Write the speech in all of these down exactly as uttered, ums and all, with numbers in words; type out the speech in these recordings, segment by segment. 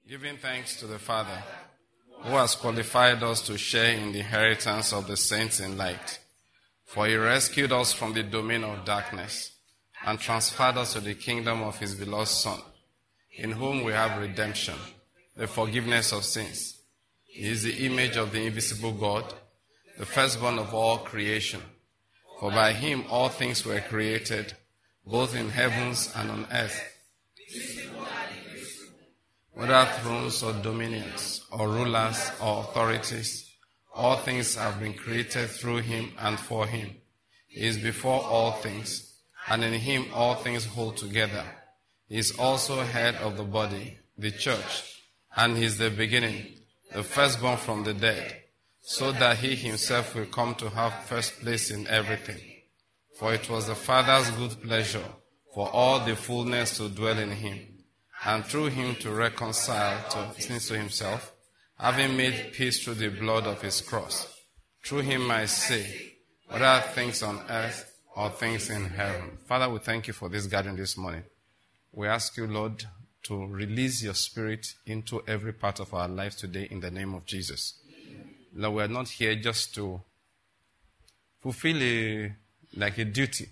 Giving thanks to the Father, who has qualified us to share in the inheritance of the saints in light. For he rescued us from the domain of darkness and transferred us to the kingdom of his beloved Son, in whom we have redemption, the forgiveness of sins. He is the image of the invisible God, the firstborn of all creation. For by him all things were created, both in heavens and on earth. Whether thrones or dominions, or rulers or authorities, all things have been created through him and for him. He is before all things, and in him all things hold together. He is also head of the body, the church, and he is the beginning, the firstborn from the dead, so that he himself will come to have first place in everything. For it was the Father's good pleasure for all the fullness to dwell in him, and through him to reconcile to sins to himself, having made peace through the blood of his cross. Through him I say, whether things on earth or things in heaven. Father, we thank you for this gathering this morning. We ask you, Lord, to release your spirit into every part of our lives today in the name of Jesus. Lord, we are not here just to fulfill a, like a duty.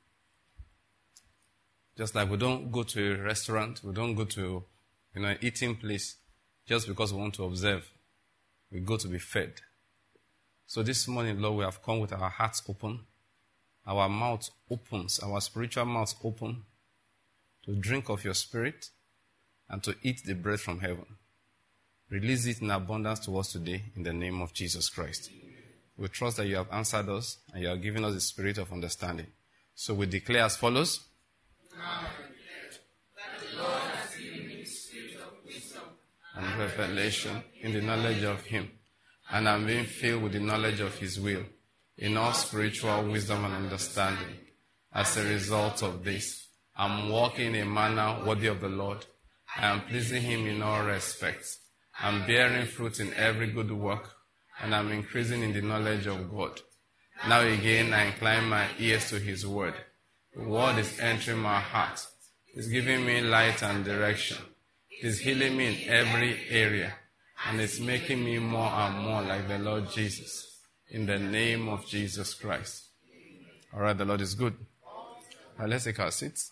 Just like we don't go to a restaurant, we don't go to you know, an eating place just because we want to observe. We go to be fed. So this morning, Lord, we have come with our hearts open, our mouth opens, our spiritual mouth open to drink of your spirit and to eat the bread from heaven. Release it in abundance to us today in the name of Jesus Christ. We trust that you have answered us and you have given us the spirit of understanding. So we declare as follows. Now that the Lord has given me the spirit of wisdom and revelation in the knowledge of him, and I'm being filled with the knowledge of his will, in all spiritual wisdom and understanding. As a result of this, I'm walking in a manner worthy of the Lord. I am pleasing him in all respects. I'm bearing fruit in every good work, and I'm increasing in the knowledge of God. Now again, I incline my ears to his word. The word is entering my heart. It's giving me light and direction. It's healing me in every area. And it's making me more and more like the Lord Jesus. In the name of Jesus Christ. All right, the Lord is good. Now let's take our seats.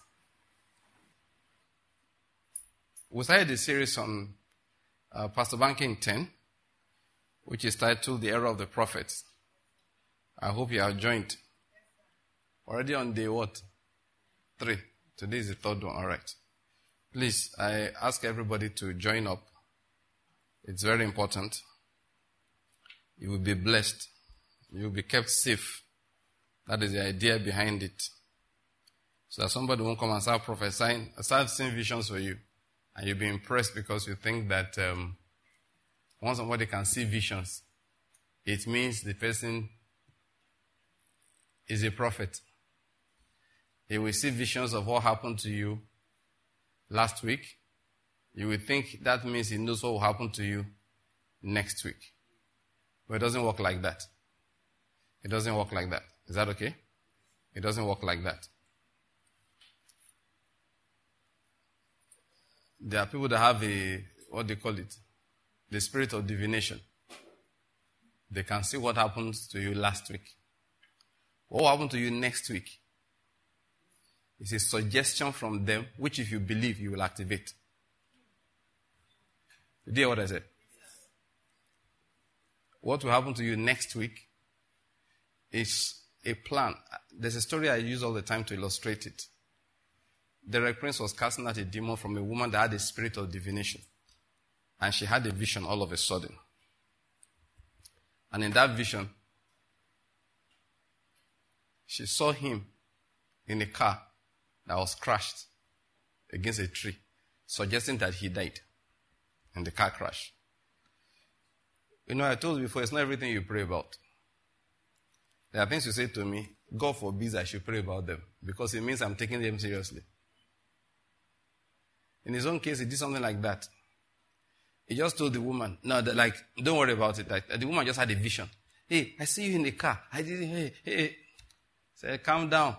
We started the series on uh, Pastor Banking ten, which is titled The Era of the Prophets. I hope you have joined. Already on day what? Three. Today is the third one. All right. Please, I ask everybody to join up. It's very important. You will be blessed. You will be kept safe. That is the idea behind it. So that somebody won't come and start prophesying, start seeing visions for you. And you'll be impressed because you think that um, once somebody can see visions, it means the person is a prophet. He will see visions of what happened to you last week. You will think that means he knows what will happen to you next week. But it doesn't work like that. It doesn't work like that. Is that okay? It doesn't work like that. There are people that have a, what do you call it? The spirit of divination. They can see what happened to you last week. What will happen to you next week? It's a suggestion from them, which if you believe, you will activate. Did you hear what I said? What will happen to you next week is a plan. There's a story I use all the time to illustrate it. The prince was casting out a demon from a woman that had a spirit of divination. And she had a vision all of a sudden. And in that vision, she saw him in a car that was crashed against a tree, suggesting that he died in the car crash. You know, I told you before, it's not everything you pray about. There are things you say to me, God forbids I should pray about them, because it means I'm taking them seriously. In his own case, he did something like that. He just told the woman, no, the, like, don't worry about it. Like, the woman just had a vision. Hey, I see you in the car. I didn't, hey, hey. Said, calm down.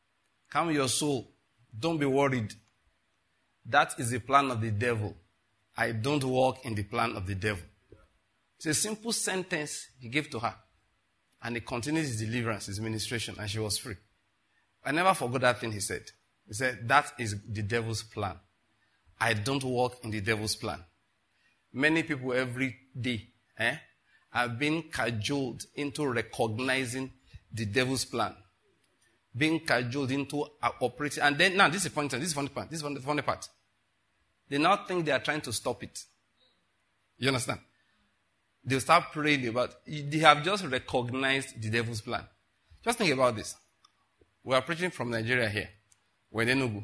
Calm your soul. Don't be worried. That is the plan of the devil. I don't walk in the plan of the devil. It's a simple sentence he gave to her. And he continued his deliverance, his ministration, and she was free. I never forgot that thing he said. He said, that is the devil's plan. I don't walk in the devil's plan. Many people every day eh, have been cajoled into recognizing the devil's plan. Being cajoled into operating. And then, now this is the funny thing, this is the funny part. This is the funny part. They now think they are trying to stop it. You understand? They'll start praying about it. They have just recognized the devil's plan. Just think about this. We are preaching from Nigeria here. We're in Enugu.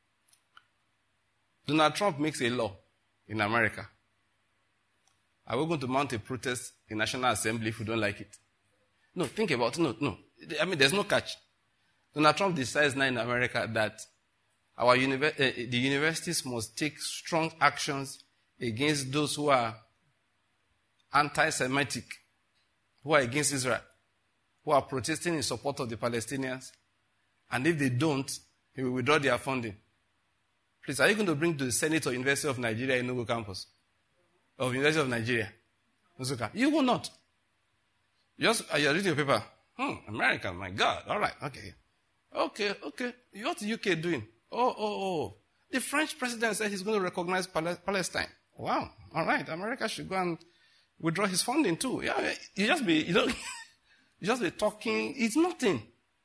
Donald Trump makes a law in America. Are we going to mount a protest in National Assembly if we don't like it? No, think about it. No, no. I mean, there's no catch. Donald Trump decides now in America that our univer- uh, the universities must take strong actions against those who are anti-Semitic, who are against Israel, who are protesting in support of the Palestinians. And if they don't, he will withdraw their funding. Please, are you going to bring to the Senate or University of Nigeria Enugu campus? Of University of Nigeria? You will not. Just, are you reading your paper? Hmm, America, my God. All right, okay. Okay, okay. What's the U K doing? Oh, oh, oh. The French president said he's going to recognize Pal- Palestine. Wow. All right. America should go and withdraw his funding too. Yeah, you just be, you know, you just be talking. It's nothing.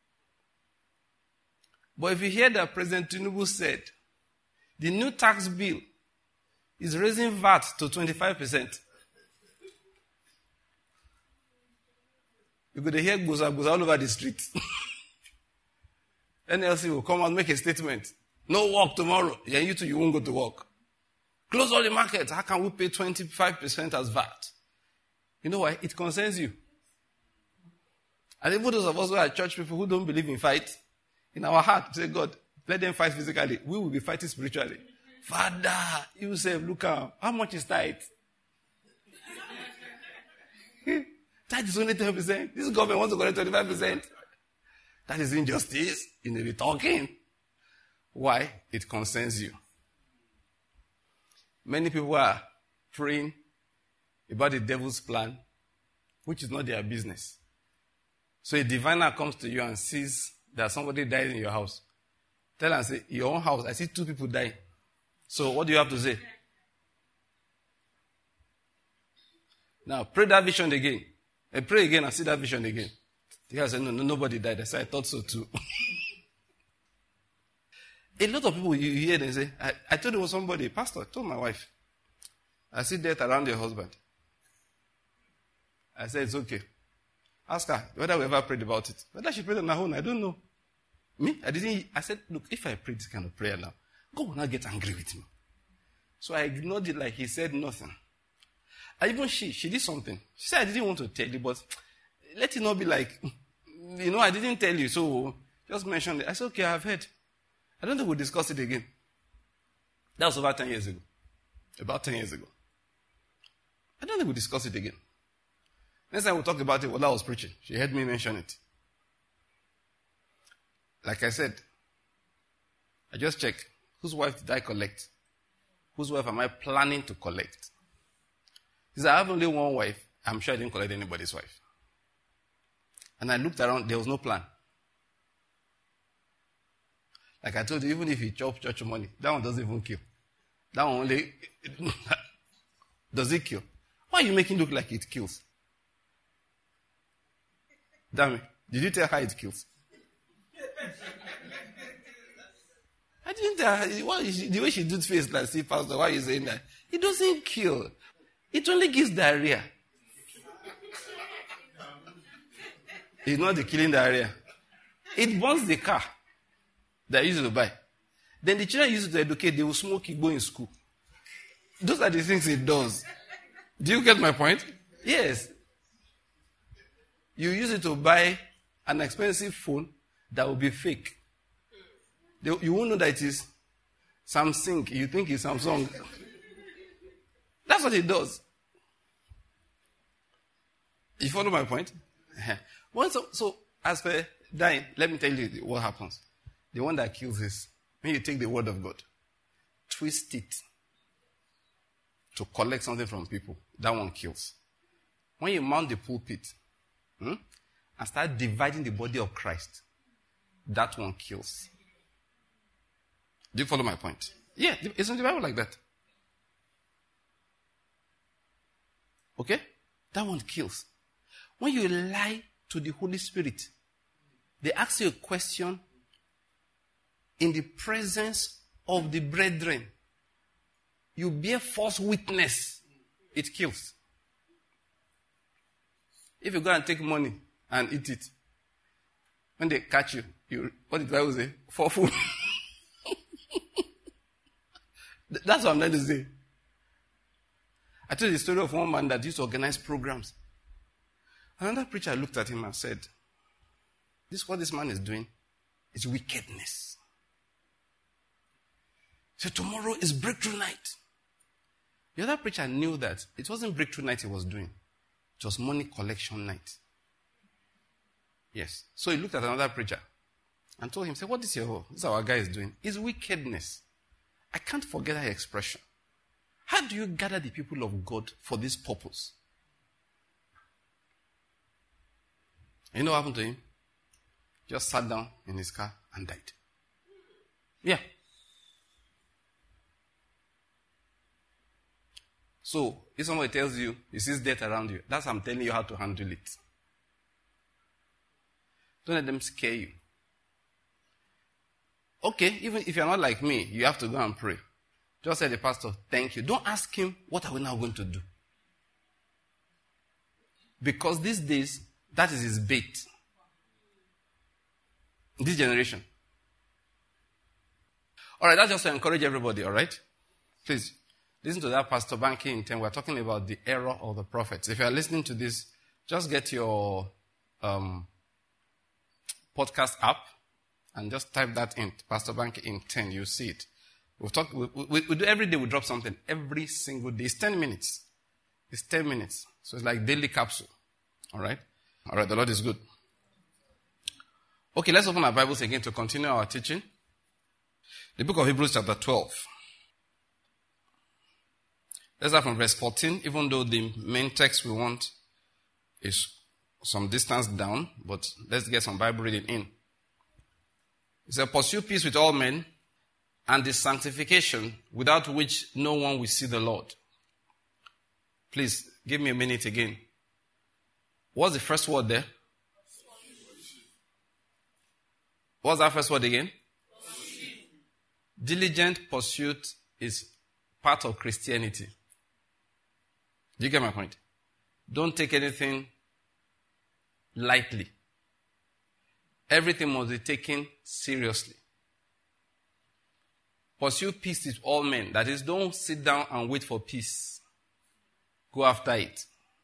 But if you hear that President Tinubu said, the new tax bill is raising V A T to twenty-five percent. You're going to hear goza goza all over the street. N L C will come and make a statement. No work tomorrow. Yeah, you too, you won't go to work. Close all the markets. How can we pay twenty-five percent as V A T? You know why? It concerns you. And even those of us who are church people who don't believe in fight, in our heart, say, God, let them fight physically. We will be fighting spiritually. Father, you say, look out, how much is tithe? Tithe is only ten percent. This government wants to collect twenty-five percent. That is injustice. You may be talking. Why? It concerns you. Many people are praying about the devil's plan, which is not their business. So a diviner comes to you and sees that somebody died in your house. Tell and say, your own house, I see two people die. So what do you have to say? Now pray that vision again. And pray again and see that vision again. The guy said, no, no, nobody died. I said, I thought so too. A lot of people, you hear them say, I, I told it was somebody, pastor, I told my wife, I see death around your husband. I said, it's okay. Ask her whether we ever prayed about it. Whether she prayed on her own, I don't know. Me? I didn't. I said, look, if I pray this kind of prayer now, God will not get angry with me. So I ignored it like he said nothing. And even she, she did something. She said, I didn't want to tell you, but let it not be like, you know, I didn't tell you, so just mention it. I said, okay, I've heard. I don't think we'll discuss it again. That was about ten years ago. About ten years ago. I don't think we'll discuss it again. Next time we'll talk about it while I was preaching. She heard me mention it. Like I said, I just checked. Whose wife did I collect? Whose wife am I planning to collect? He said, I have only one wife. I'm sure I didn't collect anybody's wife. And I looked around, there was no plan. Like I told you, even if you chop church money, that one doesn't even kill. That one only, does it kill? Why are you making it look like it kills? Damn it. Did you tell her it kills? I didn't tell her. Why she, the way she did face like, see, pastor, why are you saying that? It doesn't kill. It only gives diarrhea. It's not the killing diarrhea. It burns the car that I used to buy. Then the children used to educate, they will smoke it, go in school. Those are the things it does. Do you get my point? Yes. You use it to buy an expensive phone that will be fake. They, you won't know that it is Samsung. You think it's Samsung. That's what it does. You follow my point? Well, so, so, as for dying, let me tell you what happens. The one that kills is when you take the word of God, twist it, to collect something from people, that one kills. When you mount the pulpit hmm, and start dividing the body of Christ, that one kills. Do you follow my point? Yeah, it's in the Bible like that. Okay? That one kills. When you lie to the Holy Spirit, they ask you a question in the presence of the brethren. You bear false witness. It kills. If you go and take money and eat it, when they catch you, you what did the Bible say? For food. That's what I'm trying to say. I told you the story of one man that used to organize programs. Another preacher looked at him and said, this what this man is doing is wickedness. So tomorrow is breakthrough night. The other preacher knew that it wasn't breakthrough night he was doing. It was money collection night. Yes. So he looked at another preacher and told him, say, what is your, this our guy is doing? It's wickedness. I can't forget that expression. How do you gather the people of God for this purpose? You know what happened to him? Just sat down in his car and died. Yeah. So, if somebody tells you, he sees death around you, that's I'm telling you how to handle it. Don't let them scare you. Okay, even if you're not like me, you have to go and pray. Just say to the pastor, thank you. Don't ask him, what are we now going to do? Because these days, that is his bait. This generation. All right, that's just to encourage everybody, all right? Please, listen to that Pastor Banky in ten. We're talking about the error of the prophets. If you are listening to this, just get your um, podcast app and just type that in, Pastor Banky in ten. You'll see it. We'll talk, we, we, we do every day, we drop something. Every single day. It's ten minutes. It's ten minutes. So it's like daily capsule. All right? All right, the Lord is good. Okay, let's open our Bibles again to continue our teaching. The book of Hebrews chapter twelve. Let's start from verse fourteen, even though the main text we want is some distance down, but let's get some Bible reading in. It says, pursue peace with all men and the sanctification without which no one will see the Lord. Please, give me a minute again. What's the first word there? What's that first word again? Pursuit. Diligent pursuit is part of Christianity. Do you get my point? Don't take anything lightly. Everything must be taken seriously. Pursue peace with all men. That is, don't sit down and wait for peace. Go after it.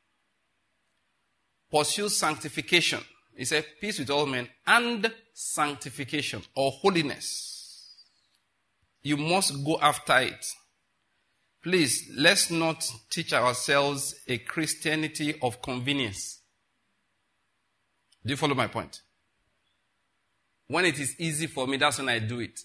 Pursue sanctification. He said, peace with all men and sanctification or holiness. You must go after it. Please, let's not teach ourselves a Christianity of convenience. Do you follow my point? When it is easy for me, that's when I do it.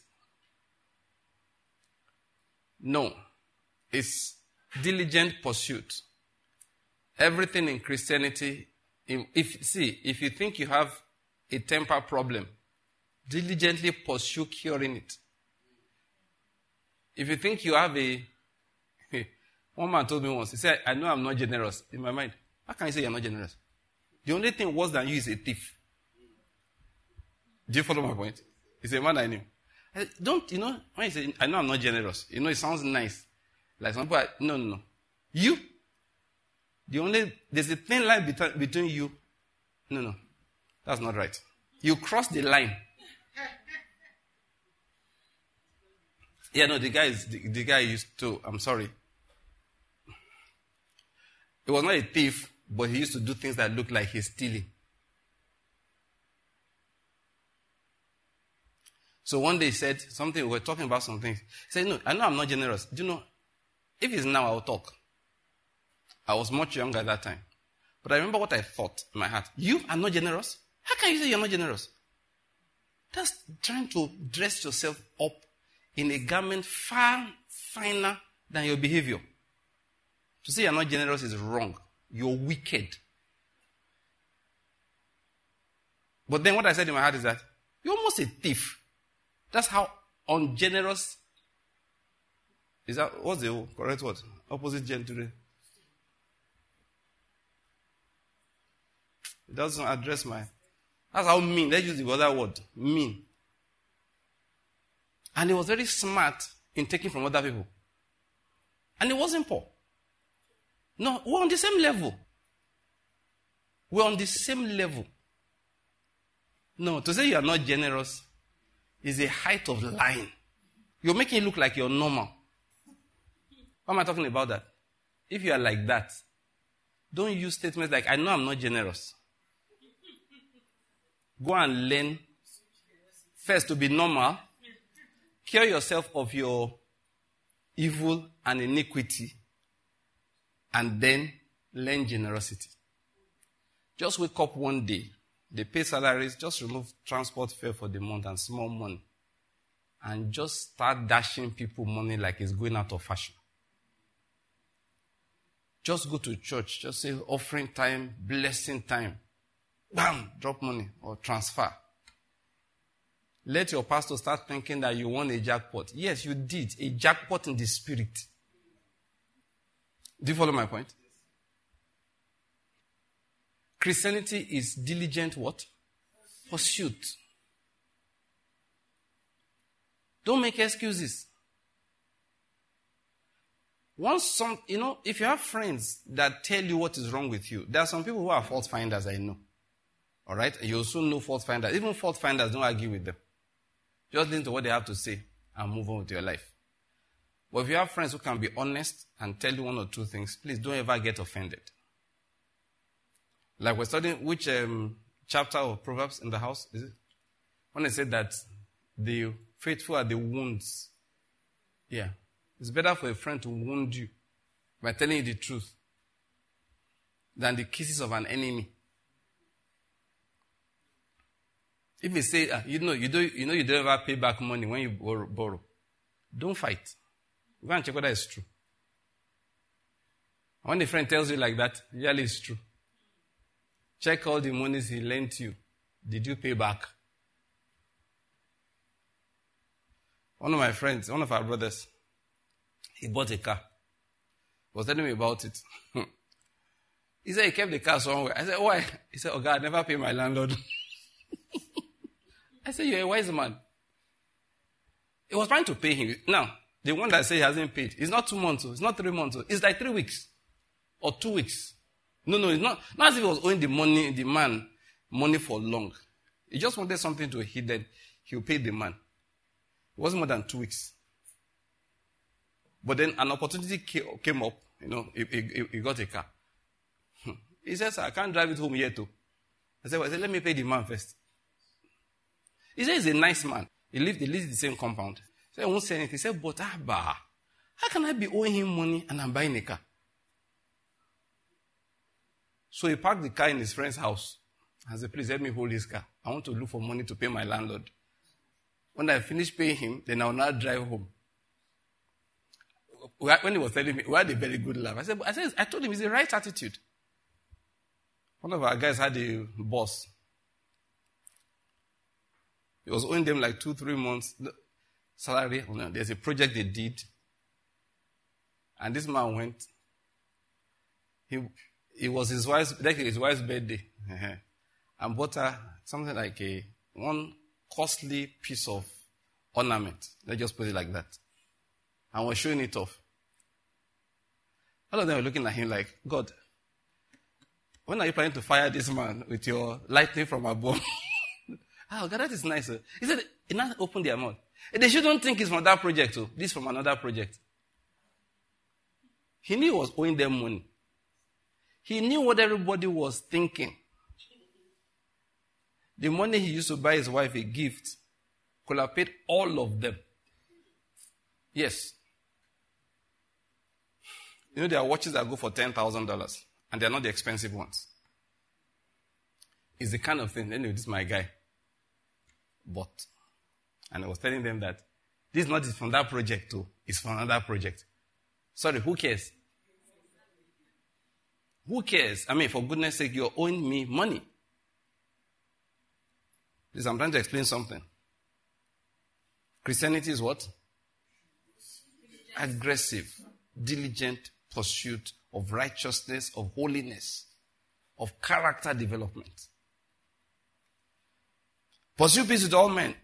No. It's diligent pursuit. Everything in Christianity, if see, if you think you have a temper problem, diligently pursue curing it. If you think you have a... One man told me once, he said, I know I'm not generous. In my mind, how can you say you're not generous? The only thing worse than you is a thief. Do you follow my point? He's a man I knew. I said, don't, you know, when you say, I know I'm not generous, you know, it sounds nice. Like some people, are, no, no, no. You, the only, there's a thin line between, between you. No, no, that's not right. You cross the line. Yeah, no, the guy is, the, the guy used to, I'm sorry. He was not a thief, but he used to do things that looked like he's stealing. So one day he said something, we were talking about something. He said, no, I know I'm not generous. Do you know, if it's now, I'll talk. I was much younger at that time. But I remember what I thought in my heart. You are not generous? How can you say you're not generous? That's trying to dress yourself up in a garment far finer than your behavior. To say you're not generous is wrong. You're wicked. But then what I said in my heart is that you're almost a thief. That's how ungenerous. Is that, what's the correct word? Opposite gender. It doesn't address my. That's how mean. Let's use the other word. Mean. And he was very smart in taking from other people. And he wasn't poor. No, we're on the same level. We're on the same level. No, to say you are not generous is a height of lying. You're making it look like you're normal. Why am I talking about that? If you are like that, don't use statements like, I know I'm not generous. Go and learn first to be normal. Cure yourself of your evil and iniquity. And then learn generosity. Just wake up one day. They pay salaries. Just remove transport fare for the month and small money. And just start dashing people money like it's going out of fashion. Just go to church. Just say offering time, blessing time. Bam! Drop money or transfer. Let your pastor start thinking that you won a jackpot. Yes, you did. A jackpot in the spirit. Do you follow my point? Christianity is diligent what? Pursuit. Don't make excuses. Once some, you know, if you have friends that tell you what is wrong with you, there are some people who are fault finders, I know. All right? You also know fault finders. Even fault finders, don't argue with them. Just listen to what they have to say and move on with your life. But if you have friends who can be honest and tell you one or two things, please don't ever get offended. Like we're studying, which um, chapter of Proverbs in the house is it? When they said that the faithful are the wounds. Yeah. It's better for a friend to wound you by telling you the truth than the kisses of an enemy. If you say, uh, you know, you do, you know, you don't ever pay back money when you borrow, borrow. Don't fight. Go and check whether it's true. When a friend tells you like that, usually it's true. Check all the monies he lent you. Did you pay back? One of my friends, one of our brothers, he bought a car. He was telling me about it. He said he kept the car somewhere. I said, why? He said, oh God, I never pay my landlord. I said, you're a wise man. He was trying to pay him. Now, the one that said he hasn't paid, it's not two months, it's not three months, it's like three weeks or two weeks. No, no, it's not. Not as if he was owing the money, the man money for long. He just wanted something to hit that he'll pay the man. It wasn't more than two weeks. But then an opportunity came up, you know, he, he, he got a car. He says, I can't drive it home yet too. I said, well, I said, let me pay the man first. He said, he's a nice man. He lives, he lives in the same compound. So I won't say anything. He said, but Abba, how can I be owing him money and I'm buying a car? So he parked the car in his friend's house. I said, please help me hold his car. I want to look for money to pay my landlord. When I finish paying him, then I'll now drive home. When he was telling me, we had a very good laugh. I said, I said, I told him it's the right attitude. One of our guys had a boss. He was owing them like two, three months salary. There's a project they did. And this man went. He, it was his wife's, like his wife's birthday. And bought her something like a one costly piece of ornament. Let's just put it like that. And was showing it off. All of them were looking at him like, God, when are you planning to fire this man with your lightning from above? Oh, God, that is nice. He said, he now opened their mouth. They shouldn't think it's from that project. Too. This is from another project. He knew he was owing them money. He knew what everybody was thinking. The money he used to buy his wife a gift could have paid all of them. Yes. You know, there are watches that go for ten thousand dollars, and they're not the expensive ones. It's the kind of thing, anyway, this is my guy. But, and I was telling them that this is not from that project too, it's from another project. Sorry, who cares? Who cares? I mean, for goodness sake, you're owing me money. Please, I'm trying to explain something. Christianity is what? Aggressive, diligent pursuit of righteousness, of holiness, of character development. Pursue peace with all men.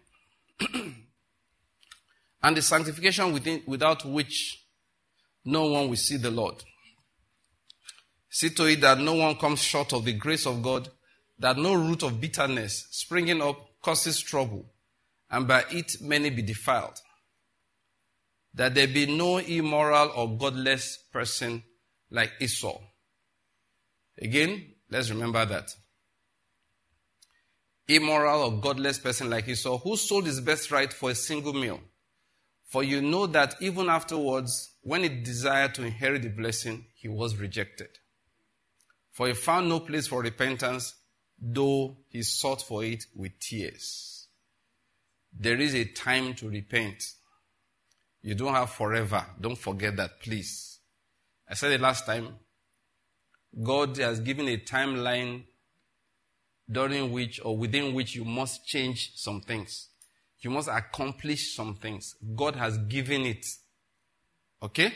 And the sanctification within, without which no one will see the Lord. See to it that no one comes short of the grace of God, that no root of bitterness springing up causes trouble, and by it many be defiled. That there be no immoral or godless person like Esau. Again, let's remember that. Immoral or godless person like Esau, who sold his birthright for a single meal. For you know that even afterwards, when he desired to inherit the blessing, he was rejected. For he found no place for repentance, though he sought for it with tears. There is a time to repent. You don't have forever. Don't forget that, please. I said it last time. God has given a timeline during which or within which you must change some things. You must accomplish some things. God has given it. Okay?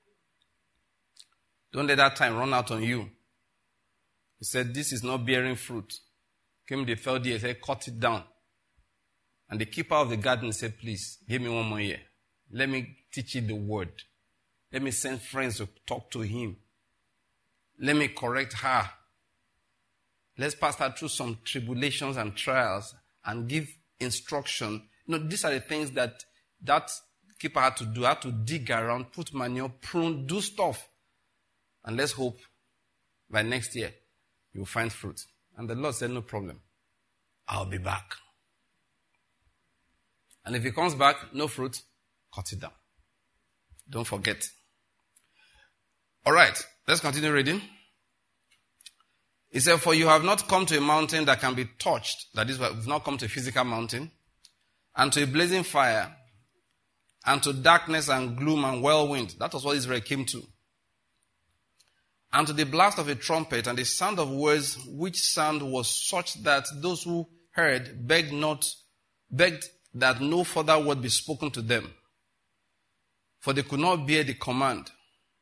Don't let that time run out on you. He said, this is not bearing fruit. Came the third year, he said, cut it down. And the keeper of the garden said, please, give me one more year. Let me teach you the word. Let me send friends to talk to him. Let me correct her. Let's pass her through some tribulations and trials and give instruction. You know, these are the things that that keeper had to do. Had to dig around, put manure, prune, do stuff. And let's hope by next year you'll find fruit. And the Lord said, no problem. I'll be back. And if he comes back, no fruit, cut it down. Don't forget. All right, let's continue reading. He said, for you have not come to a mountain that can be touched. That is, we've not come to a physical mountain. And to a blazing fire. And to darkness and gloom and whirlwind. That was what Israel came to. And to the blast of a trumpet and the sound of words, which sound was such that those who heard begged not, begged that no further word be spoken to them. For they could not bear the command.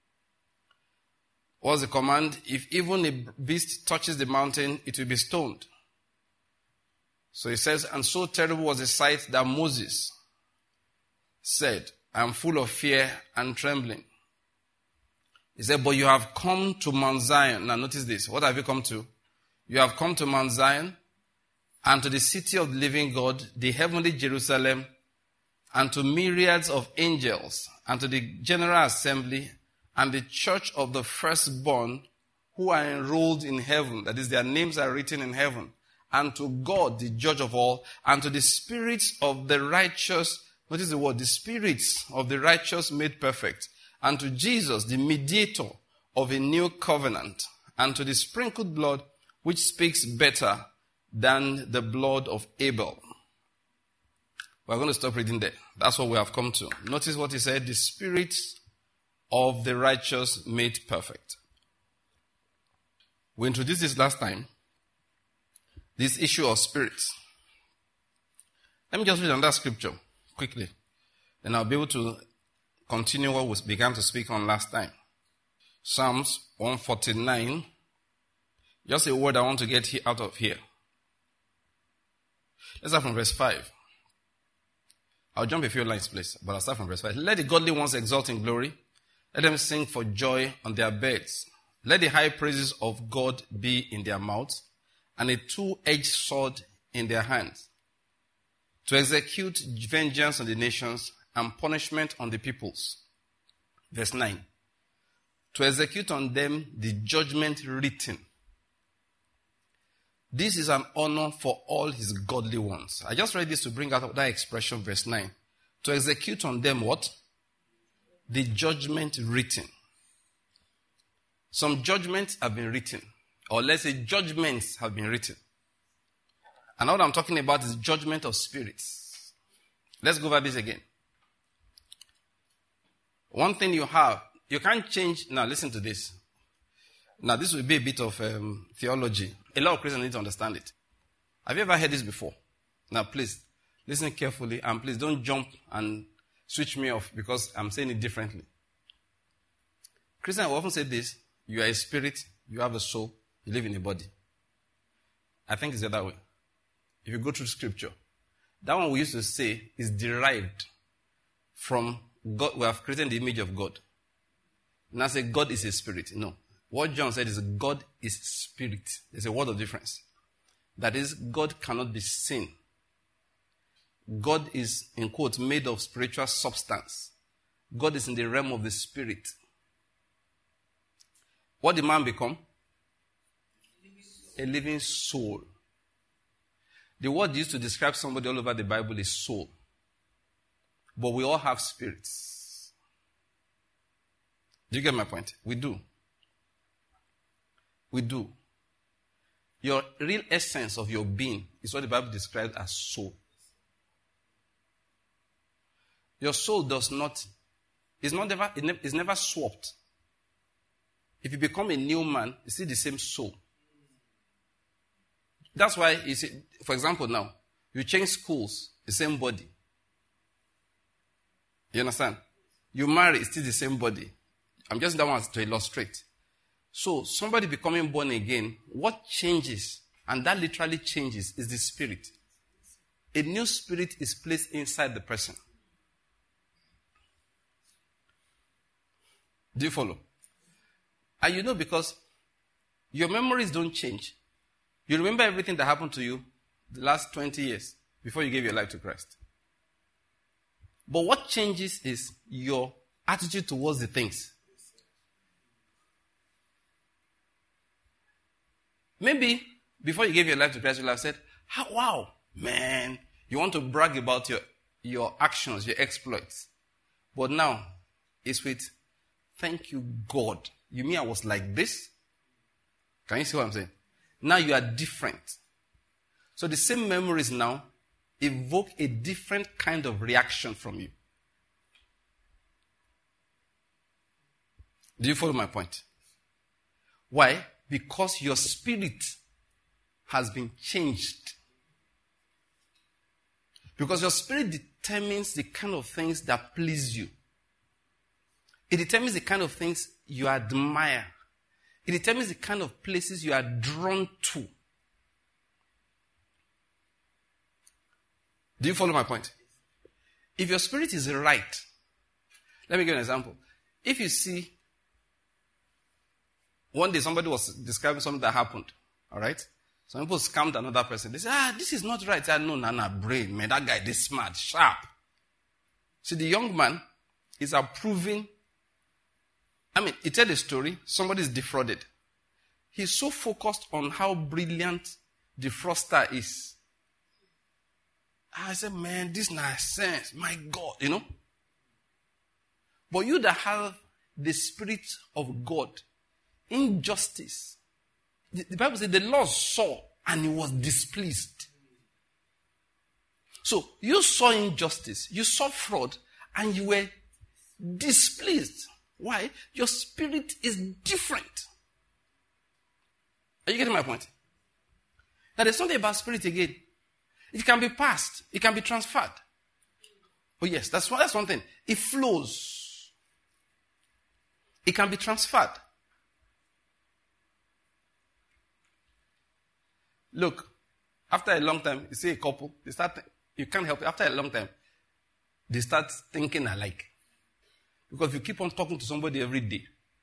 What was the command? If even a beast touches the mountain, it will be stoned. So he says, and so terrible was the sight that Moses said, I am full of fear and trembling. He said, but you have come to Mount Zion. Now notice this. What have you come to? You have come to Mount Zion and to the city of the living God, the heavenly Jerusalem, and to myriads of angels, and to the general assembly, and the church of the firstborn who are enrolled in heaven. That is, their names are written in heaven. And to God, the judge of all, and to the spirits of the righteous, what is the word? The spirits of the righteous made perfect. And to Jesus, the mediator of a new covenant. And to the sprinkled blood, which speaks better than the blood of Abel. We're going to stop reading there. That's what we have come to. Notice what he said, the spirits of the righteous made perfect. We introduced this last time, this issue of spirits. Let me just read another scripture quickly. Then I'll be able to continue what we began to speak on last time. Psalms one forty-nine. Just a word I want to get out of here. Let's start from verse five. I'll jump a few lines, please, but I'll start from verse five. Let the godly ones exult in glory. Let them sing for joy on their beds. Let the high praises of God be in their mouths, and a two-edged sword in their hands, to execute vengeance on the nations and punishment on the peoples. Verse nine. To execute on them the judgment written. This is an honor for all his godly ones. I just read this to bring out that expression, verse nine. To execute on them what? The judgment written. Some judgments have been written. Or let's say judgments have been written. And what I'm talking about is judgment of spirits. Let's go over this again. One thing you have, you can't change. Now listen to this. Now, this will be a bit of um, theology. A lot of Christians need to understand it. Have you ever heard this before? Now, please, listen carefully, and please don't jump and switch me off because I'm saying it differently. Christians often say this: you are a spirit, you have a soul, you live in a body. I think it's the other way. If you go through scripture, that one we used to say is derived from God. We have created the image of God. Now say God is a spirit. No. What John said is God is spirit. There's a word of difference. That is, God cannot be seen. God is, in quotes, made of spiritual substance. God is in the realm of the spirit. What did man become? A living soul. The word used to describe somebody all over the Bible is soul. But we all have spirits. Do you get my point? We do. We do. Your real essence of your being is what the Bible describes as soul. Your soul does not, is not never, it's never swapped. If you become a new man, it's still the same soul. That's why, you see, for example now, you change schools, the same body. You understand? You marry, it's still the same body. I'm just that one to illustrate. So, somebody becoming born again, what changes, and that literally changes, is the spirit. A new spirit is placed inside the person. Do you follow? And you know, because your memories don't change. You remember everything that happened to you the last twenty years before you gave your life to Christ. But what changes is your attitude towards the things. Maybe before you gave your life to Christ, you'll have said, oh, wow, man, you want to brag about your, your actions, your exploits. But now, it's with, thank you, God. You mean I was like this? Can you see what I'm saying? Now you are different. So the same memories now evoke a different kind of reaction from you. Do you follow my point? Why? Because your spirit has been changed. Because your spirit determines the kind of things that please you. It determines the kind of things you admire. It determines the kind of places you are drawn to. Do you follow my point? If your spirit is right, let me give you an example. If you see, one day somebody was describing something that happened, all right? Some people scammed another person. They say, ah, this is not right. I know, Nana, brain, man, that guy, this smart, sharp. See, the young man is approving. I mean, he tells a story, somebody is defrauded. He's so focused on how brilliant the fraudster is. I said, man, this nonsense, my God, you know. But you that have the Spirit of God, injustice. The, the Bible says the Lord saw and he was displeased. So you saw injustice, you saw fraud, and you were displeased. Why? Your spirit is different. Are you getting my point? Now there's something about spirit again. It can be passed. It can be transferred. Oh yes, that's one, that's one thing. It flows. It can be transferred. Look, after a long time, you see a couple, they start, you can't help it. After a long time, they start thinking alike. Because if you keep on talking to somebody every day,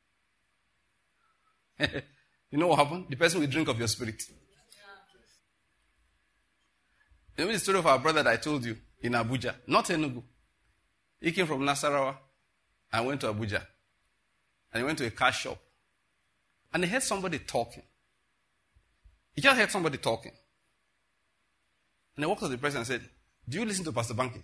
you know what happened? The person will drink of your spirit. You know the story of our brother that I told you in Abuja, not Enugu. He came from Nasarawa and went to Abuja. And he went to a car shop. And he heard somebody talking. He just heard somebody talking. And he walked up to the person and said, do you listen to Pastor Banky?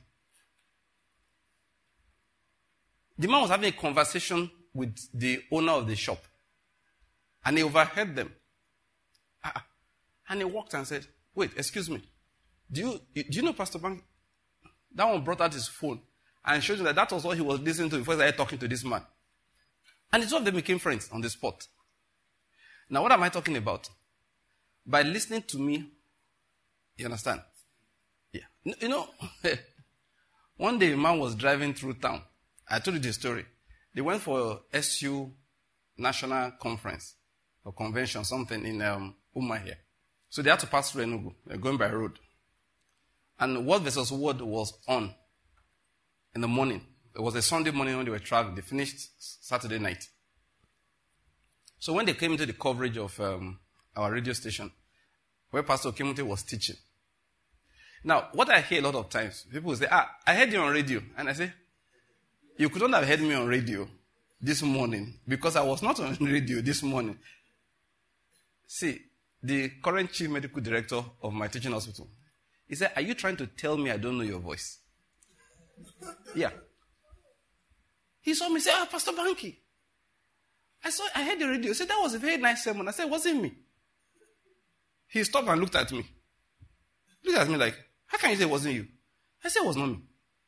The man was having a conversation with the owner of the shop. And he overheard them. And he walked and said, wait, excuse me. Do you, do you know Pastor Banky? That one brought out his phone and showed him that that was what he was listening to before he started talking to this man. And the two of them became friends on the spot. Now, what am I talking about? By listening to me, you understand? Yeah. You know, one day a man was driving through town. I told you the story. They went for S U National Conference or Convention, something in um, Umuahia. So they had to pass through Enugu. They're going by road. And Word versus Word was on in the morning. It was a Sunday morning when they were traveling. They finished Saturday night. So when they came into the coverage of um, our radio station, where Pastor Kimuti was teaching. Now, what I hear a lot of times, people will say, ah, I heard you on radio. And I say, you couldn't have heard me on radio this morning because I was not on radio this morning. See, the current chief medical director of my teaching hospital, he said, are you trying to tell me I don't know your voice? Yeah. He saw me say, ah, Pastor Banky. I saw, I heard the radio. He said, that was a very nice sermon. I said, it wasn't me. He stopped and looked at me. Looked at me like, how can you say it wasn't you? I said, it was not me.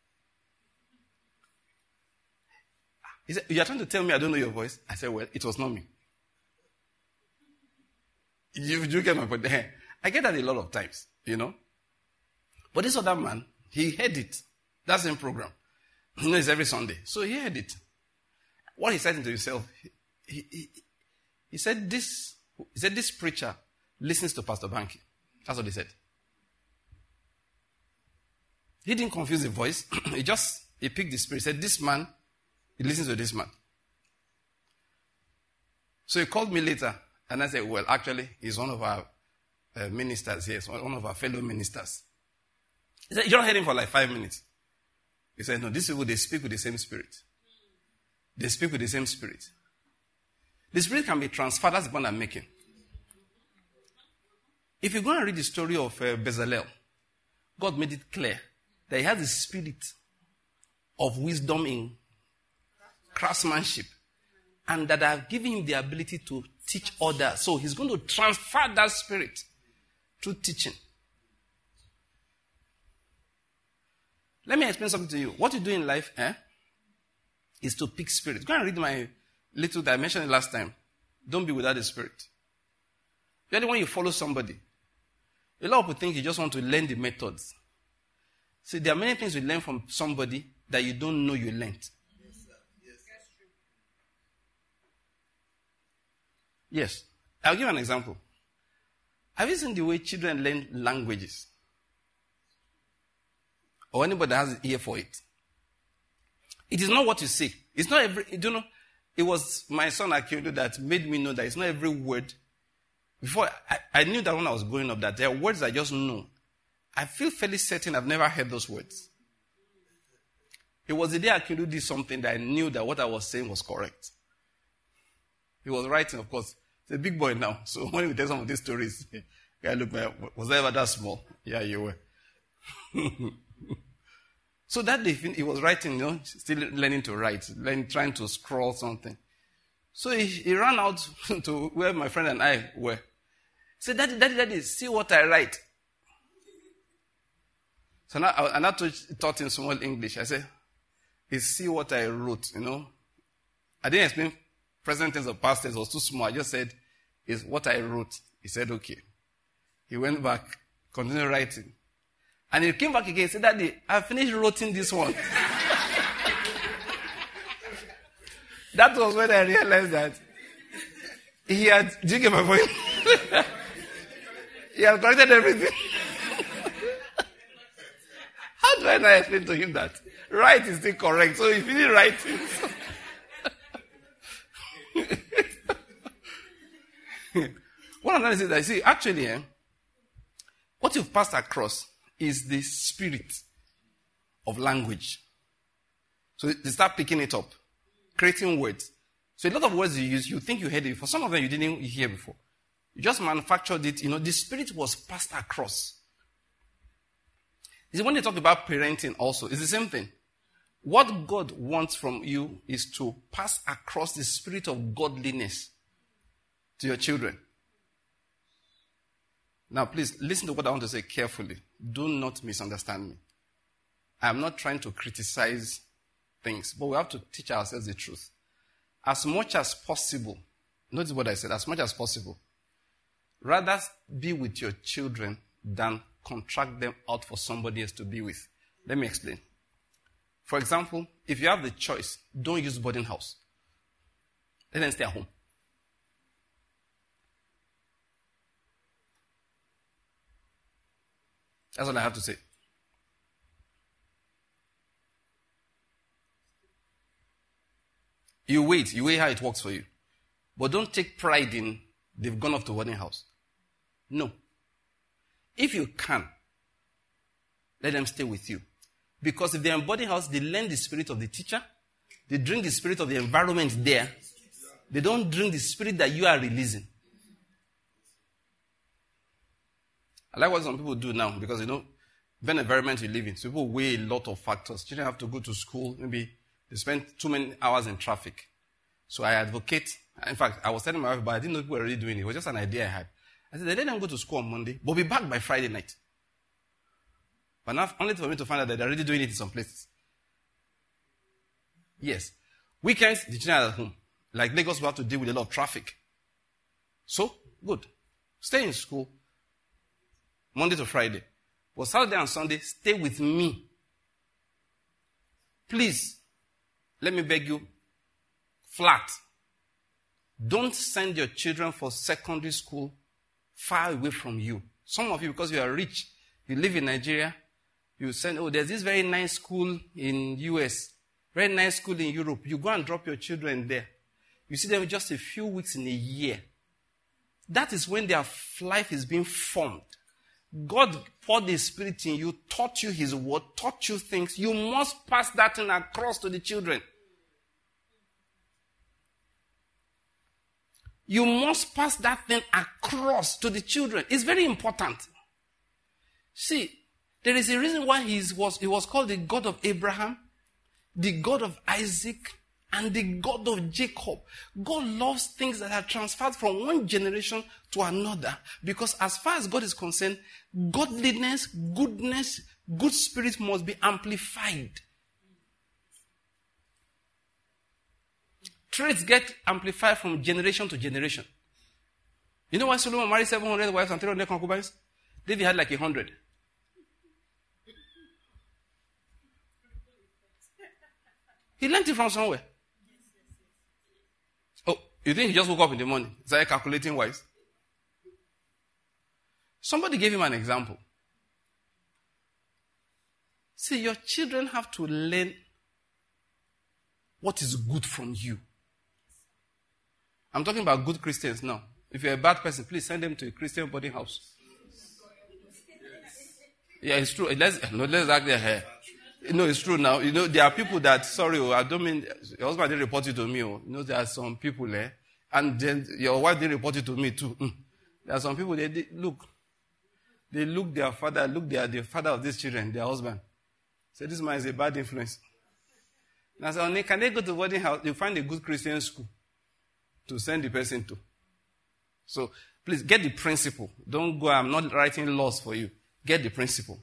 He said, you're trying to tell me I don't know your voice? I said, well, it was not me. You, you get my point? I get that a lot of times, you know. But this other man, he heard it. That same program. You know, it's every Sunday. So he heard it. What he said to himself, he, he, he said this, he said this preacher listens to Pastor Banky. That's what he said. He didn't confuse the voice. he just, he picked the spirit. He said, this man, he listens to this man. So he called me later, and I said, well, actually, he's one of our uh, ministers here, one of our fellow ministers. He said, you don't heard him for like five minutes. He said, no, these people, they speak with the same spirit. They speak with the same spirit. The spirit can be transferred. That's the point I'm making. If you go and read the story of uh, Bezalel, God made it clear that he has the spirit of wisdom in craftsmanship, and that I've given him the ability to teach others. So he's going to transfer that spirit through teaching. Let me explain something to you. What you do in life eh, is to pick spirits. Go and read my little that I mentioned it last time. Don't be without the spirit. Usually when you follow somebody, a lot of people think you just want to learn the methods. See, there are many things you learn from somebody that you don't know you learned. Yes, sir. Yes. Yes. I'll give you an example. Have you seen the way children learn languages? Or anybody that has an ear for it? It is not what you say. It's not every, you know, it was my son Akiudu that made me know that it's not every word. Before, I, I knew that when I was growing up, that there are words I just know. I feel fairly certain I've never heard those words. It was the day Akiudu did something that I knew that what I was saying was correct. He was writing, of course. He's a big boy now. So when we tell some of these stories, yeah, look, was I ever that small? Yeah, you were. So that day, he was writing, you know, still learning to write, learning, trying to scroll something. So he, he ran out to where my friend and I were. He said, Daddy, Daddy, Daddy, see what I write. So now, I, I taught him small English. I said, is see what I wrote, you know. I didn't explain present tense or past tense. It was too small. I just said, is what I wrote. He said, okay. He went back, continued writing. And he came back again and said, Daddy, I finished writing this one. That was when I realized that he had, do you get my point? He had corrected everything. How do I now explain to him that? Right is still correct, so he finished writing. What I'm trying to say is that, see, actually, eh, what you've passed across is the spirit of language. So they start picking it up, creating words. So a lot of words you use, you think you heard it before. Some of them you didn't hear before. You just manufactured it. You know, the spirit was passed across. You see, when they talk about parenting also, it's the same thing. What God wants from you is to pass across the spirit of godliness to your children. Now, please, listen to what I want to say carefully. Do not misunderstand me. I am not trying to criticize things, but we have to teach ourselves the truth. As much as possible, Notice what I said, as much as possible. Rather be with your children than contract them out for somebody else to be with. Let me explain. For example, if you have the choice, don't use boarding house. Let them stay at home. That's all I have to say. You wait. You wait how it works for you. But don't take pride in they've gone off to boarding house. No. If you can, let them stay with you. Because if they're in boarding house, they learn the spirit of the teacher. They drink the spirit of the environment there. They don't drink the spirit that you are releasing. I like what some people do now because, you know, the environment you live in, so people weigh a lot of factors. Children have to go to school. Maybe they spend too many hours in traffic. So I advocate. In fact, I was telling my wife, but I didn't know people were already doing it. It was just an idea I had. I said, let them go to school on Monday, but be back by Friday night. But now, only for me to find out that they're already doing it in some places. Yes. Weekends, the children are at home. Like Lagos, we have to deal with a lot of traffic. So, good. Stay in school Monday to Friday. But Saturday and Sunday, stay with me. Please, let me beg you, flat. Don't send your children for secondary school far away from you. Some of you, because you are rich, you live in Nigeria, you send, oh, there's this very nice school in U S, very nice school in Europe. You go and drop your children there. You see them just a few weeks in a year. That is when their life is being formed. God poured the Spirit in you, taught you His word, taught you things. You must pass that thing across to the children. You must pass that thing across to the children. It's very important. See, there is a reason why he was, he was called the God of Abraham, the God of Isaac, and the God of Jacob. God loves things that are transferred from one generation to another. Because as far as God is concerned, godliness, goodness, good spirit must be amplified. Traits get amplified from generation to generation. You know why Solomon married seven hundred wives and three hundred concubines? David had like one hundred. He learned it from somewhere. Oh, you think he just woke up in the morning, started calculating wives? Somebody gave him an example. See, your children have to learn what is good from you. I'm talking about good Christians now. If you're a bad person, please send them to a Christian boarding house. Yeah, it's true. Let's, no, let's act their hair. No, it's true now. You know, there are people that, sorry, I don't mean, your husband didn't report you to me. Oh. You know, there are some people there, eh? And then your wife didn't report you to me too. Mm. There are some people, they, they look, they look their father, look their, the father of these children, their husband. Say, this man is a bad influence. Now, I say, can they go to boarding house? You find a good Christian school to send the person to. So, please, get the principle. Don't go, I'm not writing laws for you. Get the principle.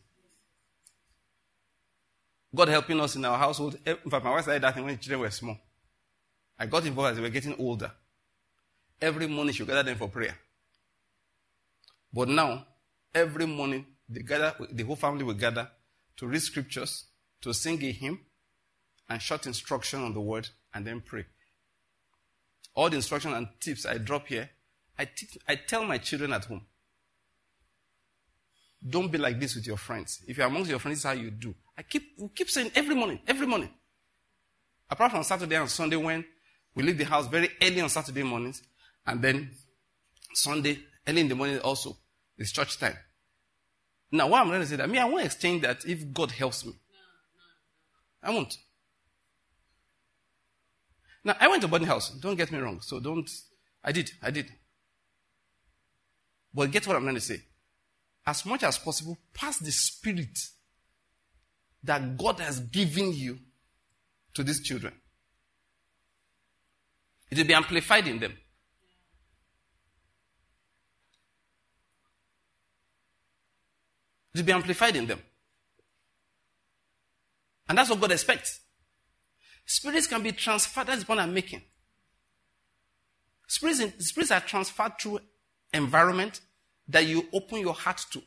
God helping us in our household. In fact, my wife started that thing when the children were small. I got involved as they were getting older. Every morning she would gather them for prayer. But now, every morning, they gather, the whole family will gather to read scriptures, to sing a hymn, and short instruction on the word, and then pray. All the instruction and tips I drop here, I, te- I tell my children at home. Don't be like this with your friends. If you're amongst your friends, this is how you do. I keep, we keep saying every morning, every morning. Apart from Saturday and Sunday when we leave the house very early on Saturday mornings, and then Sunday, early in the morning also, it's church time. Now, why I'm going to say that? I mean, I won't exchange that if God helps me. I won't. Now, I went to boarding house. Don't get me wrong. So don't, I did, I did. But get what I'm going to say. As much as possible, pass the spirit that God has given you to these children. It will be amplified in them. It will be amplified in them. And that's what God expects. Spirits can be transferred. That's the point I'm making. Spirits, in, spirits are transferred through environment that you open your heart to.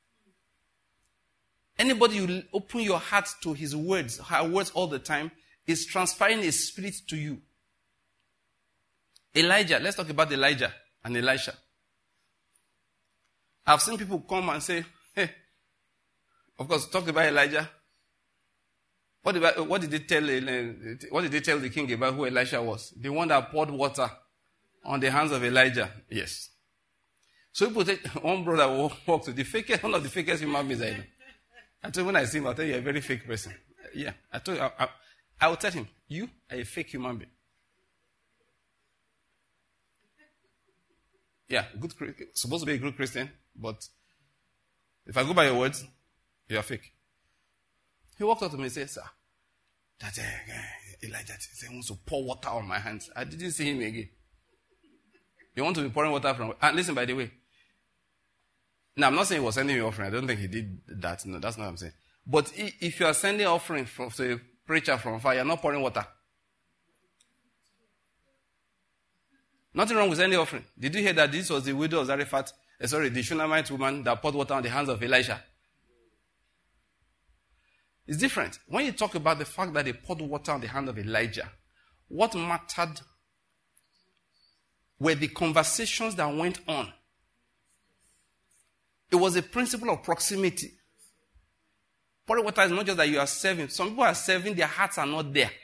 Anybody you open your heart to his words, her words all the time, is transferring a spirit to you. Elijah, let's talk about Elijah and Elisha. I've seen people come and say, hey, of course, talk about Elijah. What did, what did they tell, what did they tell the king about who Elisha was? The one that poured water on the hands of Elijah. Yes. So people take, one brother walked to the fakest, one of the fakest human beings I know. I told him, when I see him, I'll tell you, you're a very fake person. Yeah. I told you, I, I, I will tell him, you are a fake human being. Yeah, good, supposed to be a good Christian, but if I go by your words, you are fake. He walked up to me and said, sir, that uh, Elijah he wants to pour water on my hands. I didn't see him again. You want to be pouring water from... And listen, by the way. Now, I'm not saying he was sending me offering. I don't think he did that. No, that's not what I'm saying. But if you are sending offering from, to a preacher from fire, you're not pouring water. Nothing wrong with sending offering. Did you hear that this was the widow of Zarephath, uh, sorry, the Shunammite woman that poured water on the hands of Elisha? It's different. When you talk about the fact that they poured water on the hand of Elijah, what mattered were the conversations that went on. It was a principle of proximity. Pouring water is not just that you are serving. Some people are serving, their hearts are not there.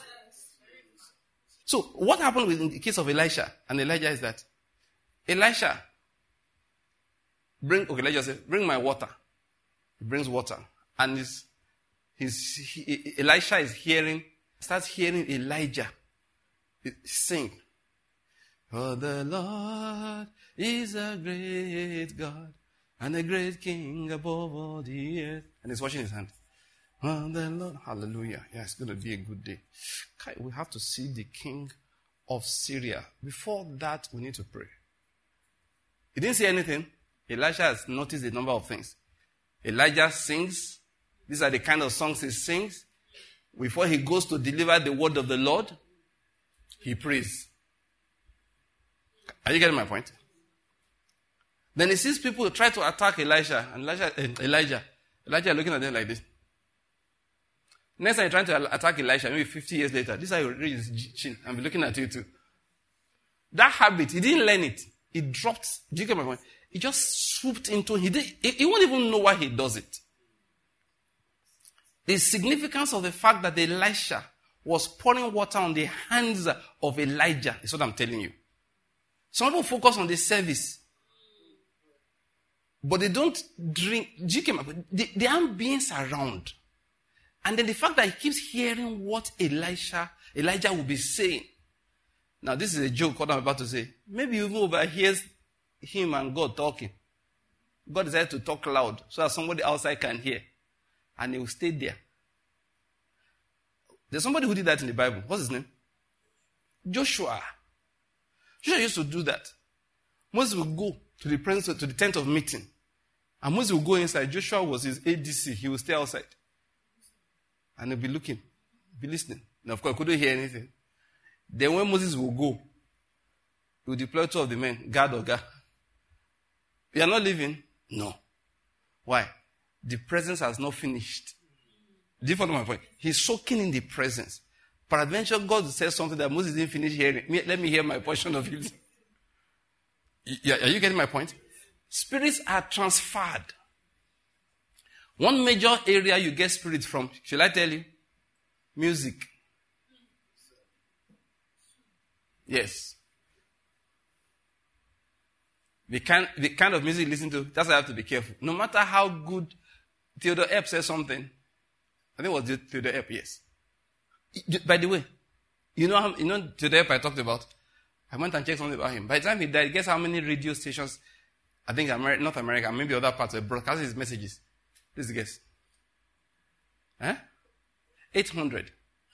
So what happened with in the case of Elisha and Elijah is that Elisha bring okay, Elijah said, bring my water. He brings water. And his, his, he, Elisha is hearing, starts hearing Elijah sing. For the Lord is a great God and a great King above all the earth. And he's washing his hand. Oh, the Lord. Hallelujah. Yeah, it's going to be a good day. We have to see the king of Syria. Before that, we need to pray. He didn't say anything. Elisha has noticed a number of things. Elijah sings. These are the kind of songs he sings. Before he goes to deliver the word of the Lord, he prays. Are you getting my point? Then he sees people try to attack Elisha. And Elijah, uh, Elijah, Elijah looking at them like this. Next time you're trying to attack Elisha, maybe fifty years later, this is how you raise his chin and be looking at you too. That habit, he didn't learn it. He dropped, do you get my point? He just swooped into, he, did, he, he won't even know why he does it. The significance of the fact that Elisha was pouring water on the hands of Elijah is what I'm telling you. Some people focus on the service. But they don't drink, do you get my point? The, the ambience around. And then the fact that he keeps hearing what Elisha, Elijah will be saying. Now, this is a joke, what I'm about to say. Maybe you even overhears him and God talking. God decided to talk loud so that somebody outside can hear. And he will stay there. There's somebody who did that in the Bible. What's his name? Joshua. Joshua used to do that. Moses would go to the presence, to the tent of meeting. And Moses would go inside. Joshua was his A D C. He would stay outside. And he'll be looking, be listening. Now, of course, he couldn't hear anything. Then when Moses will go, he will deploy two of the men, guard or guard. You are not leaving? No. Why? The presence has not finished. Do you follow my point? He's soaking in the presence. Peradventure, God says something that Moses didn't finish hearing. Let me hear my portion of it. Are you getting my point? Spirits are transferred. One major area you get spirits from, shall I tell you? Music. Yes. The kind, the kind of music you listen to, that's why I have to be careful. No matter how good Theodore Epp says something, I think it was Theodore Epp, yes. By the way, you know how, you know Theodore Epp I talked about? I went and checked something about him. By the time he died, guess how many radio stations, I think America, North America, maybe other parts, were broadcasting his messages. Please guess. Huh? eight hundred.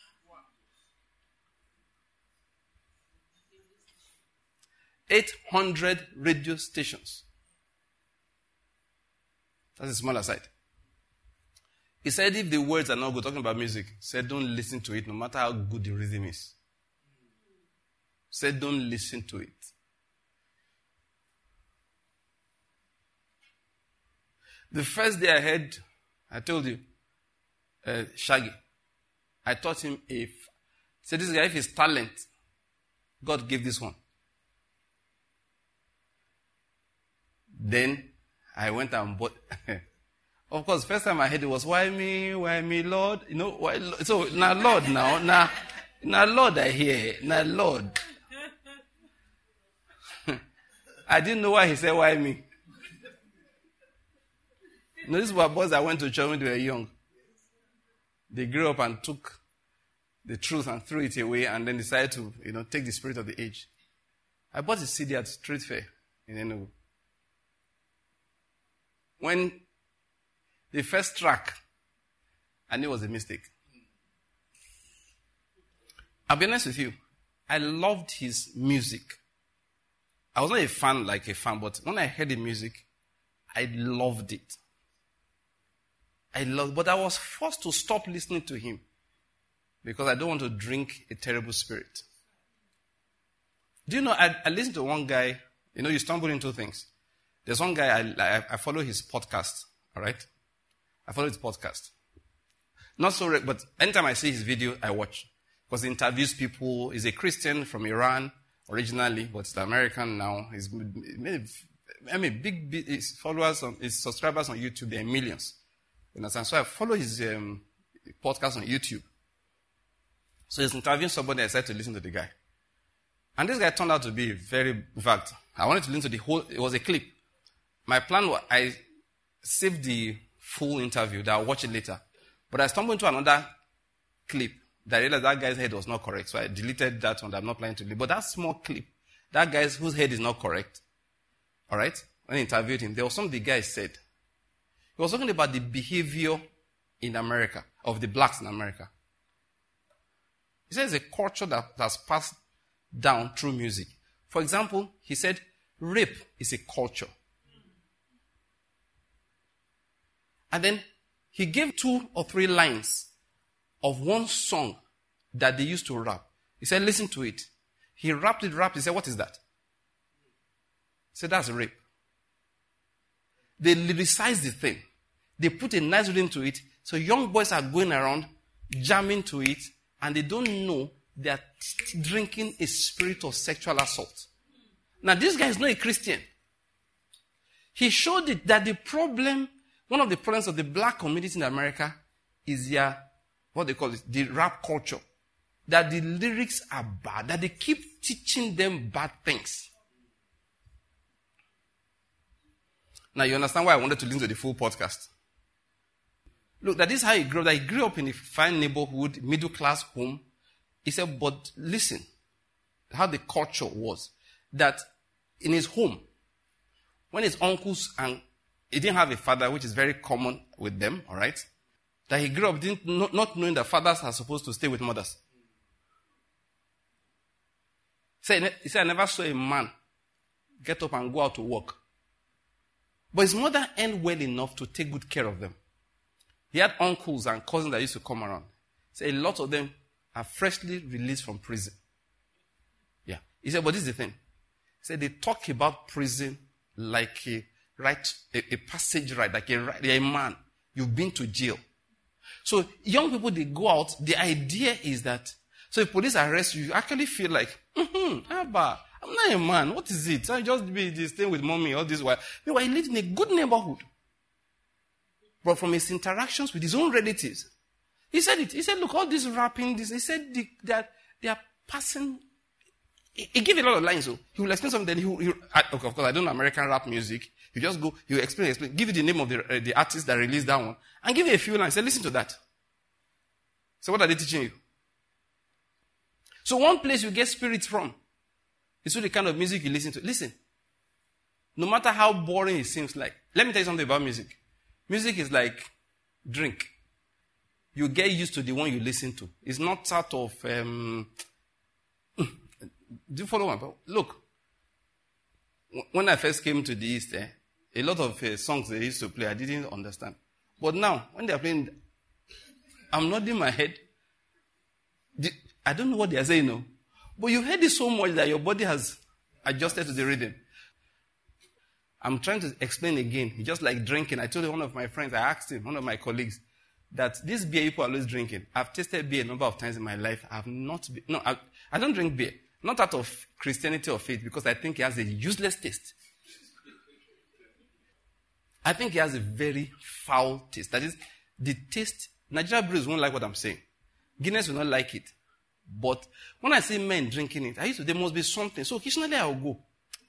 eight hundred radio stations. That's a smaller site. He said if the words are not good, talking about music, he said don't listen to it no matter how good the rhythm is. He said don't listen to it. The first day I heard, I told you, uh, Shaggy, I taught him if, say this guy, if his talent, God gave this one. Then I went and bought. Of course, first time I heard it was, why me, why me, Lord? You know, why? So now Lord now, now, now Lord I hear, now Lord. I didn't know why he said, why me? You know, these were boys that went to church when they were young. They grew up and took the truth and threw it away and then decided to, you know, take the spirit of the age. I bought a C D at Street Fair in Enugu. When the first track, I knew it was a mistake. I'll be honest with you. I loved his music. I was not a fan like a fan, but when I heard the music, I loved it. I loved, but I was forced to stop listening to him because I don't want to drink a terrible spirit. Do you know, I, I listened to one guy, you know, you stumble into things. There's one guy, I, I, I follow his podcast, all right? I follow his podcast. Not so, re- but anytime I see his video, I watch. Because he interviews people. He's a Christian from Iran originally, but he's American now. He's made, I mean, big, big his followers, on, his subscribers on YouTube, they're millions. You understand? So I follow his um, podcast on YouTube. So he's interviewing somebody. I decided to listen to the guy. And this guy turned out to be very, in fact, I wanted to listen to the whole, it was a clip. My plan was, I saved the full interview, that I'll watch it later. But I stumbled into another clip that I realized that guy's head was not correct. So I deleted that one that I'm not planning to delete. But that small clip, that guy's whose head is not correct, all right, when I interviewed him, there was something the guy said. He was talking about the behavior in America, of the blacks in America. He said it's a culture that has passed down through music. For example, he said rape is a culture. And then he gave two or three lines of one song that they used to rap. He said, listen to it. He rapped it, rapped. He said, what is that? He said, that's rape. They lyricized the thing. They put a nice rhythm to it. So young boys are going around, jamming to it, and they don't know they are t- drinking a spirit of sexual assault. Now, this guy is not a Christian. He showed it that the problem, one of the problems of the black community in America is their, what they call it, the rap culture. That the lyrics are bad, that they keep teaching them bad things. Now, you understand why I wanted to listen to the full podcast. Look, that is how he grew up. That he grew up in a fine neighborhood, middle-class home. He said, but listen, how the culture was. That in his home, when his uncles and he didn't have a father, which is very common with them, all right? That he grew up didn't, not, not knowing that fathers are supposed to stay with mothers. He said, he said, I never saw a man get up and go out to work. But his mother earned well enough to take good care of them. He had uncles and cousins that used to come around. So a lot of them are freshly released from prison. Yeah. He said, but this is the thing. He said, they talk about prison like a right, a, a passage right, like a, you're a man. You've been to jail. So young people, they go out. The idea is that, so if police arrest you, you actually feel like, mm-hmm, Abba, I'm not a man. What is it? I just be staying with mommy all this while. Meanwhile, he lived in a good neighborhood. But from his interactions with his own relatives, he said it. He said, look, all this rapping, this, he said the, that they are passing. He, he gave a lot of lines, so he will explain something, then he will, he will I, okay, of course, I don't know American rap music. You just go, you explain, explain, give you the name of the, uh, the artist that released that one, and give you a few lines. Say, listen to that. So what are they teaching you? So one place you get spirits from is through the kind of music you listen to. Listen, no matter how boring it seems like, let me tell you something about music. Music is like drink. You get used to the one you listen to. It's not sort of, um, do you follow me? Look, when I first came to the East, eh, a lot of uh, songs they used to play, I didn't understand. But now, when they're playing, I'm nodding my head. The, I don't know what they're saying, no. But you heard it so much that your body has adjusted to the rhythm. I'm trying to explain again. It's just like drinking. I told one of my friends, I asked him, one of my colleagues, that this beer people are always drinking. I've tasted beer a number of times in my life. I've not been, no, I, I don't drink beer. Not out of Christianity or faith, because I think it has a useless taste. I think it has a very foul taste. That is, the taste, Nigeria brews won't like what I'm saying. Guinness will not like it. But when I see men drinking it, I used to, there must be something. So occasionally I'll go,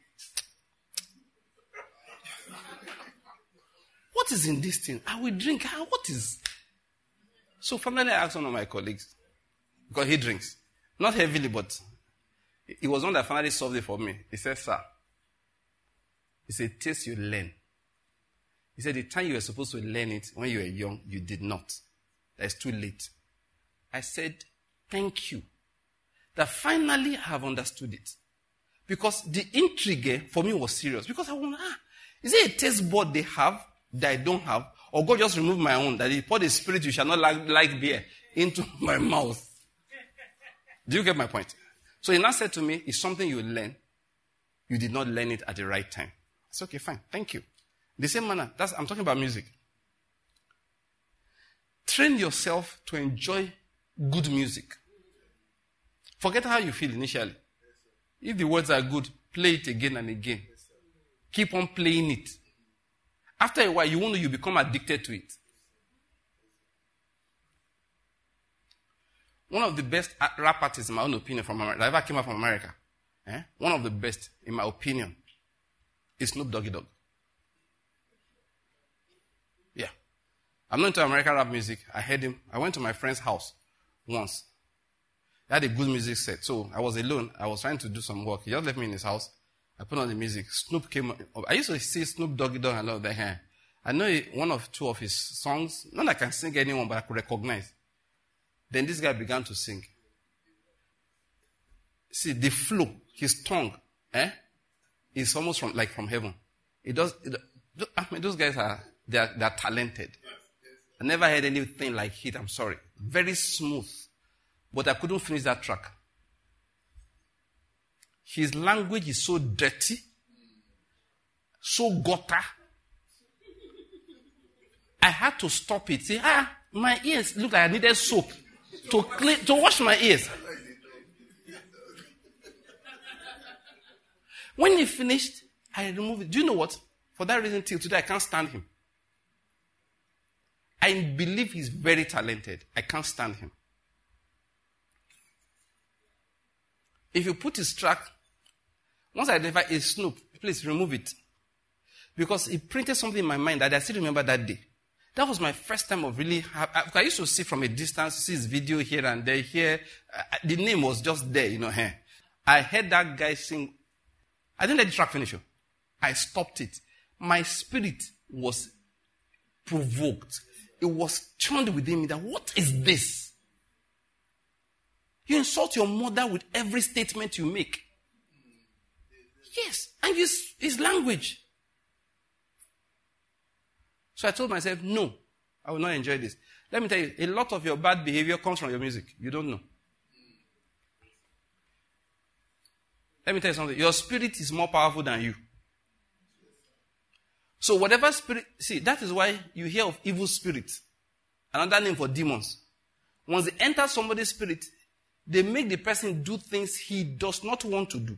what is in this thing? I will drink. Ah, what is? So finally I asked one of my colleagues, because he drinks. Not heavily, but he was one that finally solved it for me. He said, sir, it's a taste you learn. He said, the time you were supposed to learn it, when you were young, you did not. That's too late. I said, thank you. That finally I have understood it. Because the intrigue for me was serious. Because I wonder, ah, is it a taste bud they have that I don't have? Or God just removed my own, that he poured the spirit you shall not like, like beer into my mouth. Do you get my point? So he now said to me, it's something you learn. You did not learn it at the right time. I said, okay, fine, thank you. The same manner, that's, I'm talking about music. Train yourself to enjoy good music. Forget how you feel initially. If the words are good, play it again and again. Keep on playing it. After a while, you won't know, you become addicted to it. One of the best rap artists, in my own opinion, from America, that ever came out from America, eh? one of the best, in my opinion, is Snoop Doggy Dogg. Yeah. I'm not into American rap music. I heard him. I went to my friend's house once. He had a good music set. So I was alone. I was trying to do some work. He just left me in his house. I put on the music. Snoop came up. I used to see Snoop Doggy Dogg and all that here. I know one of two of his songs. Not that I can sing anyone, but I could recognize. Then this guy began to sing. See, the flow, his tongue, eh, is almost from like from heaven. It does. It, I mean, those guys are they are they are talented. I never heard anything like it. I'm sorry. Very smooth, but I couldn't finish that track. His language is so dirty, so gutter. I had to stop it. Say, ah, my ears look like I needed soap to clean, to wash my ears. When he finished, I removed it. Do you know what? For that reason, till today, I can't stand him. I believe he's very talented. I can't stand him. If you put his track, once I identify a Snoop, please remove it. Because it printed something in my mind that I still remember that day. That was my first time of really, I, I used to see from a distance, see his video here and there, here. Uh, the name was just there, you know, here. I heard that guy sing. I didn't let the track finish. I stopped it. My spirit was provoked. It was turned within me that, what is this? You insult your mother with every statement you make. Yes, and use his language. So I told myself, no, I will not enjoy this. Let me tell you, a lot of your bad behavior comes from your music. You don't know. Let me tell you something. Your spirit is more powerful than you. So whatever spirit, see, that is why you hear of evil spirits. Another name for demons. Once they enter somebody's spirit, they make the person do things he does not want to do.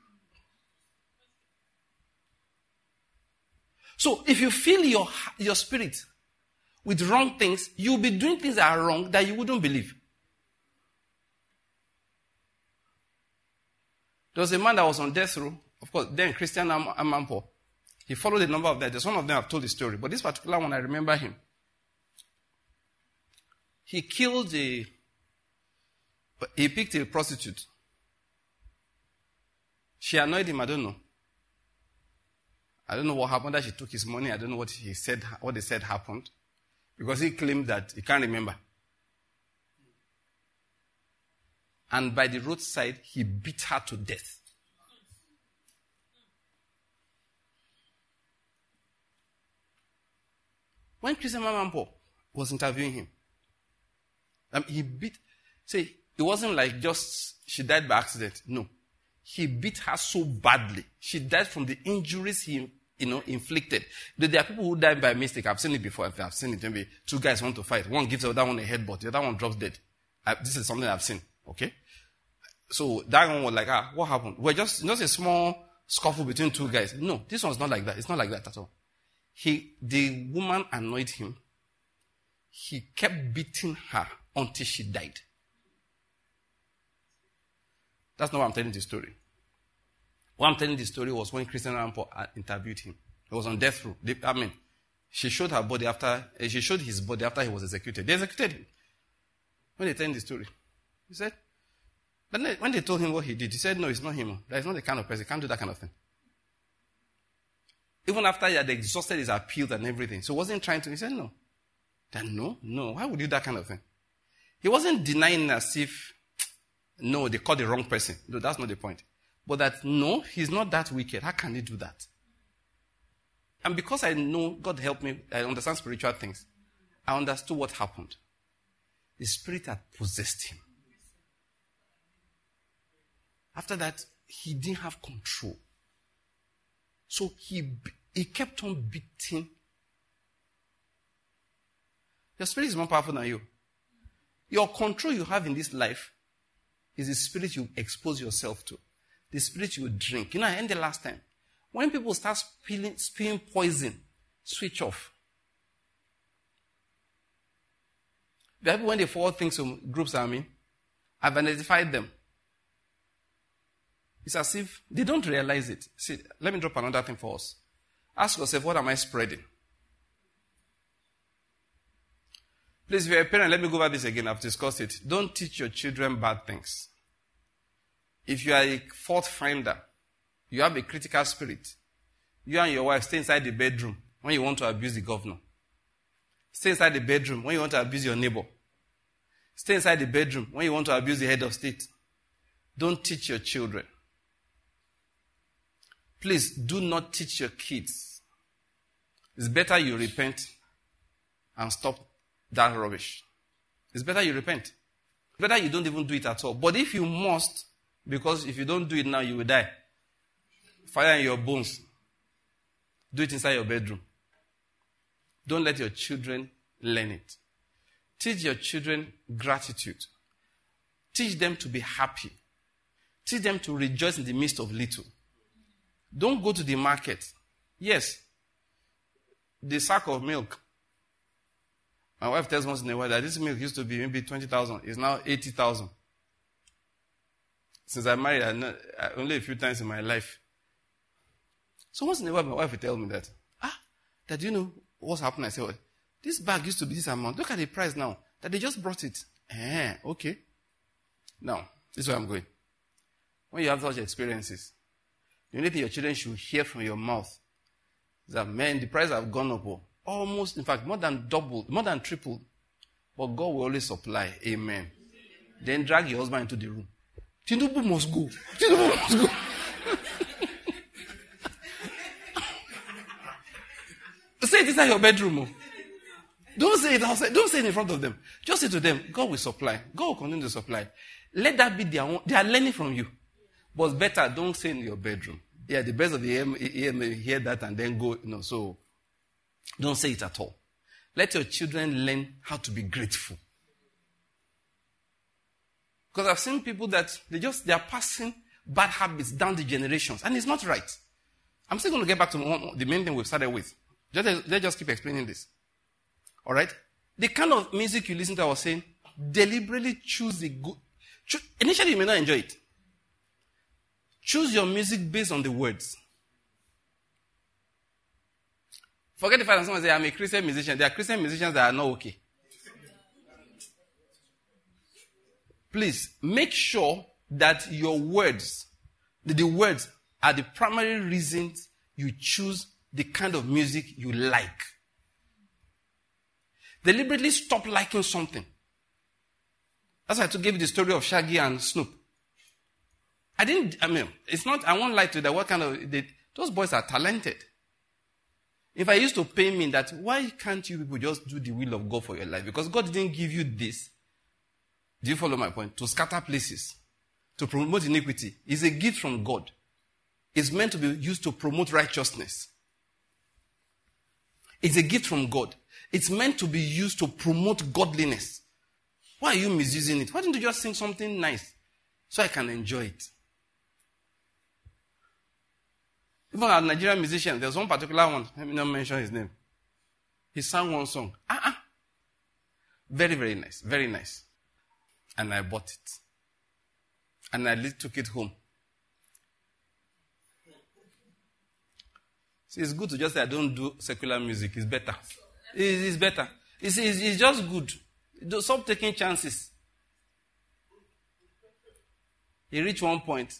So if you fill your, your spirit with wrong things, you'll be doing things that are wrong that you wouldn't believe. There was a man that was on death row. Of course, then Christian Amanpour. He followed a number of that. There's one of them I've told the story. But this particular one, I remember him. He killed a... He picked a prostitute. She annoyed him, I don't know. I don't know what happened, that she took his money. I don't know what he said, what they said happened. Because he claimed that he can't remember. And by the roadside, he beat her to death. When Christian Amanpour was interviewing him, um, he beat, say, it wasn't like just she died by accident. No. He beat her so badly. She died from the injuries he you know, inflicted. There are people who die by mistake. I've seen it before. I've seen it. Maybe two guys want to fight. One gives the other one a headbutt. The other one drops dead. I, this is something I've seen. Okay? So that one was like, ah, what happened? We're just, just a small scuffle between two guys. No, this one's not like that. It's not like that at all. He, the woman annoyed him. He kept beating her until she died. That's not why I'm telling the story. What I'm telling the story was when Christian Rampo interviewed him. He was on death row. They, I mean, she showed her body after, she showed his body after he was executed. They executed him. When they told the story, he said, but when they told him what he did, he said, no, it's not him. That is not the kind of person. He can't do that kind of thing. Even after he had exhausted his appeals and everything. So he wasn't trying to, he said, no. Then no, no. Why would you do that kind of thing? He wasn't denying as if, no, they caught the wrong person. No, that's not the point. But that, no, he's not that wicked. How can he do that? And because I know, God help me, I understand spiritual things, I understood what happened. The spirit had possessed him. After that, he didn't have control. So he, he kept on beating. Your spirit is more powerful than you. Your control you have in this life is the spirit you expose yourself to. The spirit you drink. You know, I ended last time. When people start spilling, spilling poison, switch off. The people, when they forward things to groups, I mean, I've identified them. It's as if they don't realize it. See, let me drop another thing for us. Ask yourself, what am I spreading? Please, if you're a parent, let me go over this again. I've discussed it. Don't teach your children bad things. If you are a fault finder, you have a critical spirit, you and your wife stay inside the bedroom when you want to abuse the governor. Stay inside the bedroom when you want to abuse your neighbor. Stay inside the bedroom when you want to abuse the head of state. Don't teach your children. Please, do not teach your kids. It's better you repent and stop that rubbish. It's better you repent. It's better you don't even do it at all. But if you must, because if you don't do it now, you will die. Fire in your bones. Do it inside your bedroom. Don't let your children learn it. Teach your children gratitude. Teach them to be happy. Teach them to rejoice in the midst of little. Don't go to the market. Yes, the sack of milk. My wife tells me once in a while that this milk used to be maybe twenty thousand. It's now eighty thousand. Since I married, I know, I, only a few times in my life. So once in a while, my wife will tell me that, ah, that you know what's happening. I say, well, this bag used to be this amount. Look at the price now. That they just brought it. Eh, okay. Now, this is where I'm going. When you have such experiences, the only thing your children should hear from your mouth is that, man, the price have gone up. Oh, almost, in fact, more than doubled, more than tripled. But God will always supply. Amen. Then drag your husband into the room. Tinubu must go. Tinubu must go. Say it inside your bedroom. Oh. Don't say it outside. Don't say it in front of them. Just say to them, God will supply. God will continue to supply. Let that be their own. They are learning from you. But better, don't say in your bedroom. Yeah, the best of the ear may hear that and then go, you know, so don't say it at all. Let your children learn how to be grateful. Because I've seen people that they just, they are passing bad habits down the generations. And it's not right. I'm still going to get back to the main thing we've started with. Just, let's just keep explaining this. All right? The kind of music you listen to, I was saying, deliberately choose the good. Choose, initially, you may not enjoy it. Choose your music based on the words. Forget the fact that someone says, I'm a Christian musician. There are Christian musicians that are not okay. Please, make sure that your words, that the words are the primary reasons you choose the kind of music you like. Deliberately stop liking something. That's why I gave you the story of Shaggy and Snoop. I didn't, I mean, it's not, I won't lie to you that what kind of, they, those boys are talented. If I used to pay me that, why can't you people just do the will of God for your life? Because God didn't give you this. Do you follow my point? To scatter places, to promote iniquity. It's a gift from God. It's meant to be used to promote righteousness. It's a gift from God. It's meant to be used to promote godliness. Why are you misusing it? Why don't you just sing something nice so I can enjoy it? Even a Nigerian musician, there's one particular one, let me not mention his name. He sang one song. Uh-uh. Very, very nice. Very nice. And I bought it. And I took it home. See, it's good to just say I don't do secular music. It's better. It's better. It's, it's, it's just good. Stop taking chances. He reached one point.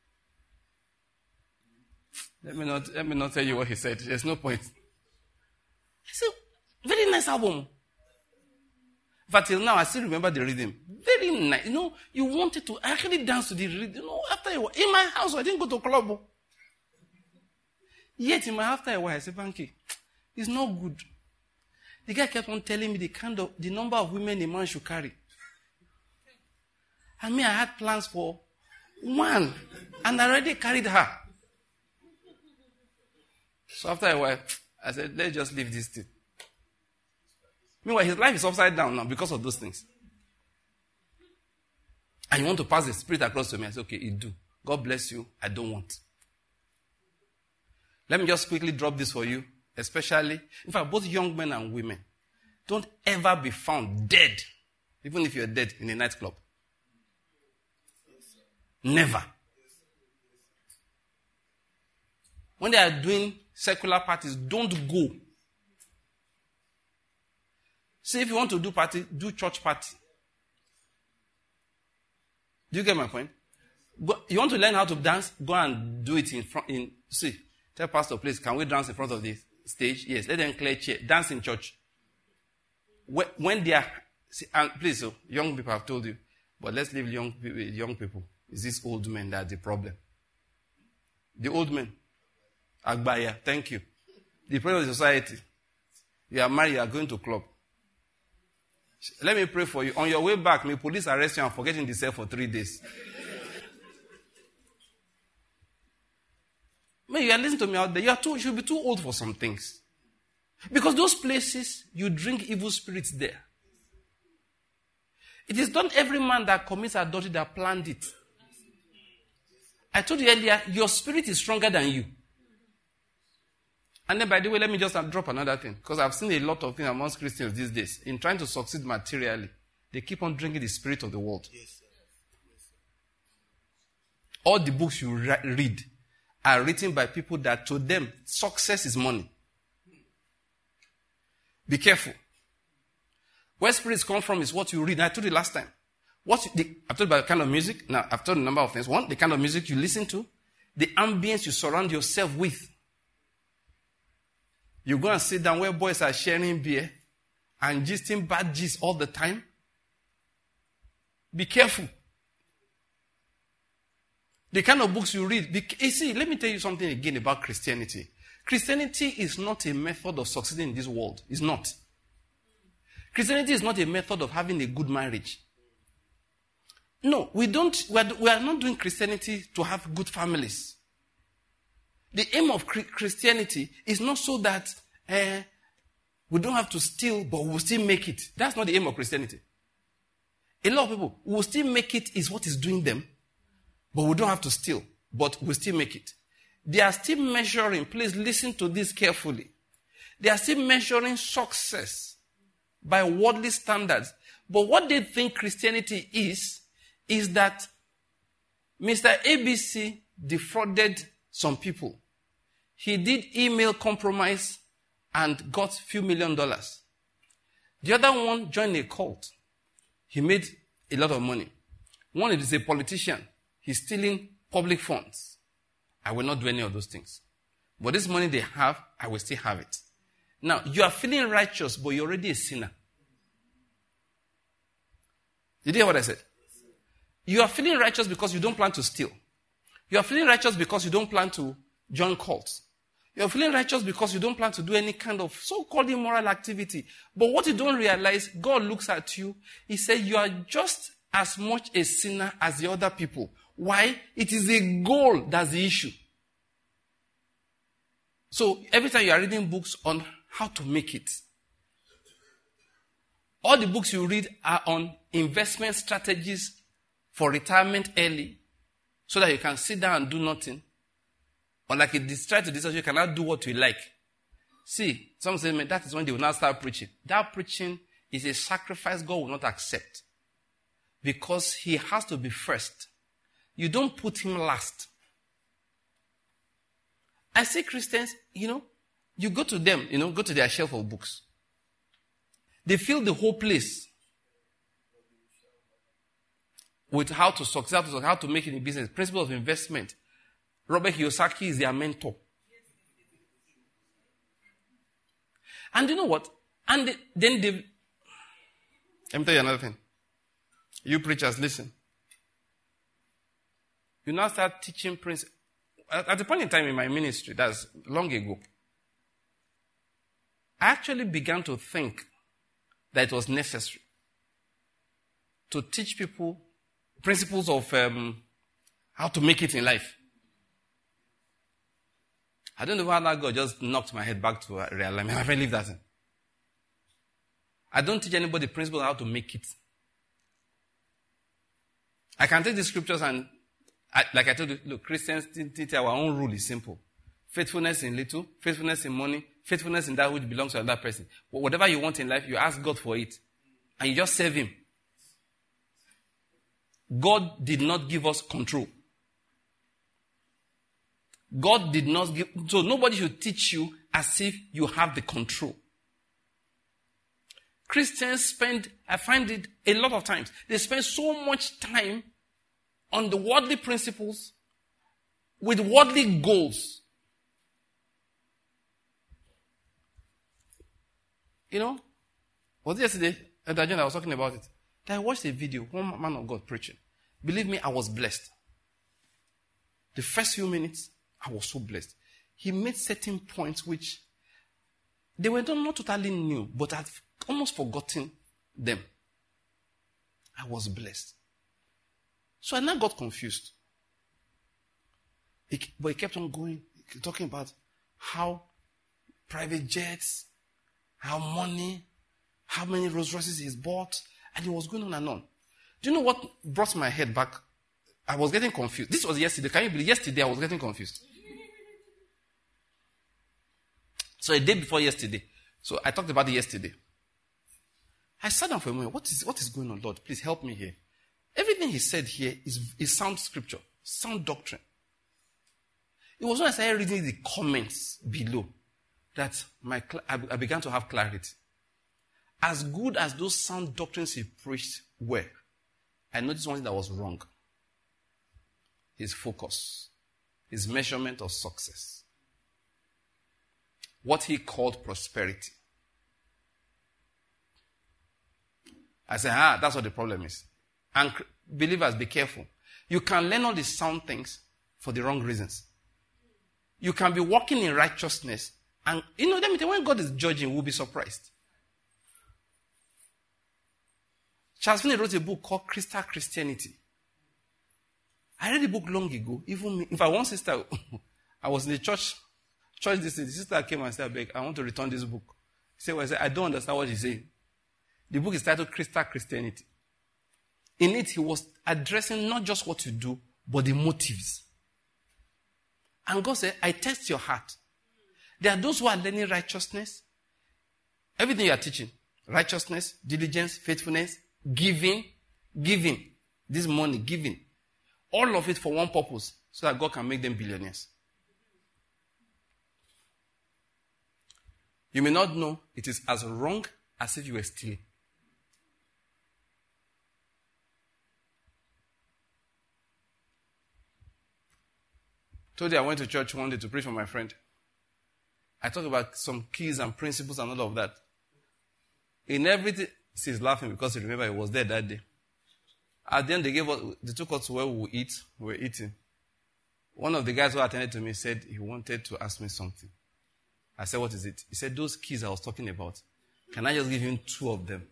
Let me not let me not tell you what he said. There's no point. I said, very nice album. But till now, I still remember the rhythm. Very nice. You know, you wanted to actually dance to the rhythm. You know, after a while, in my house, I didn't go to club. Yet, in my after a while, I said, Banky, it's not good. The guy kept on telling me the kind of, the number of women a man should carry. I mean, I had plans for one, and I already carried her. So after a while, I said, let's just leave this thing. Meanwhile, his life is upside down now because of those things. And you want to pass the spirit across to me. I said, okay, you do. God bless you. I don't want. Let me just quickly drop this for you. Especially, in fact, both young men and women. Don't ever be found dead, even if you're dead in a nightclub. Never. When they are doing secular parties, don't go. See, if you want to do party, do church party. Do you get my point? Go, you want to learn how to dance? Go and do it in front. In see, tell pastor, please, can we dance in front of the stage? Yes, let them clear chair. Dance in church. When, when they are, see, and please, so young people have told you, but let's leave young people. Young people. It's these old men that are the problem. The old men. Agbaya, thank you. The problem of the society. You are married, you are going to club. Let me pray for you. On your way back, may police arrest you and forget in the cell for three days. Man, you are listening to me out there. You are too, you should be too old for some things. Because those places, you drink evil spirits there. It is not every man that commits adultery that planned it. I told you earlier, your spirit is stronger than you. And then, by the way, let me just drop another thing. Because I've seen a lot of things amongst Christians these days. In trying to succeed materially, they keep on drinking the spirit of the world. Yes, sir. Yes, sir. All the books you ra- read are written by people that, to them, success is money. Be careful. Where spirits come from is what you read. I told you last time. What you, the, I've told you about the kind of music. Now, I've told you a number of things. One, the kind of music you listen to. The ambience you surround yourself with. You go and sit down where boys are sharing beer and gisting bad gist all the time. Be careful. The kind of books you read. Be, you see, let me tell you something again about Christianity. Christianity is not a method of succeeding in this world. It's not. Christianity is not a method of having a good marriage. No, we don't. We are, we are not doing Christianity to have good families. The aim of Christianity is not so that uh, we don't have to steal, but we'll still make it. That's not the aim of Christianity. A lot of people will still make it is what is doing them, but we don't have to steal, but we'll still make it. They are still measuring, please listen to this carefully. They are still measuring success by worldly standards. But what they think Christianity is, is that Mister A B C defrauded some people. He did email compromise and got a few million dollars. The other one joined a cult. He made a lot of money. One is a politician. He's stealing public funds. I will not do any of those things. But this money they have, I will still have it. Now, you are feeling righteous, but you're already a sinner. Did you hear what I said? You are feeling righteous because you don't plan to steal. You are feeling righteous because you don't plan to join cults. You are feeling righteous because you don't plan to do any kind of so-called immoral activity. But what you don't realize, God looks at you. He said, you are just as much a sinner as the other people. Why? It is a goal that's the issue. So every time you are reading books on how to make it. All the books you read are on investment strategies for retirement early so that you can sit down and do nothing. Or like a distract to this, you cannot do what you like. See, some say, man, that is when they will now start preaching. That preaching is a sacrifice God will not accept. Because he has to be first. You don't put him last. I see Christians, you know, you go to them, you know, go to their shelf of books. They fill the whole place with how to succeed, how to, succeed, how to make it in business, principle of investment. Robert Kiyosaki is their mentor. And you know what? And they, then they... Let me tell you another thing. You preachers, listen. You now start teaching principles. At a point in time in my ministry, that's long ago, I actually began to think that it was necessary to teach people principles of um, how to make it in life. I don't know how that God just knocked my head back to real life. I leave that in. I don't teach anybody principles of how to make it. I can take the scriptures and, I, like I told you, look, Christians think our own rule is simple. Faithfulness in little, faithfulness in money, faithfulness in that which belongs to another person. But whatever you want in life, you ask God for it. And you just serve him. God did not give us control. God did not give, so nobody should teach you as if you have the control. Christians spend, I find it a lot of times, they spend so much time on the worldly principles with worldly goals. You know, was it yesterday at the agenda I was talking about it? That I watched a video, one man of God preaching. Believe me, I was blessed. The first few minutes, I was so blessed. He made certain points which they were not totally new, but I'd almost forgotten them. I was blessed. So I now got confused. He, but he kept on going, talking about how private jets, how money, how many Rolls Royces he's bought, and he was going on and on. Do you know what brought my head back? I was getting confused. This was yesterday. Can you believe? Yesterday I was getting confused. So a day before yesterday. So I talked about it yesterday. I sat down for a moment. What is, what is going on, Lord? Please help me here. Everything he said here is, is sound scripture, sound doctrine. It was when I started reading the comments below that my I began to have clarity. As good as those sound doctrines he preached were, I noticed one thing that was wrong. His focus, his measurement of success. What he called prosperity. I said, ah, that's what the problem is. And believers, be careful. You can learn all these sound things for the wrong reasons. You can be walking in righteousness. And, you know, let me tell you, when God is judging, we'll be surprised. Charles Finney wrote a book called Crystal Christianity. I read the book long ago. Even me, in fact, one sister, I was in the church, church this day, the sister came and said, I beg, I want to return this book. He said, well, I said, I don't understand what he's saying. The book is titled Crystal Christianity. In it, he was addressing not just what you do, but the motives. And God said, I test your heart. There are those who are learning righteousness. Everything you are teaching. Righteousness, diligence, faithfulness, giving, giving. This money, giving. All of it for one purpose, so that God can make them billionaires. You may not know it is as wrong as if you were stealing. Today I went to church one day to pray for my friend. I talked about some keys and principles and all of that. In everything, she's laughing because she remember he was there that day. At the end, they gave us, they took us to where we would eat. We were eating. One of the guys who attended to me said he wanted to ask me something. I said, what is it? He said, those keys I was talking about, can I just give him two of them?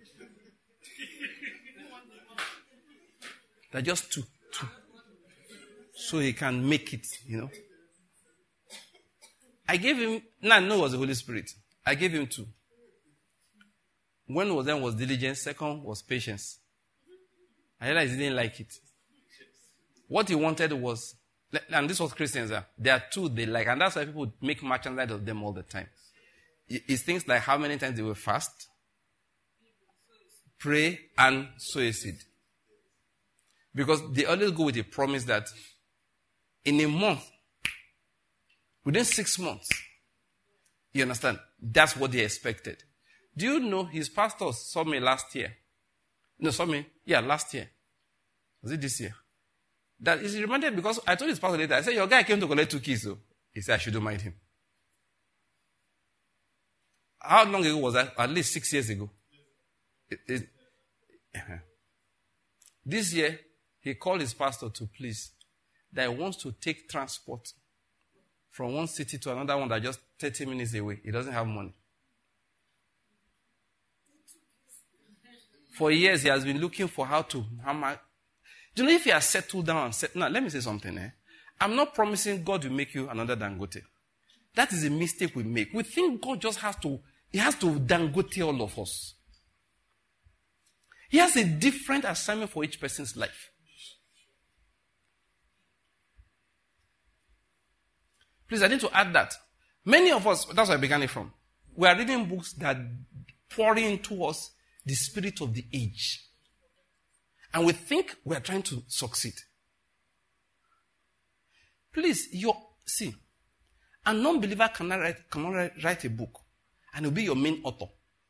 They're just two. Two. So he can make it, you know. I gave him, now I know it was the Holy Spirit. I I gave him two. One was then was diligence, second was patience. I realized he didn't like it. What he wanted was, and this was Christians, uh, there are two they like, and that's why people make merchandise of them all the time. It's things like how many times they will fast, pray, and sow a seed. Because they always go with a promise that in a month, within six months, you understand? That's what they expected. Do you know his pastor saw me last year? No, saw me, yeah, last year. Was it this year? That is reminded because I told his pastor later, I said, your guy came to collect two keys, though. He said, I shouldn't mind him. How long ago was that? At least six years ago. It, it, uh-huh. This year, he called his pastor to please that he wants to take transport from one city to another one that just thirty minutes away. He doesn't have money. For years, he has been looking for how to hammer. Do you know if he has settled down and set, now let me say something, eh? I'm not promising God will make you another Dangote. That is a mistake we make. We think God just has to, he has to Dangote all of us. He has a different assignment for each person's life. Please, I need to add that. Many of us, that's where I began it from. We are reading books that pour into us the spirit of the age. And we think we are trying to succeed. Please, you see, a non-believer cannot write, cannot write a book and will be your main author.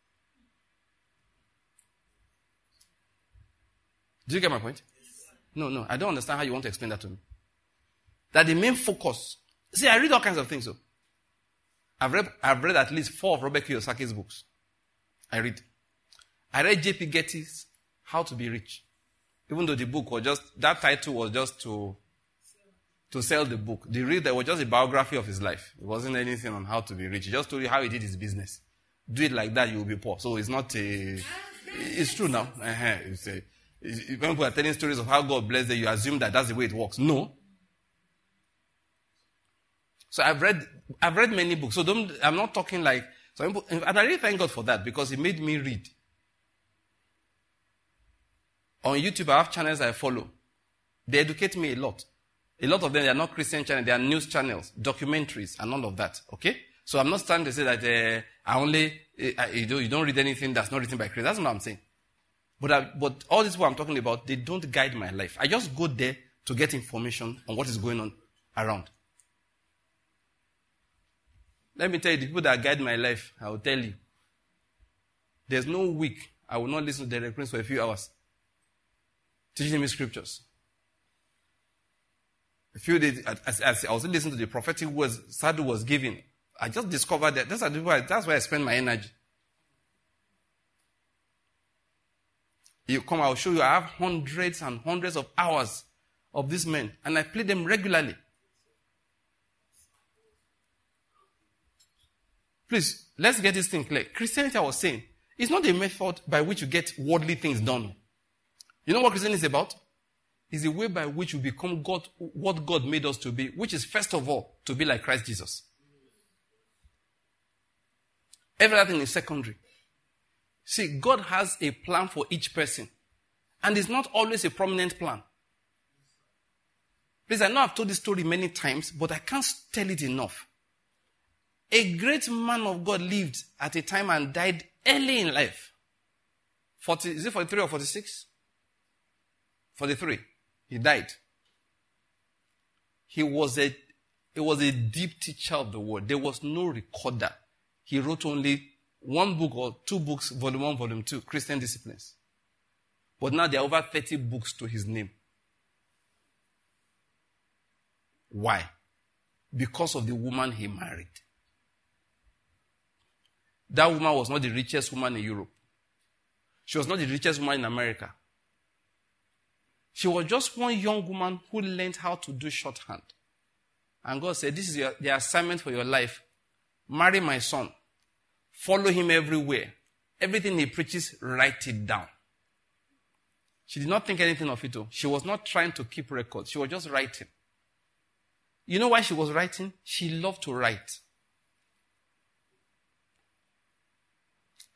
Do you get my point? No, no, I don't understand how you want to explain that to me. That the main focus. See, I read all kinds of things. So. I've read, I've read at least four of Robert Kiyosaki's books. I read. I read J P Getty's How to Be Rich. Even though the book was just, that title was just to, to sell the book. The reader was just a biography of his life. It wasn't anything on how to be rich. He just told you how he did his business. Do it like that, you will be poor. So it's not a, it's true now. Uh-huh. It's a, it's, when people are telling stories of how God blessed them, you assume that that's the way it works. No. So I've read, I've read many books. So don't, I'm not talking like, so and I really thank God for that because it made me read. On YouTube, I have channels I follow. They educate me a lot. A lot of them, they are not Christian channels. They are news channels, documentaries, and all of that. Okay? So I'm not trying to say that uh, I only, uh, you, don't, you don't read anything that's not written by Christians. That's not what I'm saying. But, I, but all this what I'm talking about, they don't guide my life. I just go there to get information on what is going on around. Let me tell you, the people that guide my life, I will tell you. There's no week I will not listen to Derek Prince for a few hours. Teaching me scriptures. A few days, as, as I was listening to the prophetic words Sadhu was giving, I just discovered that that's, that's where I spend my energy. You come, I'll show you, I have hundreds and hundreds of hours of these men, and I play them regularly. Please, let's get this thing clear. Christianity, I was saying, is not a method by which you get worldly things done. You know what Christianity is about? It's the way by which we become God, what God made us to be, which is first of all, to be like Christ Jesus. Everything is secondary. See, God has a plan for each person. And it's not always a prominent plan. Please, I know I've told this story many times, but I can't tell it enough. A great man of God lived at a time and died early in life. forty, is it forty-three or forty-six? forty-three. He died. He was a, he was a deep teacher of the word. There was no recorder. He wrote only one book or two books, volume one, volume two, Christian Disciplines. But now there are over thirty books to his name. Why? Because of the woman he married. That woman was not the richest woman in Europe. She was not the richest woman in America. She was just one young woman who learned how to do shorthand. And God said, this is your, the assignment for your life. Marry my son. Follow him everywhere. Everything he preaches, write it down. She did not think anything of it. She was not trying to keep records. She was just writing. You know why she was writing? She loved to write.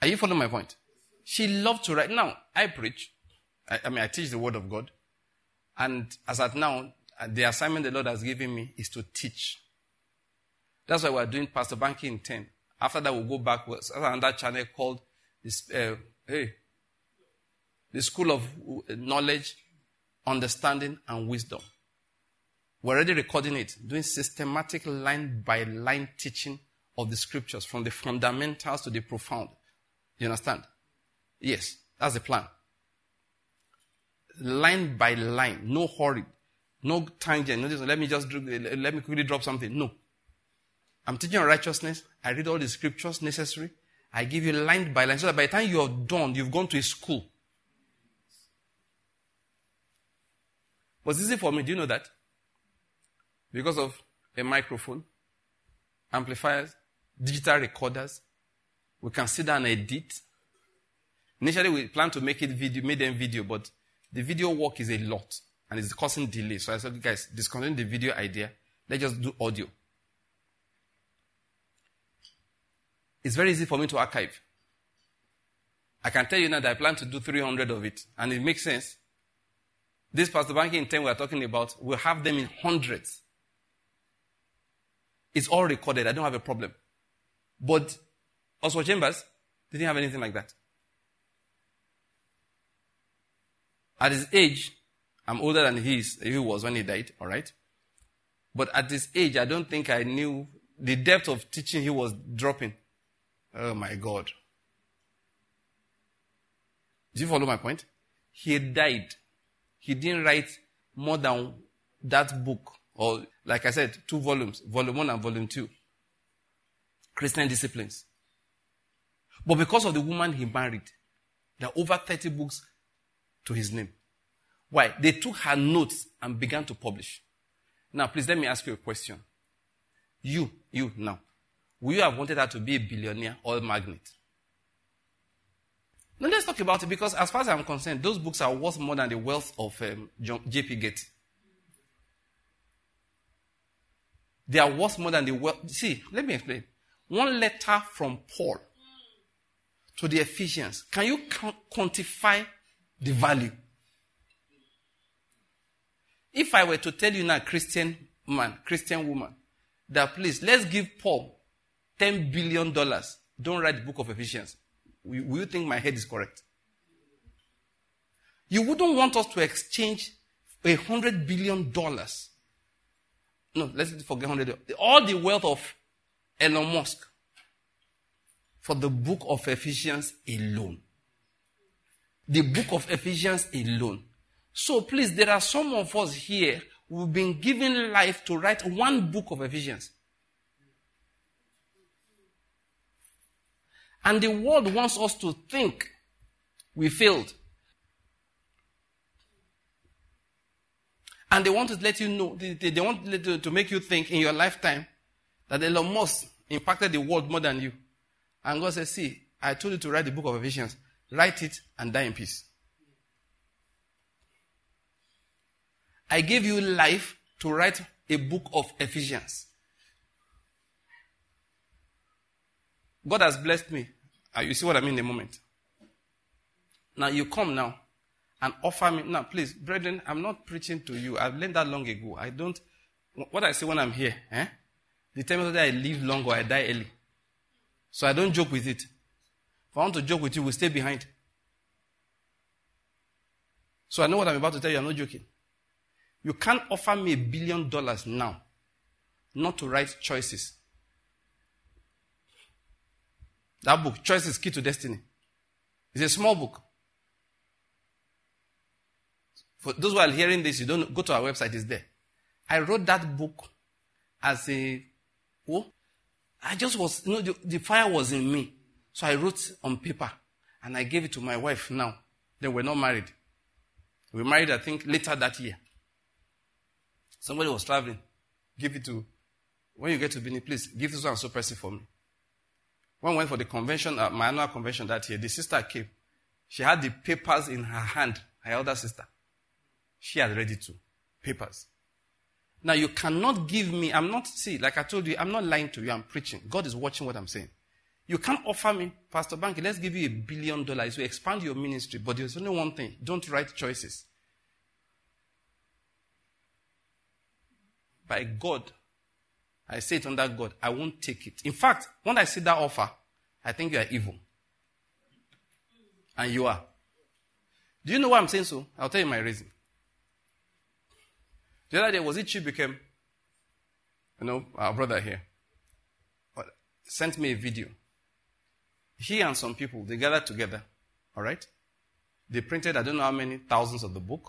Are you following my point? She loved to write. Now, I preach. I, I mean, I teach the word of God. And as at now, the assignment the Lord has given me is to teach. That's why we're doing Pastor Banky in ten. After that, we'll go back to another channel called this, uh, hey, the School of Knowledge, Understanding, and Wisdom. We're already recording it, doing systematic line-by-line teaching of the scriptures, from the fundamentals to the profound. You understand? Yes, that's the plan. Line by line, no hurry, no tangent. No, let me just let me quickly drop something. No, I'm teaching on righteousness. I read all the scriptures necessary. I give you line by line, so that by the time you are done, you've gone to a school. But it's easy for me. Do you know that? Because of a microphone, amplifiers, digital recorders, we can sit down and edit. Initially, we plan to make it video, make them video, but the video work is a lot, and it's causing delay. So I said, guys, discontinue the video idea. Let's just do audio. It's very easy for me to archive. I can tell you now that I plan to do three hundred of it, and it makes sense. This Pastor Banky in ten we're talking about, we'll have them in hundreds. It's all recorded. I don't have a problem. But Oswald Chambers didn't have anything like that. At his age, I'm older than he, is, he was when he died, all right? But at this age, I don't think I knew the depth of teaching he was dropping. Oh, my God. Do you follow my point? He died. He didn't write more than that book, or like I said, two volumes, volume one and volume two. Christian Disciplines. But because of the woman he married, there are over thirty books to his name. Why? They took her notes and began to publish. Now, please let me ask you a question. You, you now, would you have wanted her to be a billionaire or a magnate? Now let's talk about it, because as far as I'm concerned, those books are worth more than the wealth of um, J P Getty. They are worth more than the wealth. See, let me explain. One letter from Paul to the Ephesians. Can you quantify the value? If I were to tell you now, Christian man, Christian woman, that please, let's give Paul ten billion dollars. Don't write the book of Ephesians. Will you think my head is correct? You wouldn't want us to exchange a hundred billion dollars. No, let's forget hundred. All the wealth of Elon Musk for the book of Ephesians alone. The book of Ephesians alone. So please, there are some of us here who've been given life to write one book of Ephesians. And the world wants us to think we failed. And they want to let you know, they, they want to, to make you think in your lifetime that Elon Musk impacted the world more than you. And God says, see, I told you to write the book of Ephesians. Write it and die in peace. I gave you life to write a book of Ephesians. God has blessed me. Uh, you see what I mean in a moment. Now you come now and offer me. Now please, brethren, I'm not preaching to you. I've learned that long ago. I don't, what I say when I'm here, eh? determines whether I live long or I die early. So I don't joke with it. If I want to joke with you, we'll stay behind. So I know what I'm about to tell you. I'm not joking. You can't offer me a billion dollars now not to write choices. That book, Choices Key to Destiny, is a small book. For those who are hearing this, you don't go to our website, it's there. I wrote that book as a, oh, I just was, you know, the, the fire was in me. So I wrote on paper and I gave it to my wife now. They were not married. We were married, I think, later that year. Somebody was traveling. Give it to, when you get to Benin, please, give this one so person for me. When we went for the convention, uh, my annual convention that year, the sister came. She had the papers in her hand, her elder sister. She had read it too. Papers. Now you cannot give me, I'm not, see, like I told you, I'm not lying to you, I'm preaching. God is watching what I'm saying. You can't offer me, Pastor Banky, let's give you a billion dollars to expand your ministry, but there's only one thing. Don't write choices. By God, I say it under God, I won't take it. In fact, when I see that offer, I think you are evil. And you are. Do you know why I'm saying so? I'll tell you my reason. The other day, was it Chibukem? You know, our brother here. Sent me a video. He and some people, they gathered together. All right? They printed, I don't know how many thousands of the book.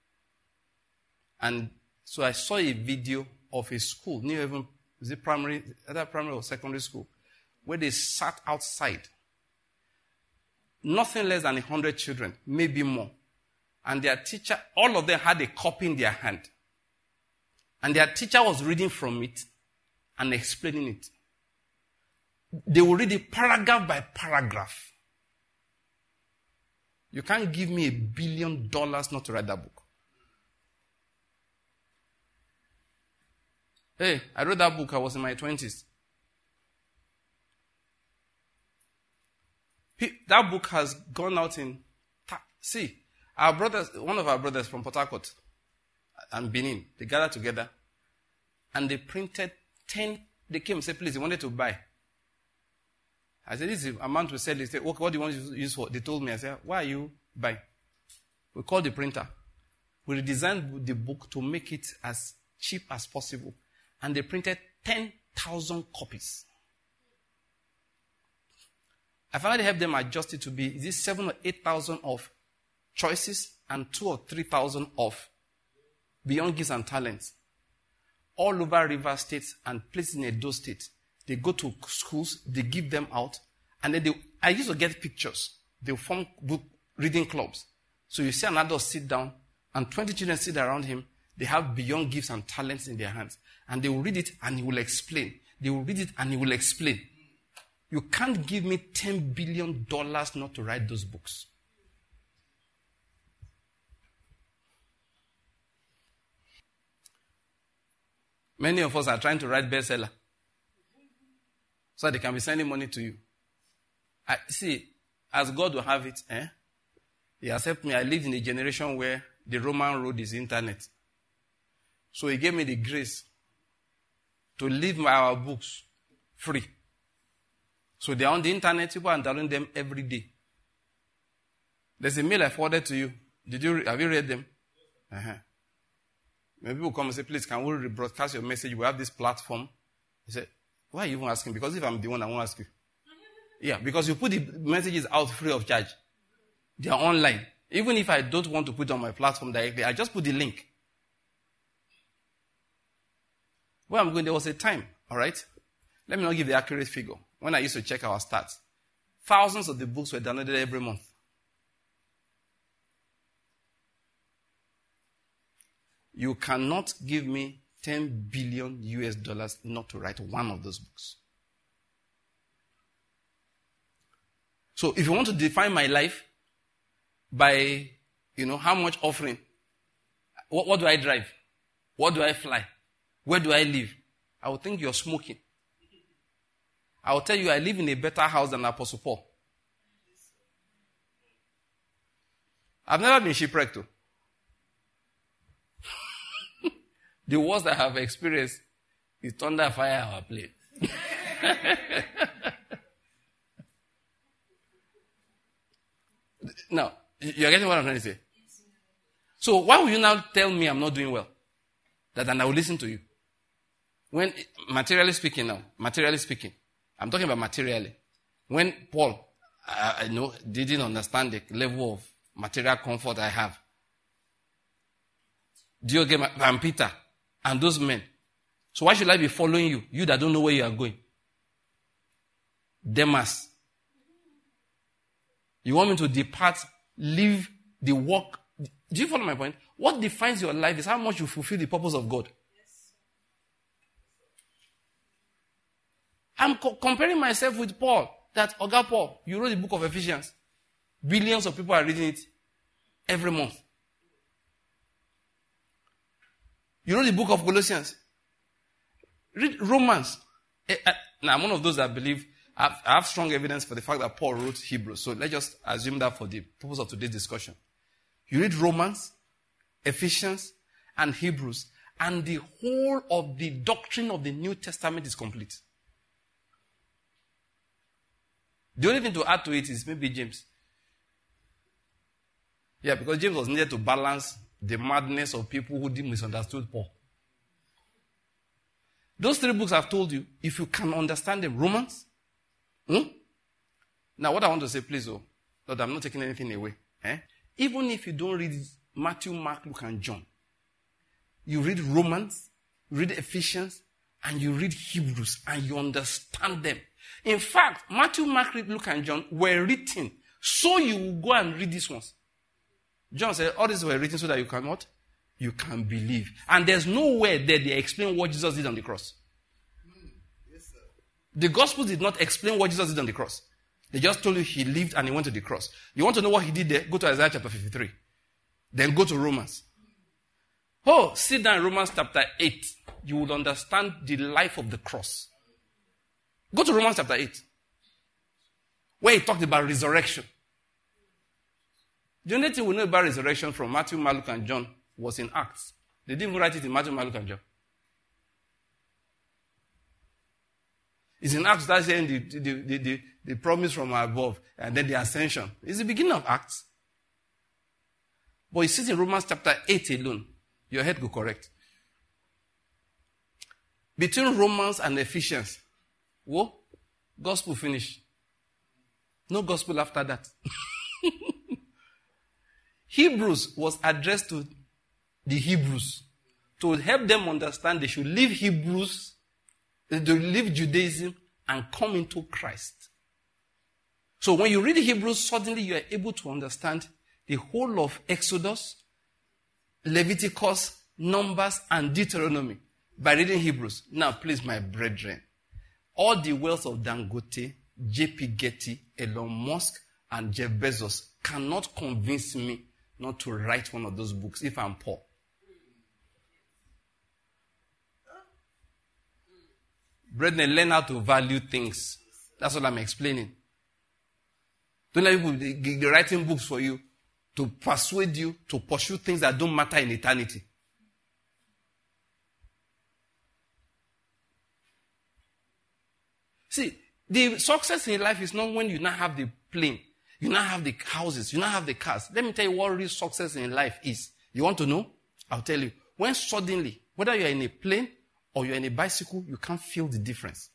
And so I saw a video of a school, near even, is it primary, either primary or secondary school, where they sat outside. Nothing less than a hundred children, maybe more. And their teacher, all of them had a copy in their hand. And their teacher was reading from it and explaining it. They will read it paragraph by paragraph. You can't give me a billion dollars not to write that book. Hey, I wrote that book, I was in my twenties. That book has gone out in... See, our brothers, one of our brothers from Port Harcourt and Benin, they gathered together and they printed ten... They came and said, please, they wanted to buy. I said, this is the amount we sell. They said, okay, what do you want to use for? They told me, I said, why are you buying? We called the printer. We redesigned the book to make it as cheap as possible. And they printed ten thousand copies. I finally helped them adjust it to be, is it seven or eight thousand of choices and two or three thousand of Beyond Gifts and Talents. All over River State and places in Edo State. They go to schools, they give them out, and then they, I used to get pictures. They form book reading clubs. So you see an adult sit down, and twenty children sit around him. They have Beyond Gifts and Talents in their hands. And they will read it, and he will explain. They will read it, and he will explain. You can't give me ten billion dollars not to write those books. Many of us are trying to write bestseller so they can be sending money to you. I see, as God will have it, eh? He accepts me. I live in a generation where the Roman road is internet. So he gave me the grace to leave my, our books free. So they're on the internet. People are downloading them every day. There's a mail I forwarded to you. Did you have you read them? Uh-huh. Maybe people come and say, please, can we rebroadcast your message? We have this platform. He said, why are you even asking? Because if I'm the one, I won't ask you. Yeah, because you put the messages out free of charge. They are online. Even if I don't want to put it on my platform directly, I just put the link. Where I'm going, there was a time, all right? Let me not give the accurate figure. When I used to check our stats, thousands of the books were downloaded every month. You cannot give me ten billion U S dollars not to write one of those books. So if you want to define my life by, you know, how much offering, what, what do I drive? What do I fly? Where do I live? I would think you're smoking. I will tell you I live in a better house than Apostle Paul. I've never been shipwrecked though. The worst I have experienced is thunder, fire, our plane. Now, you're getting what I'm trying to say? So why will you now tell me I'm not doing well? That and I will listen to you. When, materially speaking now, materially speaking, I'm talking about materially. When Paul, I, I know, didn't understand the level of material comfort I have. Do you get my, and Peter and those men. So why should I be following you? You that don't know where you are going. Demas. You want me to depart, leave the work. Do you follow my point? What defines your life is how much you fulfill the purpose of God. Yes. I'm co- comparing myself with Paul. That, Oga Paul, you wrote the book of Ephesians. Billions of people are reading it every month. You wrote the book of Colossians. Read Romans. Now, I'm one of those that believe I have, I have strong evidence for the fact that Paul wrote Hebrews. So let's just assume that for the purpose of today's discussion. You read Romans, Ephesians, and Hebrews, and the whole of the doctrine of the New Testament is complete. The only thing to add to it is maybe James. Yeah, because James was needed to balance the madness of people who misunderstood Paul. Those three books I've told you, if you can understand them, Romans. Hmm? Now, what I want to say, please, oh, Lord, I'm not taking anything away. Eh? Even if you don't read Matthew, Mark, Luke, and John, you read Romans, you read Ephesians, and you read Hebrews, and you understand them. In fact, Matthew, Mark, Luke, and John were written so you will go and read these ones. John said, all these were written so that you can what? You can believe. And there's nowhere there they explain what Jesus did on the cross. Yes, sir. The Gospels did not explain what Jesus did on the cross. They just told you he lived and he went to the cross. You want to know what he did there? Go to Isaiah chapter fifty-three. Then go to Romans. Oh, sit down in Romans chapter eight. You will understand the life of the cross. Go to Romans chapter eight. Where he talked about resurrection. The only thing we know about resurrection from Matthew, Mark, Luke, and John was in Acts. They didn't even write it in Matthew, Mark, Luke, and John. It's in Acts that's saying the, the, the, the, the promise from above and then the ascension. It's the beginning of Acts. But it says in Romans chapter eight alone, your head go correct. Between Romans and Ephesians, whoa, gospel finish. No gospel after that. Hebrews was addressed to the Hebrews to help them understand they should leave Hebrews, to leave Judaism and come into Christ. So when you read Hebrews, suddenly you are able to understand the whole of Exodus, Leviticus, Numbers, and Deuteronomy by reading Hebrews. Now, please, my brethren, all the wealth of Dangote, J P Getty, Elon Musk, and Jeff Bezos cannot convince me not to write one of those books if I'm poor. Brethren, learn how to value things. That's what I'm explaining. Don't let people be writing books for you to persuade you to pursue things that don't matter in eternity. See, the success in life is not when you now have the plane, you now have the houses, you now have the cars. Let me tell you what real success in life is. You want to know? I'll tell you. When suddenly, whether you're in a plane or you're in a bicycle, you can't feel the difference.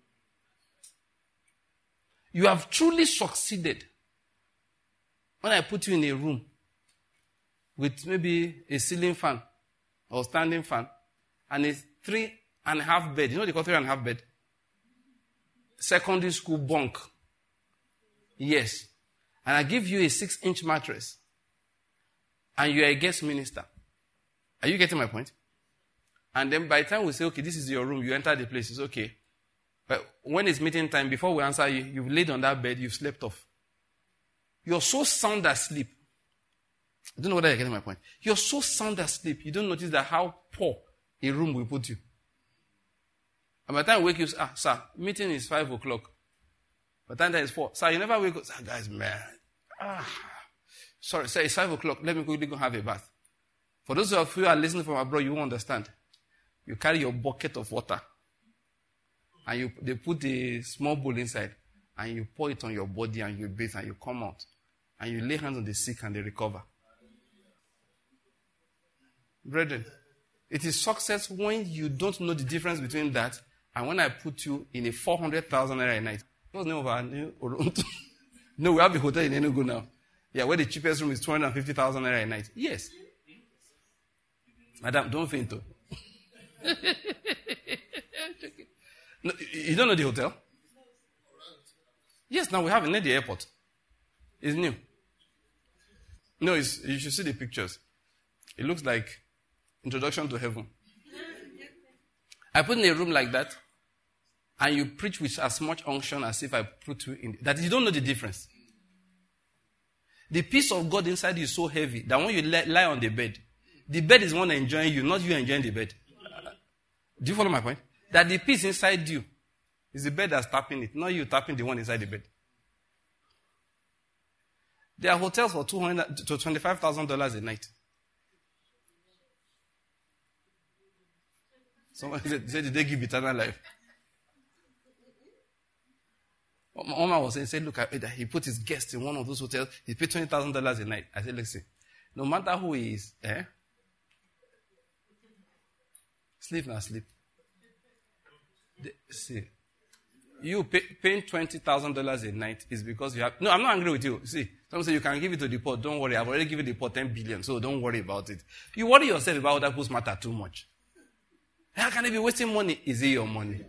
You have truly succeeded when I put you in a room with maybe a ceiling fan or standing fan and a three and a half bed. You know what they call three and a half bed? Secondary school bunk. Yes. And I give you a six-inch mattress. And you're a guest minister. Are you getting my point? And then by the time we say, okay, this is your room, you enter the place, it's okay. But when it's meeting time, before we answer you, you've laid on that bed, you've slept off. You're so sound asleep. I don't know whether you're getting my point. You're so sound asleep, you don't notice that how poor a room will put you. And by the time you wake, you say, ah, sir, meeting is five o'clock. By the time that is four. Sir, you never wake up. Sir, guys, man. Ah, sorry, sir, it's five o'clock. Let me quickly go have a bath. For those of you who are listening from abroad, you won't understand. You carry your bucket of water. And you, they put a small bowl inside. And you pour it on your body and you bathe and you come out. And you lay hands on the sick and they recover. Brethren, it is success when you don't know the difference between that and when I put you in a four hundred thousand naira a night. What's the name of our new No, we have a hotel in Enugu now. Yeah, where the cheapest room is two hundred fifty thousand naira a night. Yes. Madam, don't faint though. No, you don't know the hotel? Yes, now we have it near the airport. It's new. No, it's, you should see the pictures. It looks like Introduction to Heaven. I put in a room like that, and you preach with as much unction as if I put you in. That you don't know the difference. The peace of God inside you is so heavy that when you lie on the bed, the bed is one enjoying you, not you enjoying the bed. Do you follow my point? That the peace inside you It's the bed that's tapping it, not you tapping the one inside the bed. There are hotels for two hundred to twenty-five thousand dollars a night. Someone said, did they give eternal life? Oma was saying, said, look, he put his guest in one of those hotels. He paid twenty thousand dollars a night. I said, listen, no matter who he is, eh? Sleep now, sleep. The, see, you pay, paying twenty thousand dollars a night is because you have... No, I'm not angry with you. See, some say you can give it to the poor. Don't worry. I've already given the poor ten billion, so don't worry about it. You worry yourself about other people's matter too much. How can they be wasting money? Is it your money?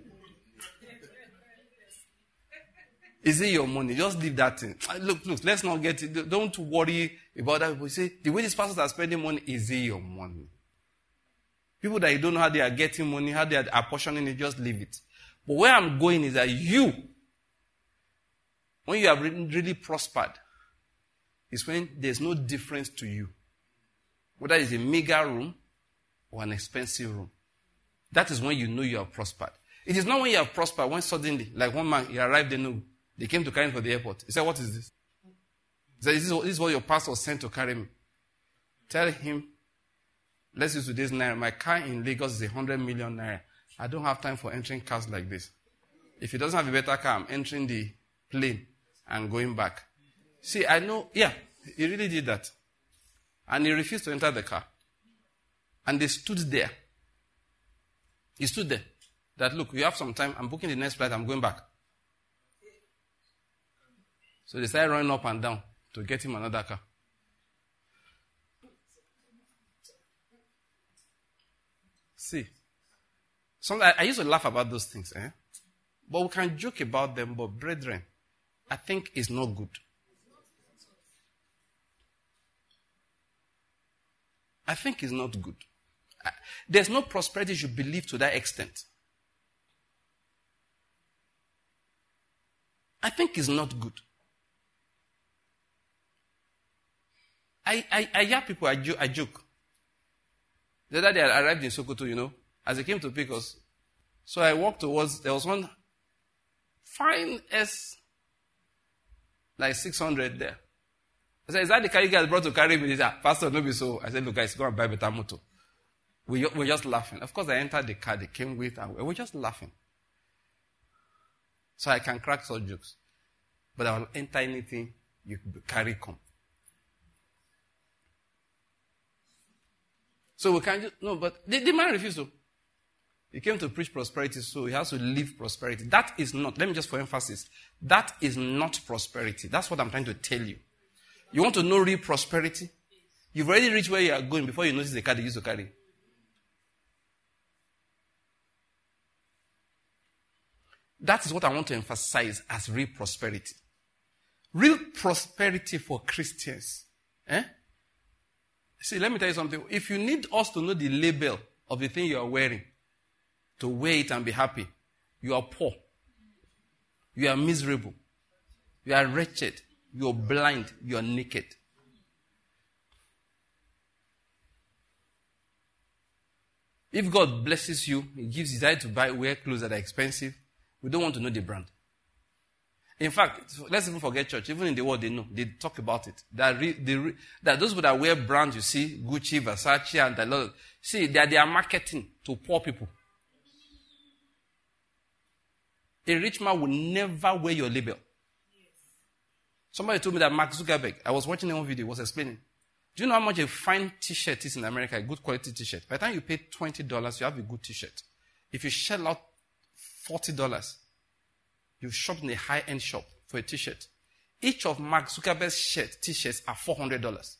Is it your money? Just leave that thing. Look, look, let's not get it. Don't worry about that. People say, the way these pastors are spending money, is it your money? People that you don't know how they are getting money, how they are apportioning it, just leave it. But where I'm going is that you, when you have really, really prospered, is when there's no difference to you. Whether it's a meager room or an expensive room. That is when you know you have prospered. It is not when you have prospered, when suddenly, like one man, he arrived in, they came to carry him for the airport. He said, what is this? He said, this is, what, this is what your pastor sent to carry me. Tell him, let's use today's naira. My car in Lagos is a hundred million naira. I don't have time for entering cars like this. If he doesn't have a better car, I'm entering the plane and going back. See, I know, yeah, he really did that. And he refused to enter the car. And they stood there. He stood there. That, look, you have some time. I'm booking the next flight. I'm going back. So they started running up and down to get him another car. See, sometimes I used to laugh about those things, eh? But we can joke about them. But brethren, I think it's not good. I think it's not good. There's no prosperity you believe to that extent. I think it's not good. I, I, I hear people, I, jo- I joke. The other day I arrived in Sokoto, you know, as they came to pick us. So I walked towards, there was one fine S, like six hundred there. I said, is that the car you guys brought to carry me? He said, Pastor, no be so. I said, look guys, go and buy better motor. We were just laughing. Of course, I entered the car they came with, and we were just laughing. So I can crack such jokes. But I will enter anything you carry come. So we can't just, no, but the, the man refused to. He came to preach prosperity, so he has to live prosperity. That is not, let me just for emphasis, that is not prosperity. That's what I'm trying to tell you. You want to know real prosperity? You've already reached where you are going before you notice the car they used to carry. That is what I want to emphasize as real prosperity. Real prosperity for Christians. Eh? See, let me tell you something. If you need us to know the label of the thing you are wearing, to wear it and be happy, you are poor. You are miserable. You are wretched. You are blind. You are naked. If God blesses you, He gives desire to buy, wear clothes that are expensive, we don't want to know the brand. In fact, let's even forget church. Even in the world, they know. They talk about it. That, re, they re, that those people that wear brands, you see, Gucci, Versace, and a lot of, see, they are, they are marketing to poor people. A rich man will never wear your label. Somebody told me that Mark Zuckerberg, I was watching one video, was explaining. Do you know how much a fine t-shirt is in America, a good quality t-shirt? By the time you pay twenty dollars, you have a good t-shirt. If you shell out forty dollars, you shop in a high-end shop for a t-shirt. Each of Mark Zuckerberg's shirt, t-shirts are four hundred dollars.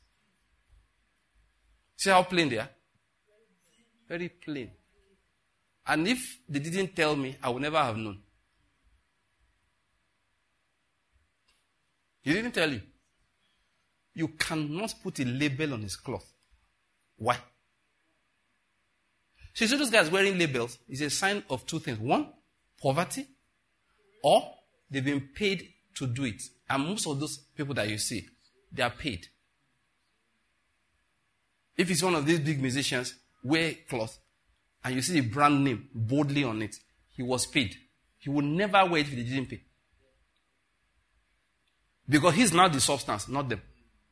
See how plain they are? Very plain. And if they didn't tell me, I would never have known. He didn't tell you. You cannot put a label on his cloth. Why? So you see those guys wearing labels is a sign of two things. One, poverty, or they've been paid to do it. And most of those people that you see, they are paid. If it's one of these big musicians, wear cloth, and you see the brand name boldly on it, he was paid. He would never wear it if they didn't pay. Because he's now the substance, not them.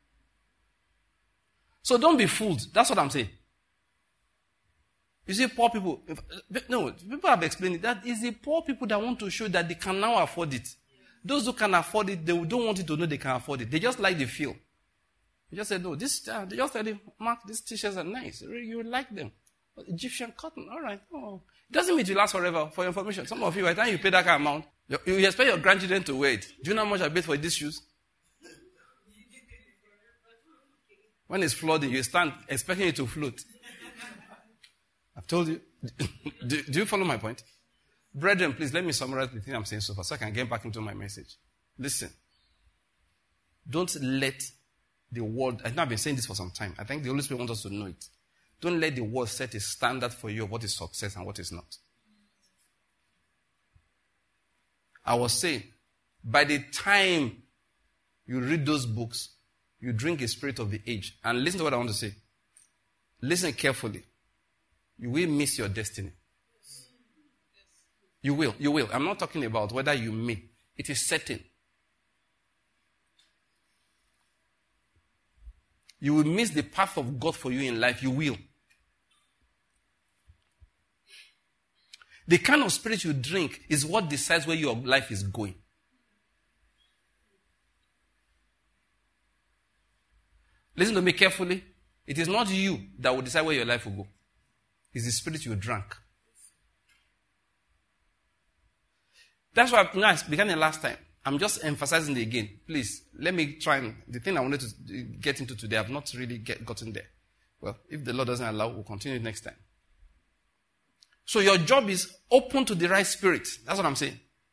So don't be fooled. That's what I'm saying. You see, poor people, if, no, people have explained it. That is the poor people that want to show that they can now afford it. Those who can afford it, they don't want you to know they can afford it. They just like the feel. You just say, no, this, uh, they just tell you, Mark, these t-shirts are nice. You like them. Egyptian cotton, all right. Oh. It doesn't mean it will last forever, for your information. Some of you, by the time you pay that kind of amount, you, you expect your grandchildren to wear it. Do you know how much I paid for these shoes? When it's flooding, you stand expecting it to float. I've told you. do, do you follow my point? Brethren, please let me summarize the thing I'm saying so far so I can get back into my message. Listen. Don't let the world, I know I've been saying this for some time. I think the Holy Spirit wants us to know it. Don't let the world set a standard for you of what is success and what is not. I was saying, by the time you read those books, you drink a spirit of the age. And listen to what I want to say. Listen carefully. You will miss your destiny. You will. You will. I'm not talking about whether you may. It is certain. You will miss the path of God for you in life. You will. The kind of spirit you drink is what decides where your life is going. Listen to me carefully. It is not you that will decide where your life will go. It's the spirit you drank. That's why I began the last time. I'm just emphasizing it again. Please, let me try and... The thing I wanted to get into today, I've not really get, gotten there. Well, if the Lord doesn't allow, we'll continue next time. So your job is open to the right spirit. That's what I'm saying.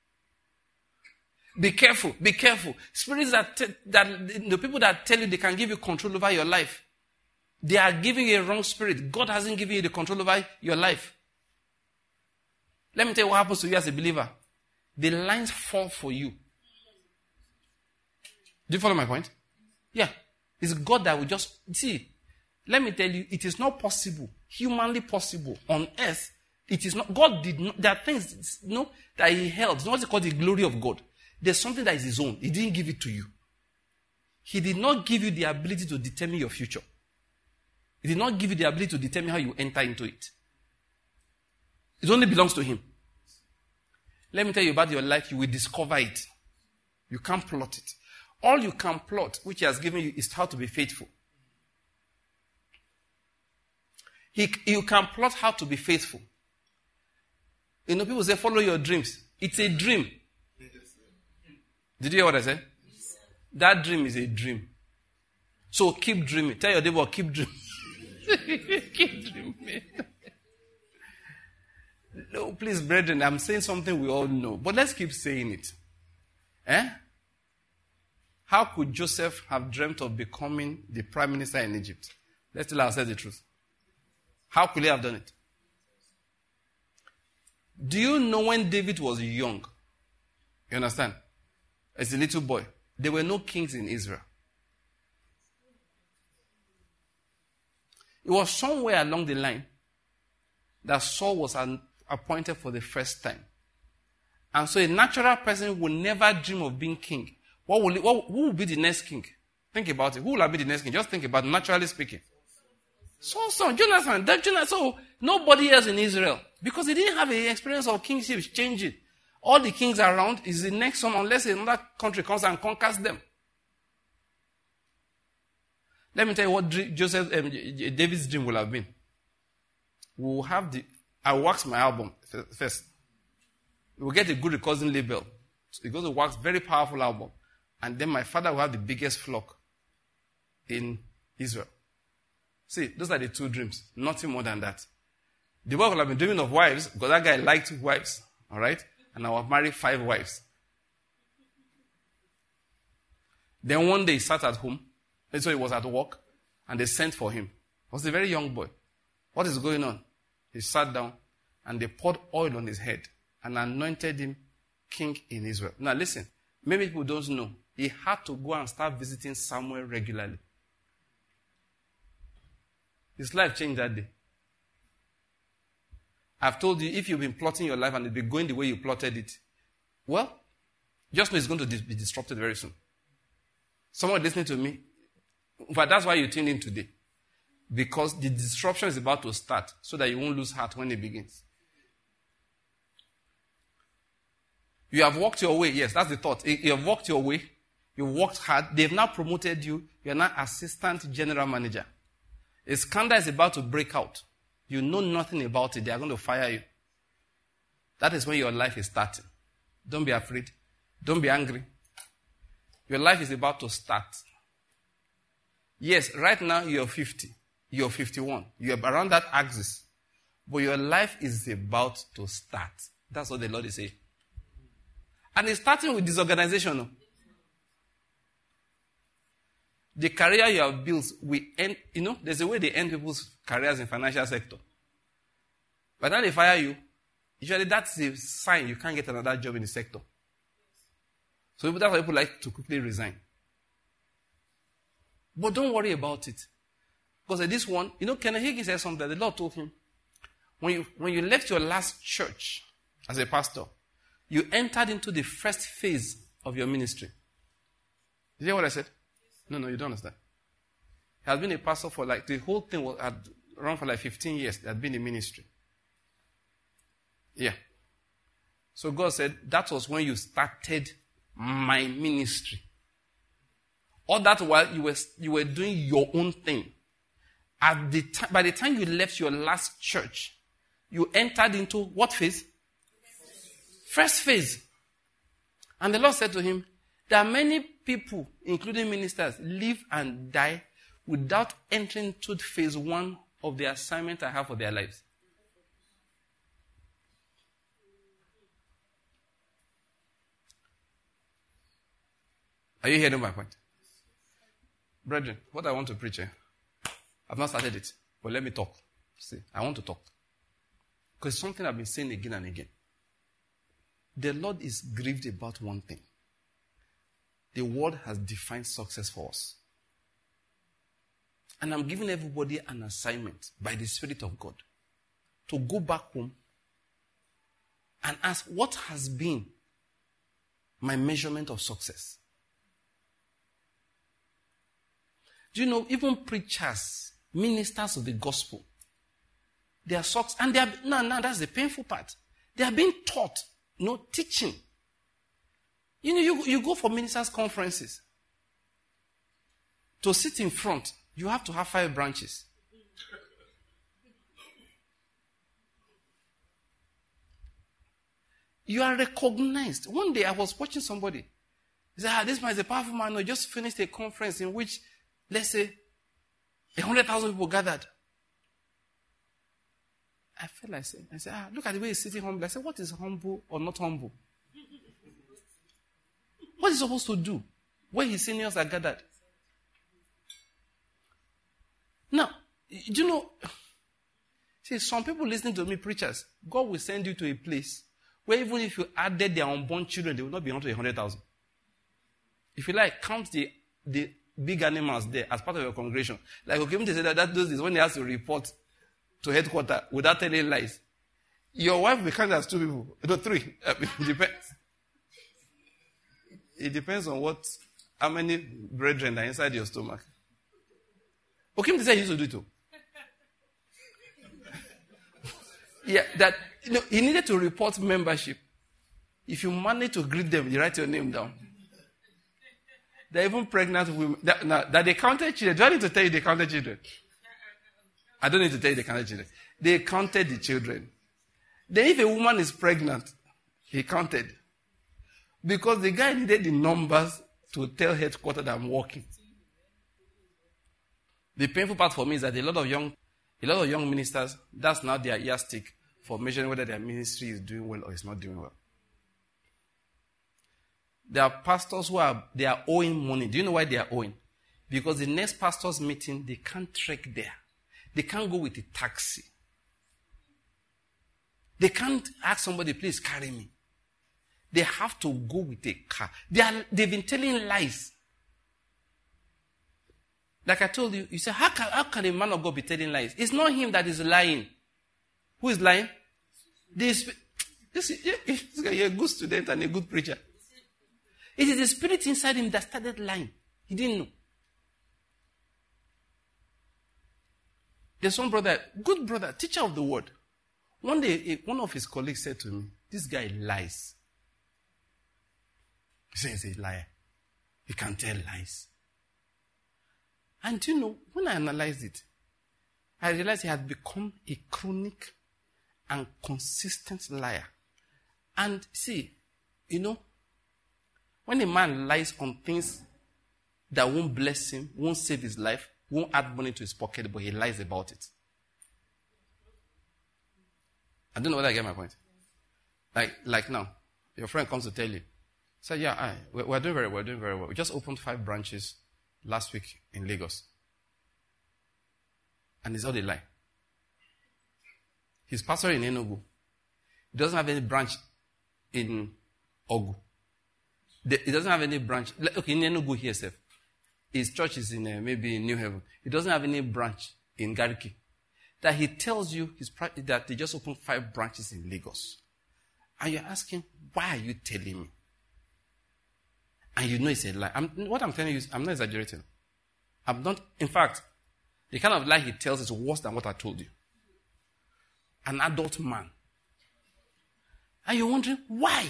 Be careful. Be careful. Spirits that, t- that the people that tell you they can give you control over your life, they are giving you a wrong spirit. God hasn't given you the control over your life. Let me tell you what happens to you as a believer. The lines fall for you. Do you follow my point? Yeah. It's God that will just... See, let me tell you, it is not possible, humanly possible, on earth. It is not... God did not... There are things, you know, that He held. It's not called the glory of God. There's something that is His own. He didn't give it to you. He did not give you the ability to determine your future. He did not give you the ability to determine how you enter into it. It only belongs to Him. Let me tell you about your life. You will discover it. You can't plot it. All you can plot, which He has given you, is how to be faithful. He, you can plot how to be faithful. You know, people say, follow your dreams. It's a dream. Did you hear what I said? That dream is a dream. So keep dreaming. Tell your neighbor, keep dreaming. Keep dreaming. No, please, brethren, I'm saying something we all know. But let's keep saying it. Eh? How could Joseph have dreamt of becoming the prime minister in Egypt? Let's tell ourselves the truth. How could he have done it? Do you know when David was young? You understand? As a little boy, there were no kings in Israel. It was somewhere along the line that Saul was an, appointed for the first time. And so a natural person would never dream of being king. What will, what, who will be the next king? Think about it. Who will be the next king? Just think about it, naturally speaking. Saul's son, Jonathan. That Jonathan. So nobody else in Israel. Because he didn't have an experience of kingship changing. All the kings around is the next one unless another country comes and conquers them. Let me tell you what Joseph, um, David's dream will have been. We will have the, I will wax my album first. We will get a good recording label. So it goes to wax, very powerful album. And then my father will have the biggest flock in Israel. See, those are the two dreams. Nothing more than that. The work will have been dreaming of wives, because that guy liked wives. All right? And I will marry five wives. Then one day he sat at home. So he was at work. And they sent for him. He was a very young boy. What is going on? He sat down and they poured oil on his head and anointed him king in Israel. Now listen, many people don't know. He had to go and start visiting Samuel regularly. His life changed that day. I've told you, if you've been plotting your life and it's been going the way you plotted it, Well, just know it's going to be disrupted very soon. Someone listening to me, but that's why you tuned in today. Because the disruption is about to start so that you won't lose heart when it begins. You have walked your way. Yes, that's the thought. You have walked your way. You worked hard. They've now promoted you. You're now assistant general manager. A scandal is about to break out. You know nothing about it. They are going to fire you. That is when your life is starting. Don't be afraid. Don't be angry. Your life is about to start. Yes, right now you're fifty. You're fifty-one. You're around that axis. But your life is about to start. That's what the Lord is saying. And it's starting with disorganization. No? The career you have built, we end, you know, there's a way they end people's careers in financial sector. By the time they fire you, usually that's a sign you can't get another job in the sector. So that's why people like to quickly resign. But don't worry about it. Because this one, you know, Kenneth Hagin said something that the Lord told him. When you, when you left your last church as a pastor, you entered into the first phase of your ministry. Did you hear what I said? No, no, you don't understand. He has been a pastor for like, the whole thing was, had run for like fifteen years. He had been in ministry. Yeah. So God said, that was when you started my ministry. All that while you were, you were doing your own thing. At the t- by the time you left your last church, you entered into what phase? First phase. And the Lord said to him, there are many people, including ministers, live and die without entering into phase one of the assignment I have for their lives. Are you hearing my point? Brethren, what I want to preach here, I've not started it, but let me talk. See, I want to talk. Because it's something I've been saying again and again. The Lord is grieved about one thing. The world has defined success for us. And I'm giving everybody an assignment by the Spirit of God to go back home and ask, what has been my measurement of success? Do you know, even preachers, ministers of the gospel, they are success, and they are, no, no, that's the painful part. They are being taught, no teaching. You know, you, you go for ministers' conferences. To sit in front, you have to have five branches. You are recognized. One day I was watching somebody. He said, ah, this man is a powerful man. No, just finished a conference in which, let's say, a hundred thousand people gathered. I felt like saying, I said, ah, look at the way he's sitting humble. I said, what is humble or not humble? What is he supposed to do where his seniors are gathered? Now, do you know, see, some people listening to me, preachers, God will send you to a place where even if you added their unborn children, they will not be onto a hundred thousand. If you like, count the, the big animals there as part of your congregation. Like, okay, they say that, that does this when they have to report to headquarters without telling lies. Your wife will count as two people, no, three. I mean, it depends. It depends on what, how many brethren are inside your stomach. Okay, they say he used to do it too. Yeah, that, you know, he needed to report membership. If you manage to greet them, you write your name down. They're even pregnant women. That, now, that they counted children. Do I need to tell you they counted children? I don't need to tell you they counted children. They counted the children. Then if a woman is pregnant, he counted. Because the guy needed the numbers to tell headquarters that I'm working. The painful part for me is that a lot of young, a lot of young ministers, that's now their yardstick for measuring whether their ministry is doing well or is not doing well. There are pastors who are, they are owing money. Do you know why they are owing? Because the next pastor's meeting, they can't trek there. They can't go with a taxi. They can't ask somebody, please carry me. They have to go with a car. They are, they've been telling lies. Like I told you, you say, how can, how can a man of God be telling lies? It's not him that is lying. Who is lying? This, This is, this guy, you're a good student and a good preacher. It is the spirit inside him that started lying. He didn't know. There's one brother, good brother, teacher of the word. One day, one of his colleagues said to me, this guy lies. He says he's a liar. He can tell lies. And you know, when I analyzed it, I realized he had become a chronic and consistent liar. And see, you know, when a man lies on things that won't bless him, won't save his life, won't add money to his pocket, but he lies about it. I don't know whether I get my point. Like, like now, your friend comes to tell you, say, yeah, I, we're, we're doing very well, we're doing very well. We just opened five branches last week in Lagos. And it's all a lie. He's pastor in Enugu. He doesn't have any branch in Ogu. He doesn't have any branch. Okay, in Enugu here, sir. His church is in uh, maybe in New Haven. He doesn't have any branch in Gariki. That he tells you his, that they just opened five branches in Lagos. And you're asking, why are you telling me? And you know it's a lie. I'm, what I'm telling you is, I'm not exaggerating. I'm not, in fact, the kind of lie he tells is worse than what I told you. An adult man. And you're wondering, why?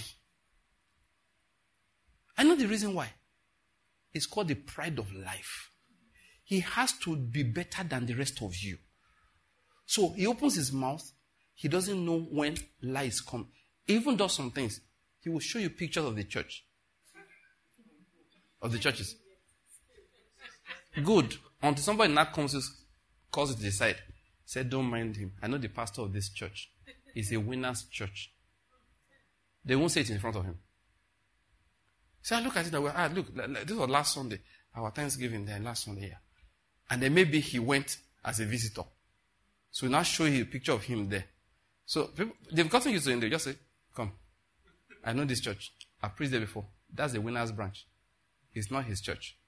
I know the reason why. It's called the pride of life. He has to be better than the rest of you. So he opens his mouth. He doesn't know when lies come. He even does some things. He will show you pictures of the church. Of the churches. Good. Until somebody now comes to calls it to the side. Said, don't mind him. I know the pastor of this church. It's a winner's church. They won't say it in front of him. So I look at it and I go, ah, look, this was last Sunday. Our Thanksgiving there, last Sunday here. And then maybe he went as a visitor. So we now show you a picture of him there. So people, they've gotten used to him. They just say, come. I know this church. I've preached there before. That's the winner's branch. It's not his church.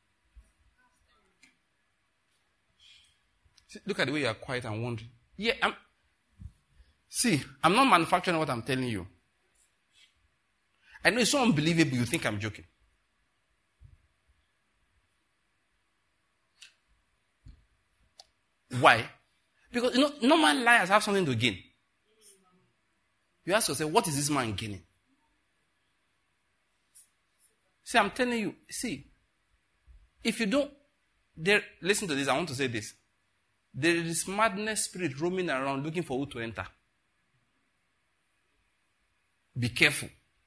See, look at the way you are quiet and wondering. Yeah, I'm, see, I'm not manufacturing what I'm telling you. I know it's so unbelievable you think I'm joking. Why? Because, you know, normal liars have something to gain. You ask yourself, what is this man gaining? See, I'm telling you, see, if you don't, there, listen to this, I want to say this. There is madness spirit roaming around looking for who to enter. Be careful.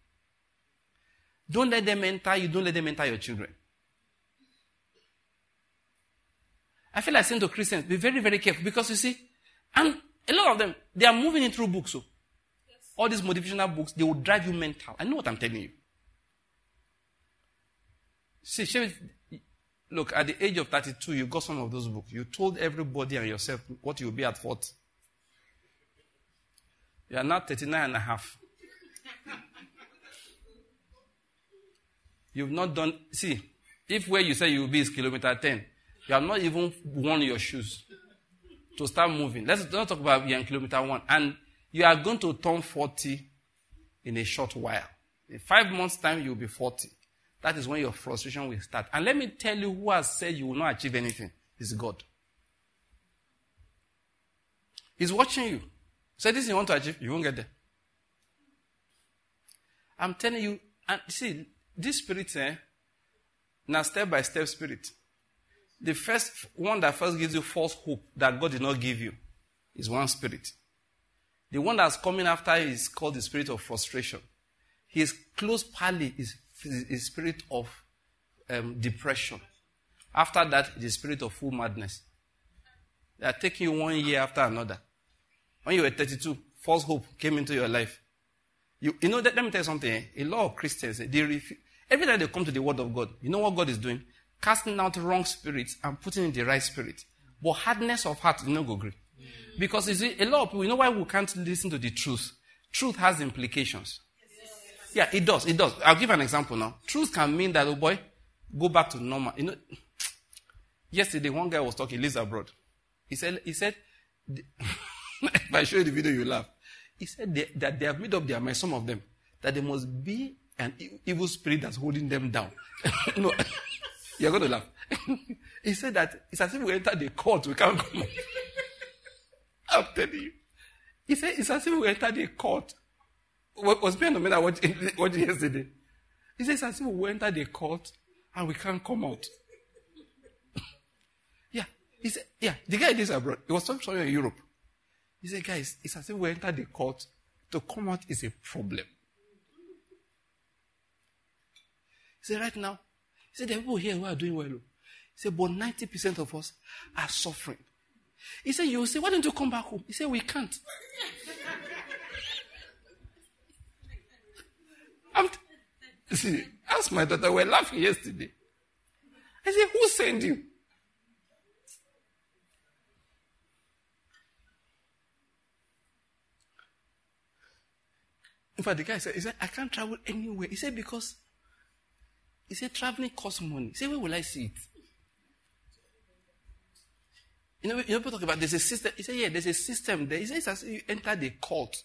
Don't let them enter you, don't let them enter your children. I feel like saying to Christians, be very, very careful because you see, and a lot of them, they are moving in through books. So yes. All these motivational books, they will drive you mental. I know what I'm telling you. See, look, at the age of thirty-two, you got some of those books. You told everybody and yourself what you'll be at forty. You are now thirty-nine and a half. You've not done, see, if where you say you will be is kilometer ten, you have not even worn your shoes to start moving. Let's not talk about you're in kilometer one. And you are going to turn forty in a short while. In five months' time, you'll be forty. That is when your frustration will start. And let me tell you who has said you will not achieve anything. It's God. He's watching you. Say this you want to achieve, you won't get there. I'm telling you, and see, this spirit, eh, now step-by-step spirit. The first one that first gives you false hope that God did not give you is one spirit. The one that's coming after is called the spirit of frustration. His close pally is the spirit of um, depression. After that, the spirit of full madness. They are taking you one year after another. When you were thirty-two, false hope came into your life. You, you know, that, let me tell you something. Eh? A lot of Christians, they refu- every time they come to the word of God, you know what God is doing? Casting out wrong spirits and putting in the right spirit. But hardness of heart, you know, go agree. Because you see, a lot of people, you know why we can't listen to the truth? Truth has implications. Yeah, it does, it does. I'll give an example now. Truth can mean that, oh boy, go back to normal. You know, yesterday one guy was talking, he lives abroad. He said, he said, if I show you the video, you laugh. he said they, that they have made up their mind, some of them, that there must be an evil spirit that's holding them down. No, you're going to laugh. He said that it's as if we enter the court, we can't come out. I'm telling you. He said it's as if we enter the court. What was being no matter what what yesterday? He says it's as if we enter the court and we can't come out. Yeah. He said, yeah, the guy is abroad. He was talking to someone in Europe. He said, guys, it's as if we enter the court. To come out is a problem. He said, right now, he said, there are people here who are doing well. He said, but ninety percent of us are suffering. He said, you will say, why don't you come back home? He said, we can't. I'm t- See, ask my daughter, we were laughing yesterday. I said, who sent you? In fact, the guy said, he said, I can't travel anywhere. He said, because, he said, traveling costs money. He said, where will I see it? You know, you know, people talk about there's a system. He said, yeah, there's a system there. He said, it's as if you enter the court.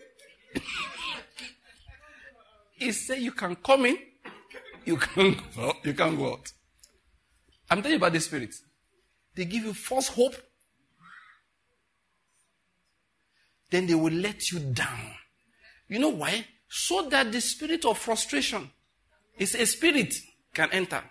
He said, you can come in, you can go out, you can go out. I'm telling you about the spirit. They give you false hope. Then they will let you down. You know why? So that the spirit of frustration is a spirit can enter.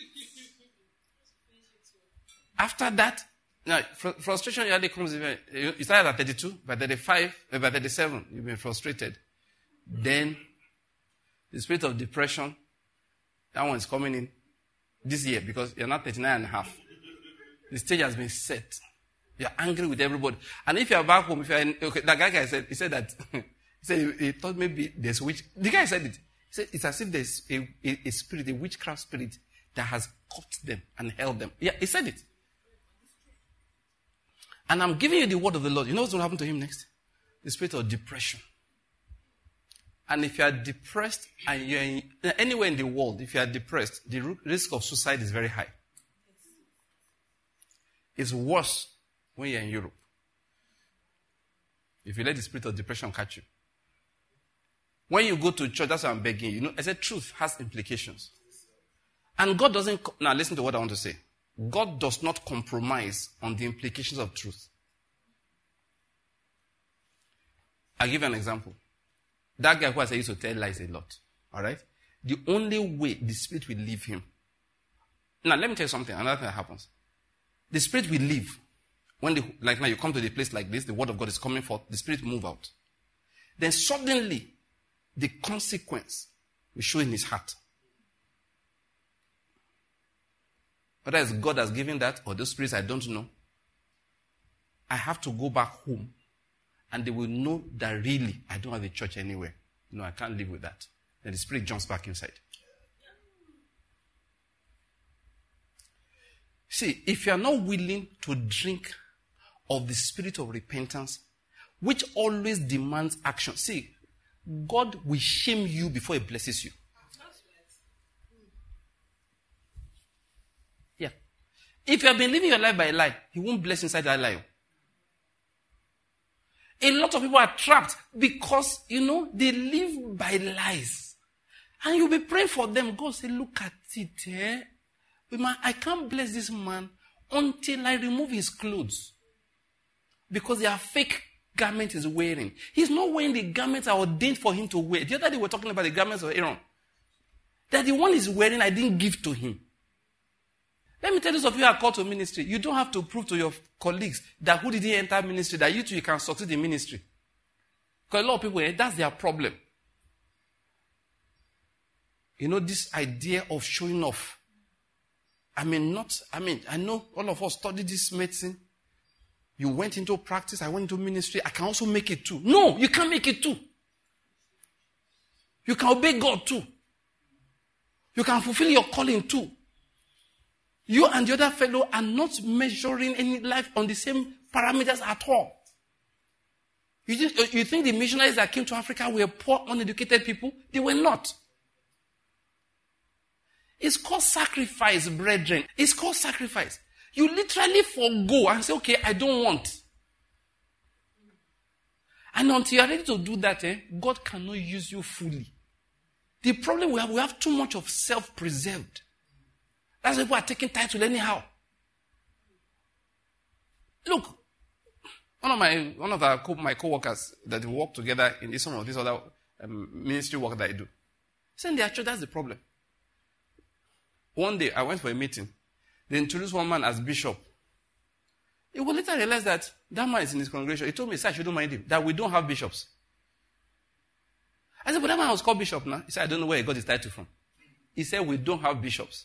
After that, now fr- frustration usually comes. You start at thirty-two, by thirty-five, by thirty-seven, you've been frustrated. Then the spirit of depression, that one is coming in this year because you're not thirty-nine and a half. The stage has been set. You're angry with everybody. And if you're back home, if you're in, okay, that guy said, he said that, he said he, he thought maybe there's witch. The guy said it. He said it's as if there's a, a, a spirit, a witchcraft spirit that has caught them and held them. Yeah, he said it. And I'm giving you the word of the Lord. You know what's going to happen to him next? The spirit of depression. And if you are depressed and you're in, anywhere in the world, if you are depressed, the risk of suicide is very high. It's worse when you're in Europe. If you let the spirit of depression catch you. When you go to church, that's what I'm begging you. You know, I said truth has implications. And God doesn't, now listen to what I want to say. God does not compromise on the implications of truth. I'll give you an example. That guy who I said used to tell lies a lot. Alright? The only way the spirit will leave him. Now, let me tell you something. Another thing that happens. The spirit will leave. When the, like now you come to the place like this, the word of God is coming forth, the spirit move out. Then suddenly, the consequence will show in his heart. Whether it's God has given that or those spirits I don't know. I have to go back home and they will know that really I don't have a church anywhere. No, I can't live with that. Then the spirit jumps back inside. See, if you are not willing to drink of the spirit of repentance, which always demands action. See, God will shame you before he blesses you. Yeah. If you have been living your life by a lie, he won't bless inside that lie. A lot of people are trapped because, you know, they live by lies. And you'll be praying for them. God say, look at it, eh? I can't bless this man until I remove his clothes. Because they are fake garment he's wearing. He's not wearing the garments I ordained for him to wear. The other day we were talking about the garments of Aaron. That the one he's wearing, I didn't give to him. Let me tell you, those of you who are called to ministry, you don't have to prove to your colleagues that who didn't enter ministry, that you too you can succeed in ministry. Because a lot of people, that's their problem. You know, this idea of showing off. I mean, not, I mean, I know all of us studied this medicine. You went into practice, I went into ministry. I can also make it too. No, you can't make it too. You can obey God too. You can fulfill your calling too. You and the other fellow are not measuring any life on the same parameters at all. You, just, you think the missionaries that came to Africa were poor, uneducated people? They were not. It's called sacrifice, brethren. It's called sacrifice. You literally forgo and say, okay, I don't want. And until you are ready to do that, eh, God cannot use you fully. The problem we have, we have too much of self-preserved. That's why people are taking title anyhow. Look, one of my one of our co- my co-workers that we work together in this, some of this other um, ministry work that I do, said in their church, that's the problem. One day, I went for a meeting. They introduced one man as bishop. He will later realize that that man is in his congregation. He told me, sir, I shouldn't mind him, that we don't have bishops. I said, but that man was called bishop now. He said, I don't know where he got his title from. He said, we don't have bishops.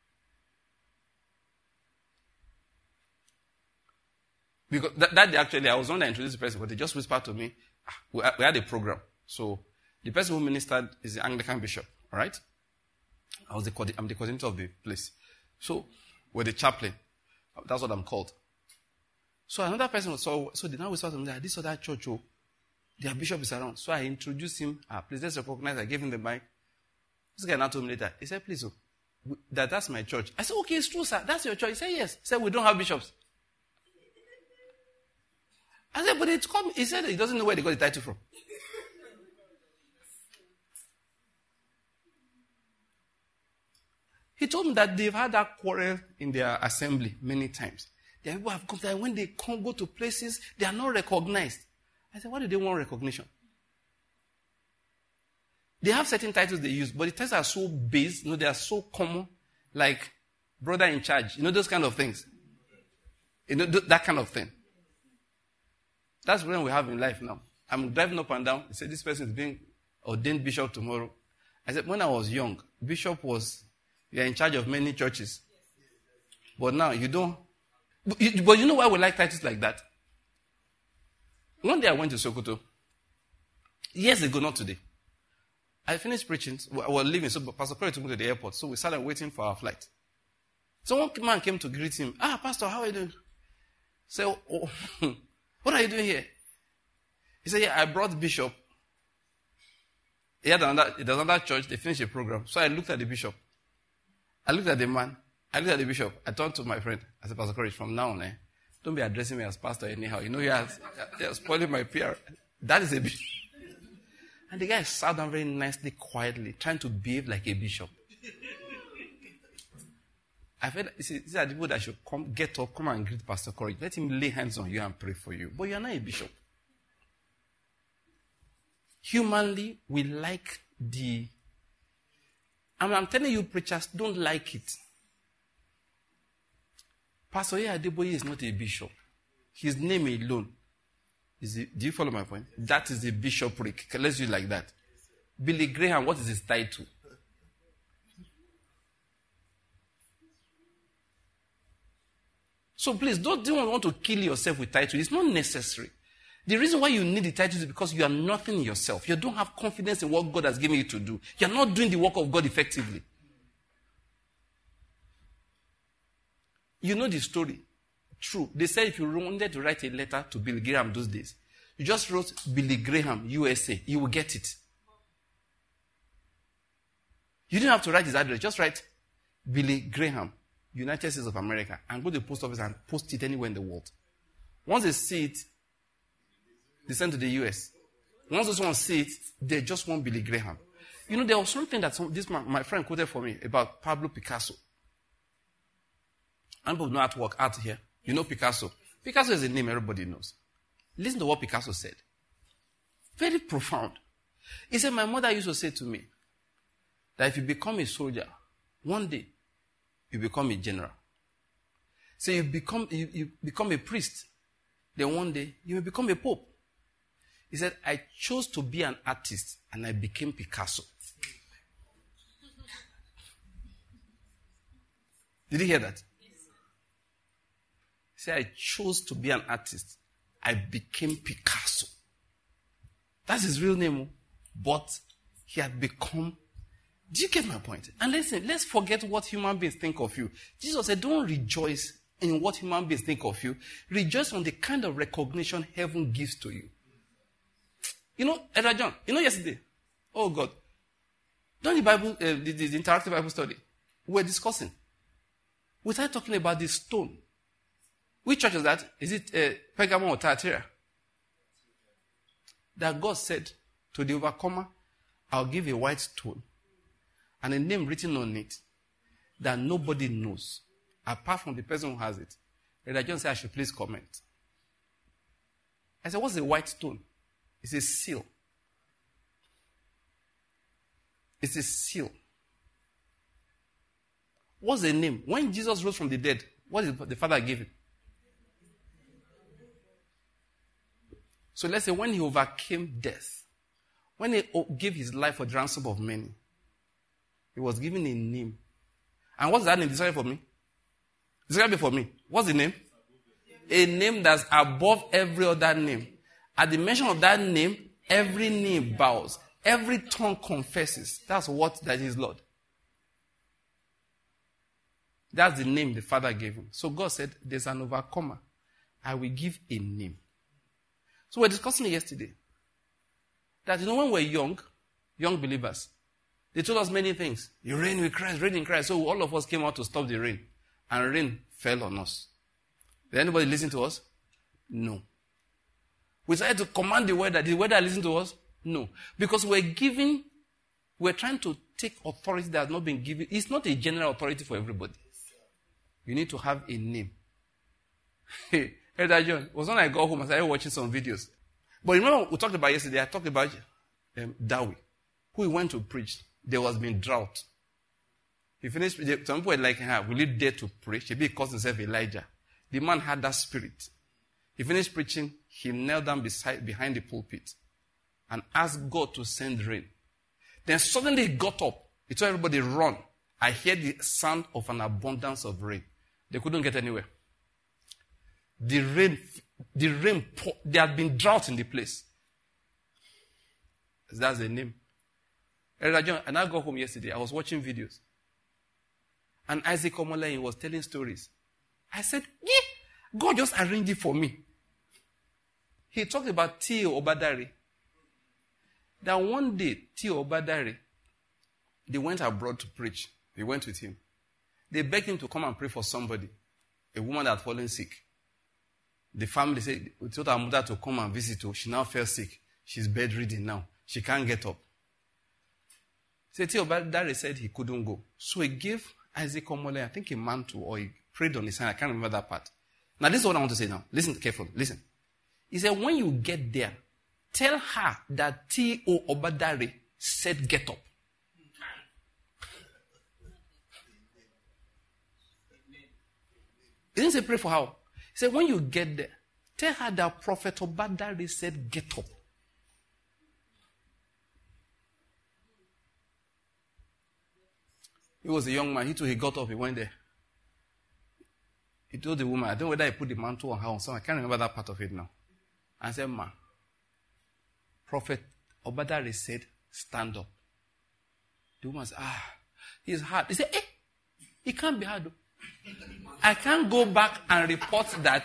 Because that, that day, actually, I was the one that introduced the person, but they just whispered to me, ah, we, we had a program. So the person who ministered is the Anglican bishop, all right? I was the, I'm the coordinator of the place. So we're the chaplain. That's what I'm called. So another person was, so, so they now whispered to me that this other church, oh, their bishop is around. So I introduced him. Ah, please, let's recognize. I gave him the mic. This guy now told me later. He said, please, oh, we, that, that's my church. I said, okay, it's true, sir. That's your church. He said, yes. He said, we don't have bishops. I said, but it's come. He said he doesn't know where they got the title from. He told me that they've had that quarrel in their assembly many times. There are people have come that when they come go to places, they are not recognized. I said, why do they want recognition? They have certain titles they use, but the titles are so base, you know, they are so common, like brother in charge, you know, those kind of things. You know, th- that kind of thing. That's what we have in life now. I'm driving up and down. He said, this person is being ordained bishop tomorrow. I said, when I was young, bishop was, you're in charge of many churches. But now you don't. But you, but you know why we like titles like that? One day I went to Sokoto. Years ago, not today. I finished preaching. I was leaving, so Pastor Perry took me to the airport. So we started waiting for our flight. So one man came to greet him. Ah, Pastor, how are you doing? So, oh, what are you doing here? He said, yeah, I brought Bishop. He had another, there was another church. They finished the program. So I looked at the bishop. I looked at the man. I looked at the bishop. I turned to my friend. I said, Pastor Courage, from now on, eh, don't be addressing me as pastor anyhow. You know, you're, you're spoiling my P R. That is a bishop. And the guy sat down very nicely, quietly, trying to behave like a bishop. I felt these are the people that should come, get up, come and greet Pastor Courage. Let him lay hands on you and pray for you. But you're not a bishop. Humanly, we like the... I mean, I'm telling you, preachers don't like it. Pastor Adeboye is not a bishop. His name alone is a, do you follow my point? That is a bishopric. Let's do it like that. Billy Graham, what is his title? So please, don't, don't want to kill yourself with title. It's not necessary. The reason why you need the title is because you are nothing yourself. You don't have confidence in what God has given you to do. You are not doing the work of God effectively. You know the story. True. They said if you wanted to write a letter to Billy Graham those days, you just wrote Billy Graham, U S A. You will get it. You didn't have to write his address. Just write Billy Graham, United States of America, and go to the post office and post it anywhere in the world. Once they see it, they send to the U S. Once those ones see it, they just want Billy Graham. You know, there was something that some, this man, my friend quoted for me about Pablo Picasso. And people know artwork, art here. You know Picasso. Picasso is a name everybody knows. Listen to what Picasso said. Very profound. He said, my mother used to say to me that if you become a soldier, one day you become a general. So you become, you, you become a priest. Then one day you will become a pope. He said, I chose to be an artist and I became Picasso. Did you hear that? He said, I chose to be an artist. I became Picasso. That's his real name. But he had become... Do you get my point? And listen, let's forget what human beings think of you. Jesus said, don't rejoice in what human beings think of you. Rejoice on the kind of recognition heaven gives to you. You know, Edward John, you know yesterday, oh God, during the Bible, uh, the, the, the interactive Bible study, we were discussing. We started talking about this stone. Which church is that? Is it uh, Pergamon or Thyatira? that God said to the overcomer, I'll give a white stone and a name written on it that nobody knows apart from the person who has it. Elder John said I should please comment. I said, what's a white stone? It's a seal. It's a seal. What's the name? When Jesus rose from the dead, what did the Father give him? So let's say when he overcame death, when he gave his life for the ransom of many, he was given a name. And what's that name? Describe for me. Describe it for me. What's the name? A name that's above every other name. At the mention of that name, every knee bows. Every tongue confesses. That's what that is, Lord. That's the name the Father gave him. So God said, there's an overcomer. I will give a name. So we were discussing it yesterday. That, you know, when we're young, young believers, they told us many things. You reign with Christ, reign in Christ. So all of us came out to stop the rain. And rain fell on us. Did anybody listen to us? No. We tried to command the weather. Did the weather listen to us? No. Because we're giving, we're trying to take authority that has not been given. It's not a general authority for everybody. You need to have a name. Hey, Elder John, it was when I got home, I started watching some videos. But remember, we talked about yesterday, I talked about um, Dawi, who he went to preach. There was been drought. He finished, some people were like, ah, will you dare to preach? He calls himself Elijah. The man had that spirit. He finished preaching, he knelt down beside, behind the pulpit and asked God to send rain. Then suddenly he got up. He told everybody, run. I hear the sound of an abundance of rain. They couldn't get anywhere. The rain, the rain, there had been drought in the place. That's the name. Elder John, and I got home yesterday. I was watching videos. And Isaac Omolayin was telling stories. I said, yeah, God just arranged it for me. He talked about T O Obadari. That one day, T O Obadari, they went abroad to preach. They went with him. They begged him to come and pray for somebody. A woman that had fallen sick. The family said, we told her mother to come and visit her. She now fell sick. She's bedridden now. She can't get up. So T O Obadari said he couldn't go. So he gave Isaac Omolayin, I think a mantle, or he prayed on his hand. I can't remember that part. Now this is what I want to say now. Listen carefully. Listen. He said, when you get there, tell her that T O Obadari said get up. He didn't say pray for her. He said, when you get there, tell her that Prophet Obadari said get up. He was a young man. He too, he got up, he went there. He told the woman, I don't know whether he put the mantle on her or something. I can't remember that part of it now. And said, ma, Prophet Obadari said, stand up. The woman said, ah, he's hard. He said, eh, he can't be hard. I can't go back and report that.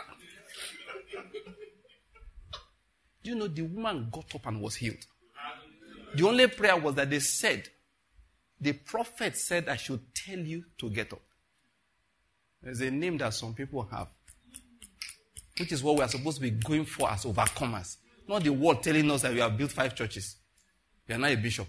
Do you know the woman got up and was healed? The only prayer was that they said, the prophet said I should tell you to get up. There's a name that some people have, which is what we are supposed to be going for as overcomers. Not the world telling us that we have built five churches. You are not a bishop.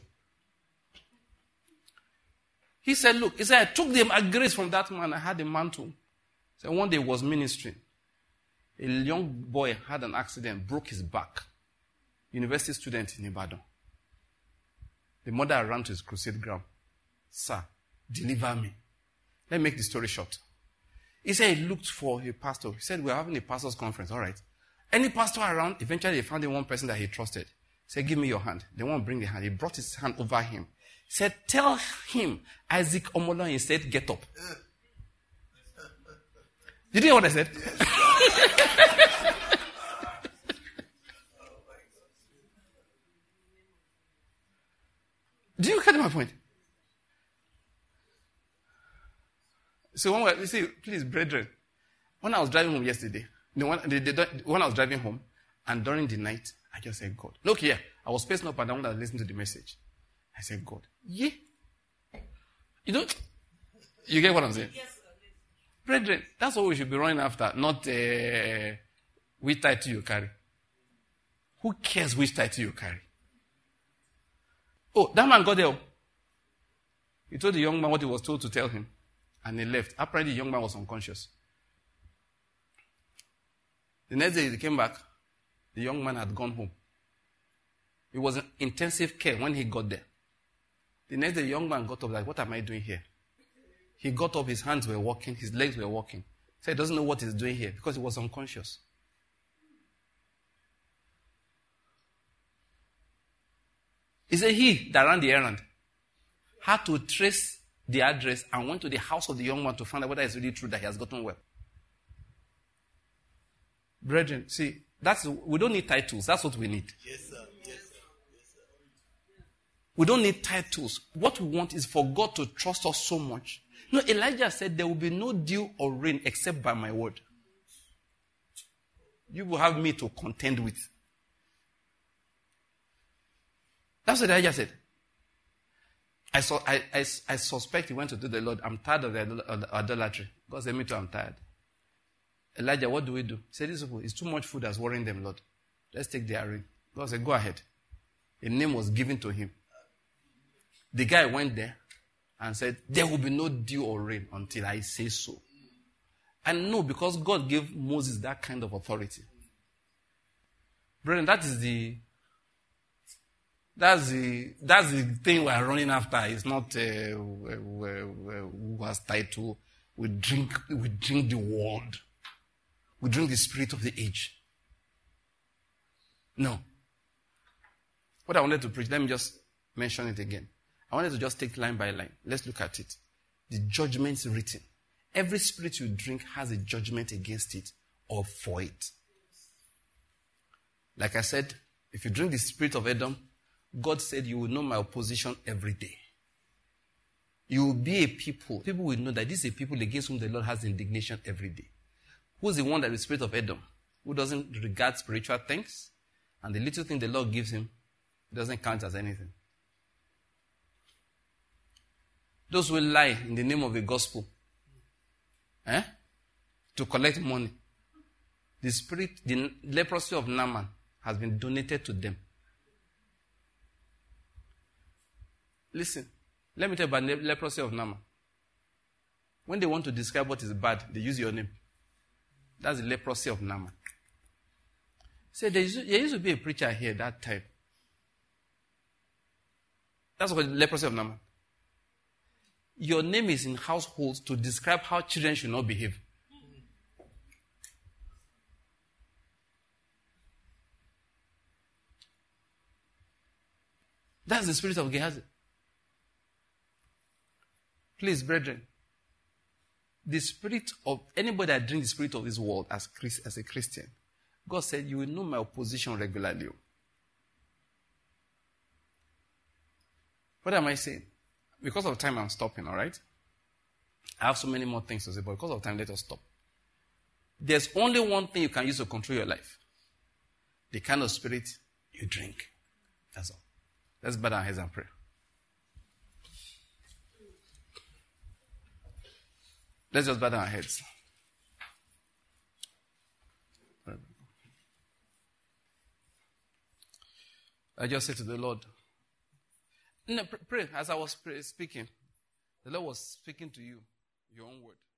He said, look, he said, I took the grace from that man. I had a mantle. So one day he was ministering. A young boy had an accident, broke his back. University student in Ibadan. The mother ran to his crusade ground. Sir, deliver me. Let me make the story short. He said he looked for a pastor. He said, we're having a pastor's conference. All right. Any pastor around? Eventually, they found the one person that he trusted. He said, give me your hand. They won't bring the hand. He brought his hand over him. He said, tell him, Isaac Omolayin said, get up. Did you hear what I said? Do you get my point? So when we, you see, please, brethren, when I was driving home yesterday, the one, the, the, when I was driving home, and during the night, I just said, God, look here. I was pacing up and down and listening to the message. I said, God, yeah. You know, you get what I'm saying? Yes, sir. Brethren, that's what we should be running after, not uh, we tied to you carry. Who cares which title you carry? Oh, that man got there. He told the young man what he was told to tell him. And he left. Apparently, the young man was unconscious. The next day he came back. The young man had gone home. It was in intensive care when he got there. The next day the young man got up like, what am I doing here? He got up, his hands were walking, his legs were walking. So he doesn't know what he's doing here because he was unconscious. He said he that ran the errand had to trace the address and went to the house of the young man to find out whether it's really true that he has gotten well. Brethren, see, that's we don't need titles. That's what we need. Yes, sir. Yes, sir. Yes, sir. We don't need titles. What we want is for God to trust us so much. No, Elijah said there will be no dew or rain except by my word. You will have me to contend with. That's what Elijah said. I, saw, I, I, I suspect he went to do the Lord. I'm tired of the idolatry. God said, me too, I'm tired. Elijah, what do we do? He said, these people, it's too much food that's worrying them, Lord. Let's take their ring. God said, go ahead. A name was given to him. The guy went there and said, there will be no dew or rain until I say so. And no, because God gave Moses that kind of authority. Brethren, that is the that's the that's the thing we are running after. It's not uh, who has title. We drink we drink the world. We drink the spirit of the age. No. What I wanted to preach, let me just mention it again. I wanted to just take line by line. Let's look at it. The judgments written. Every spirit you drink has a judgment against it or for it. Like I said, if you drink the spirit of Edom, God said you will know my opposition every day. You will be a people. People will know that this is a people against whom the Lord has indignation every day. Who's the one that is the spirit of Edom? Who doesn't regard spiritual things? And the little thing the Lord gives him doesn't count as anything. Those who lie in the name of the gospel, eh, to collect money. The spirit, the leprosy of Naaman has been donated to them. Listen, let me tell you about the leprosy of Naaman. When they want to describe what is bad, they use your name. That's the leprosy of Naaman. Say, there used, there used to be a preacher here that time. That's what the leprosy of Naaman. Your name is in households to describe how children should not behave. That's the spirit of Gehazi. Please, brethren, the spirit of anybody that drinks the spirit of this world as, as a Christian, God said, you will know my opposition regularly. What am I saying? Because of time, I'm stopping, all right? I have so many more things to say, but because of time, let us stop. There's only one thing you can use to control your life. The kind of spirit you drink. That's all. Let's bow our heads and pray. Let's just bow our heads. I just said to the Lord, no, pray. As I was pray, speaking, the Lord was speaking to you, your own word.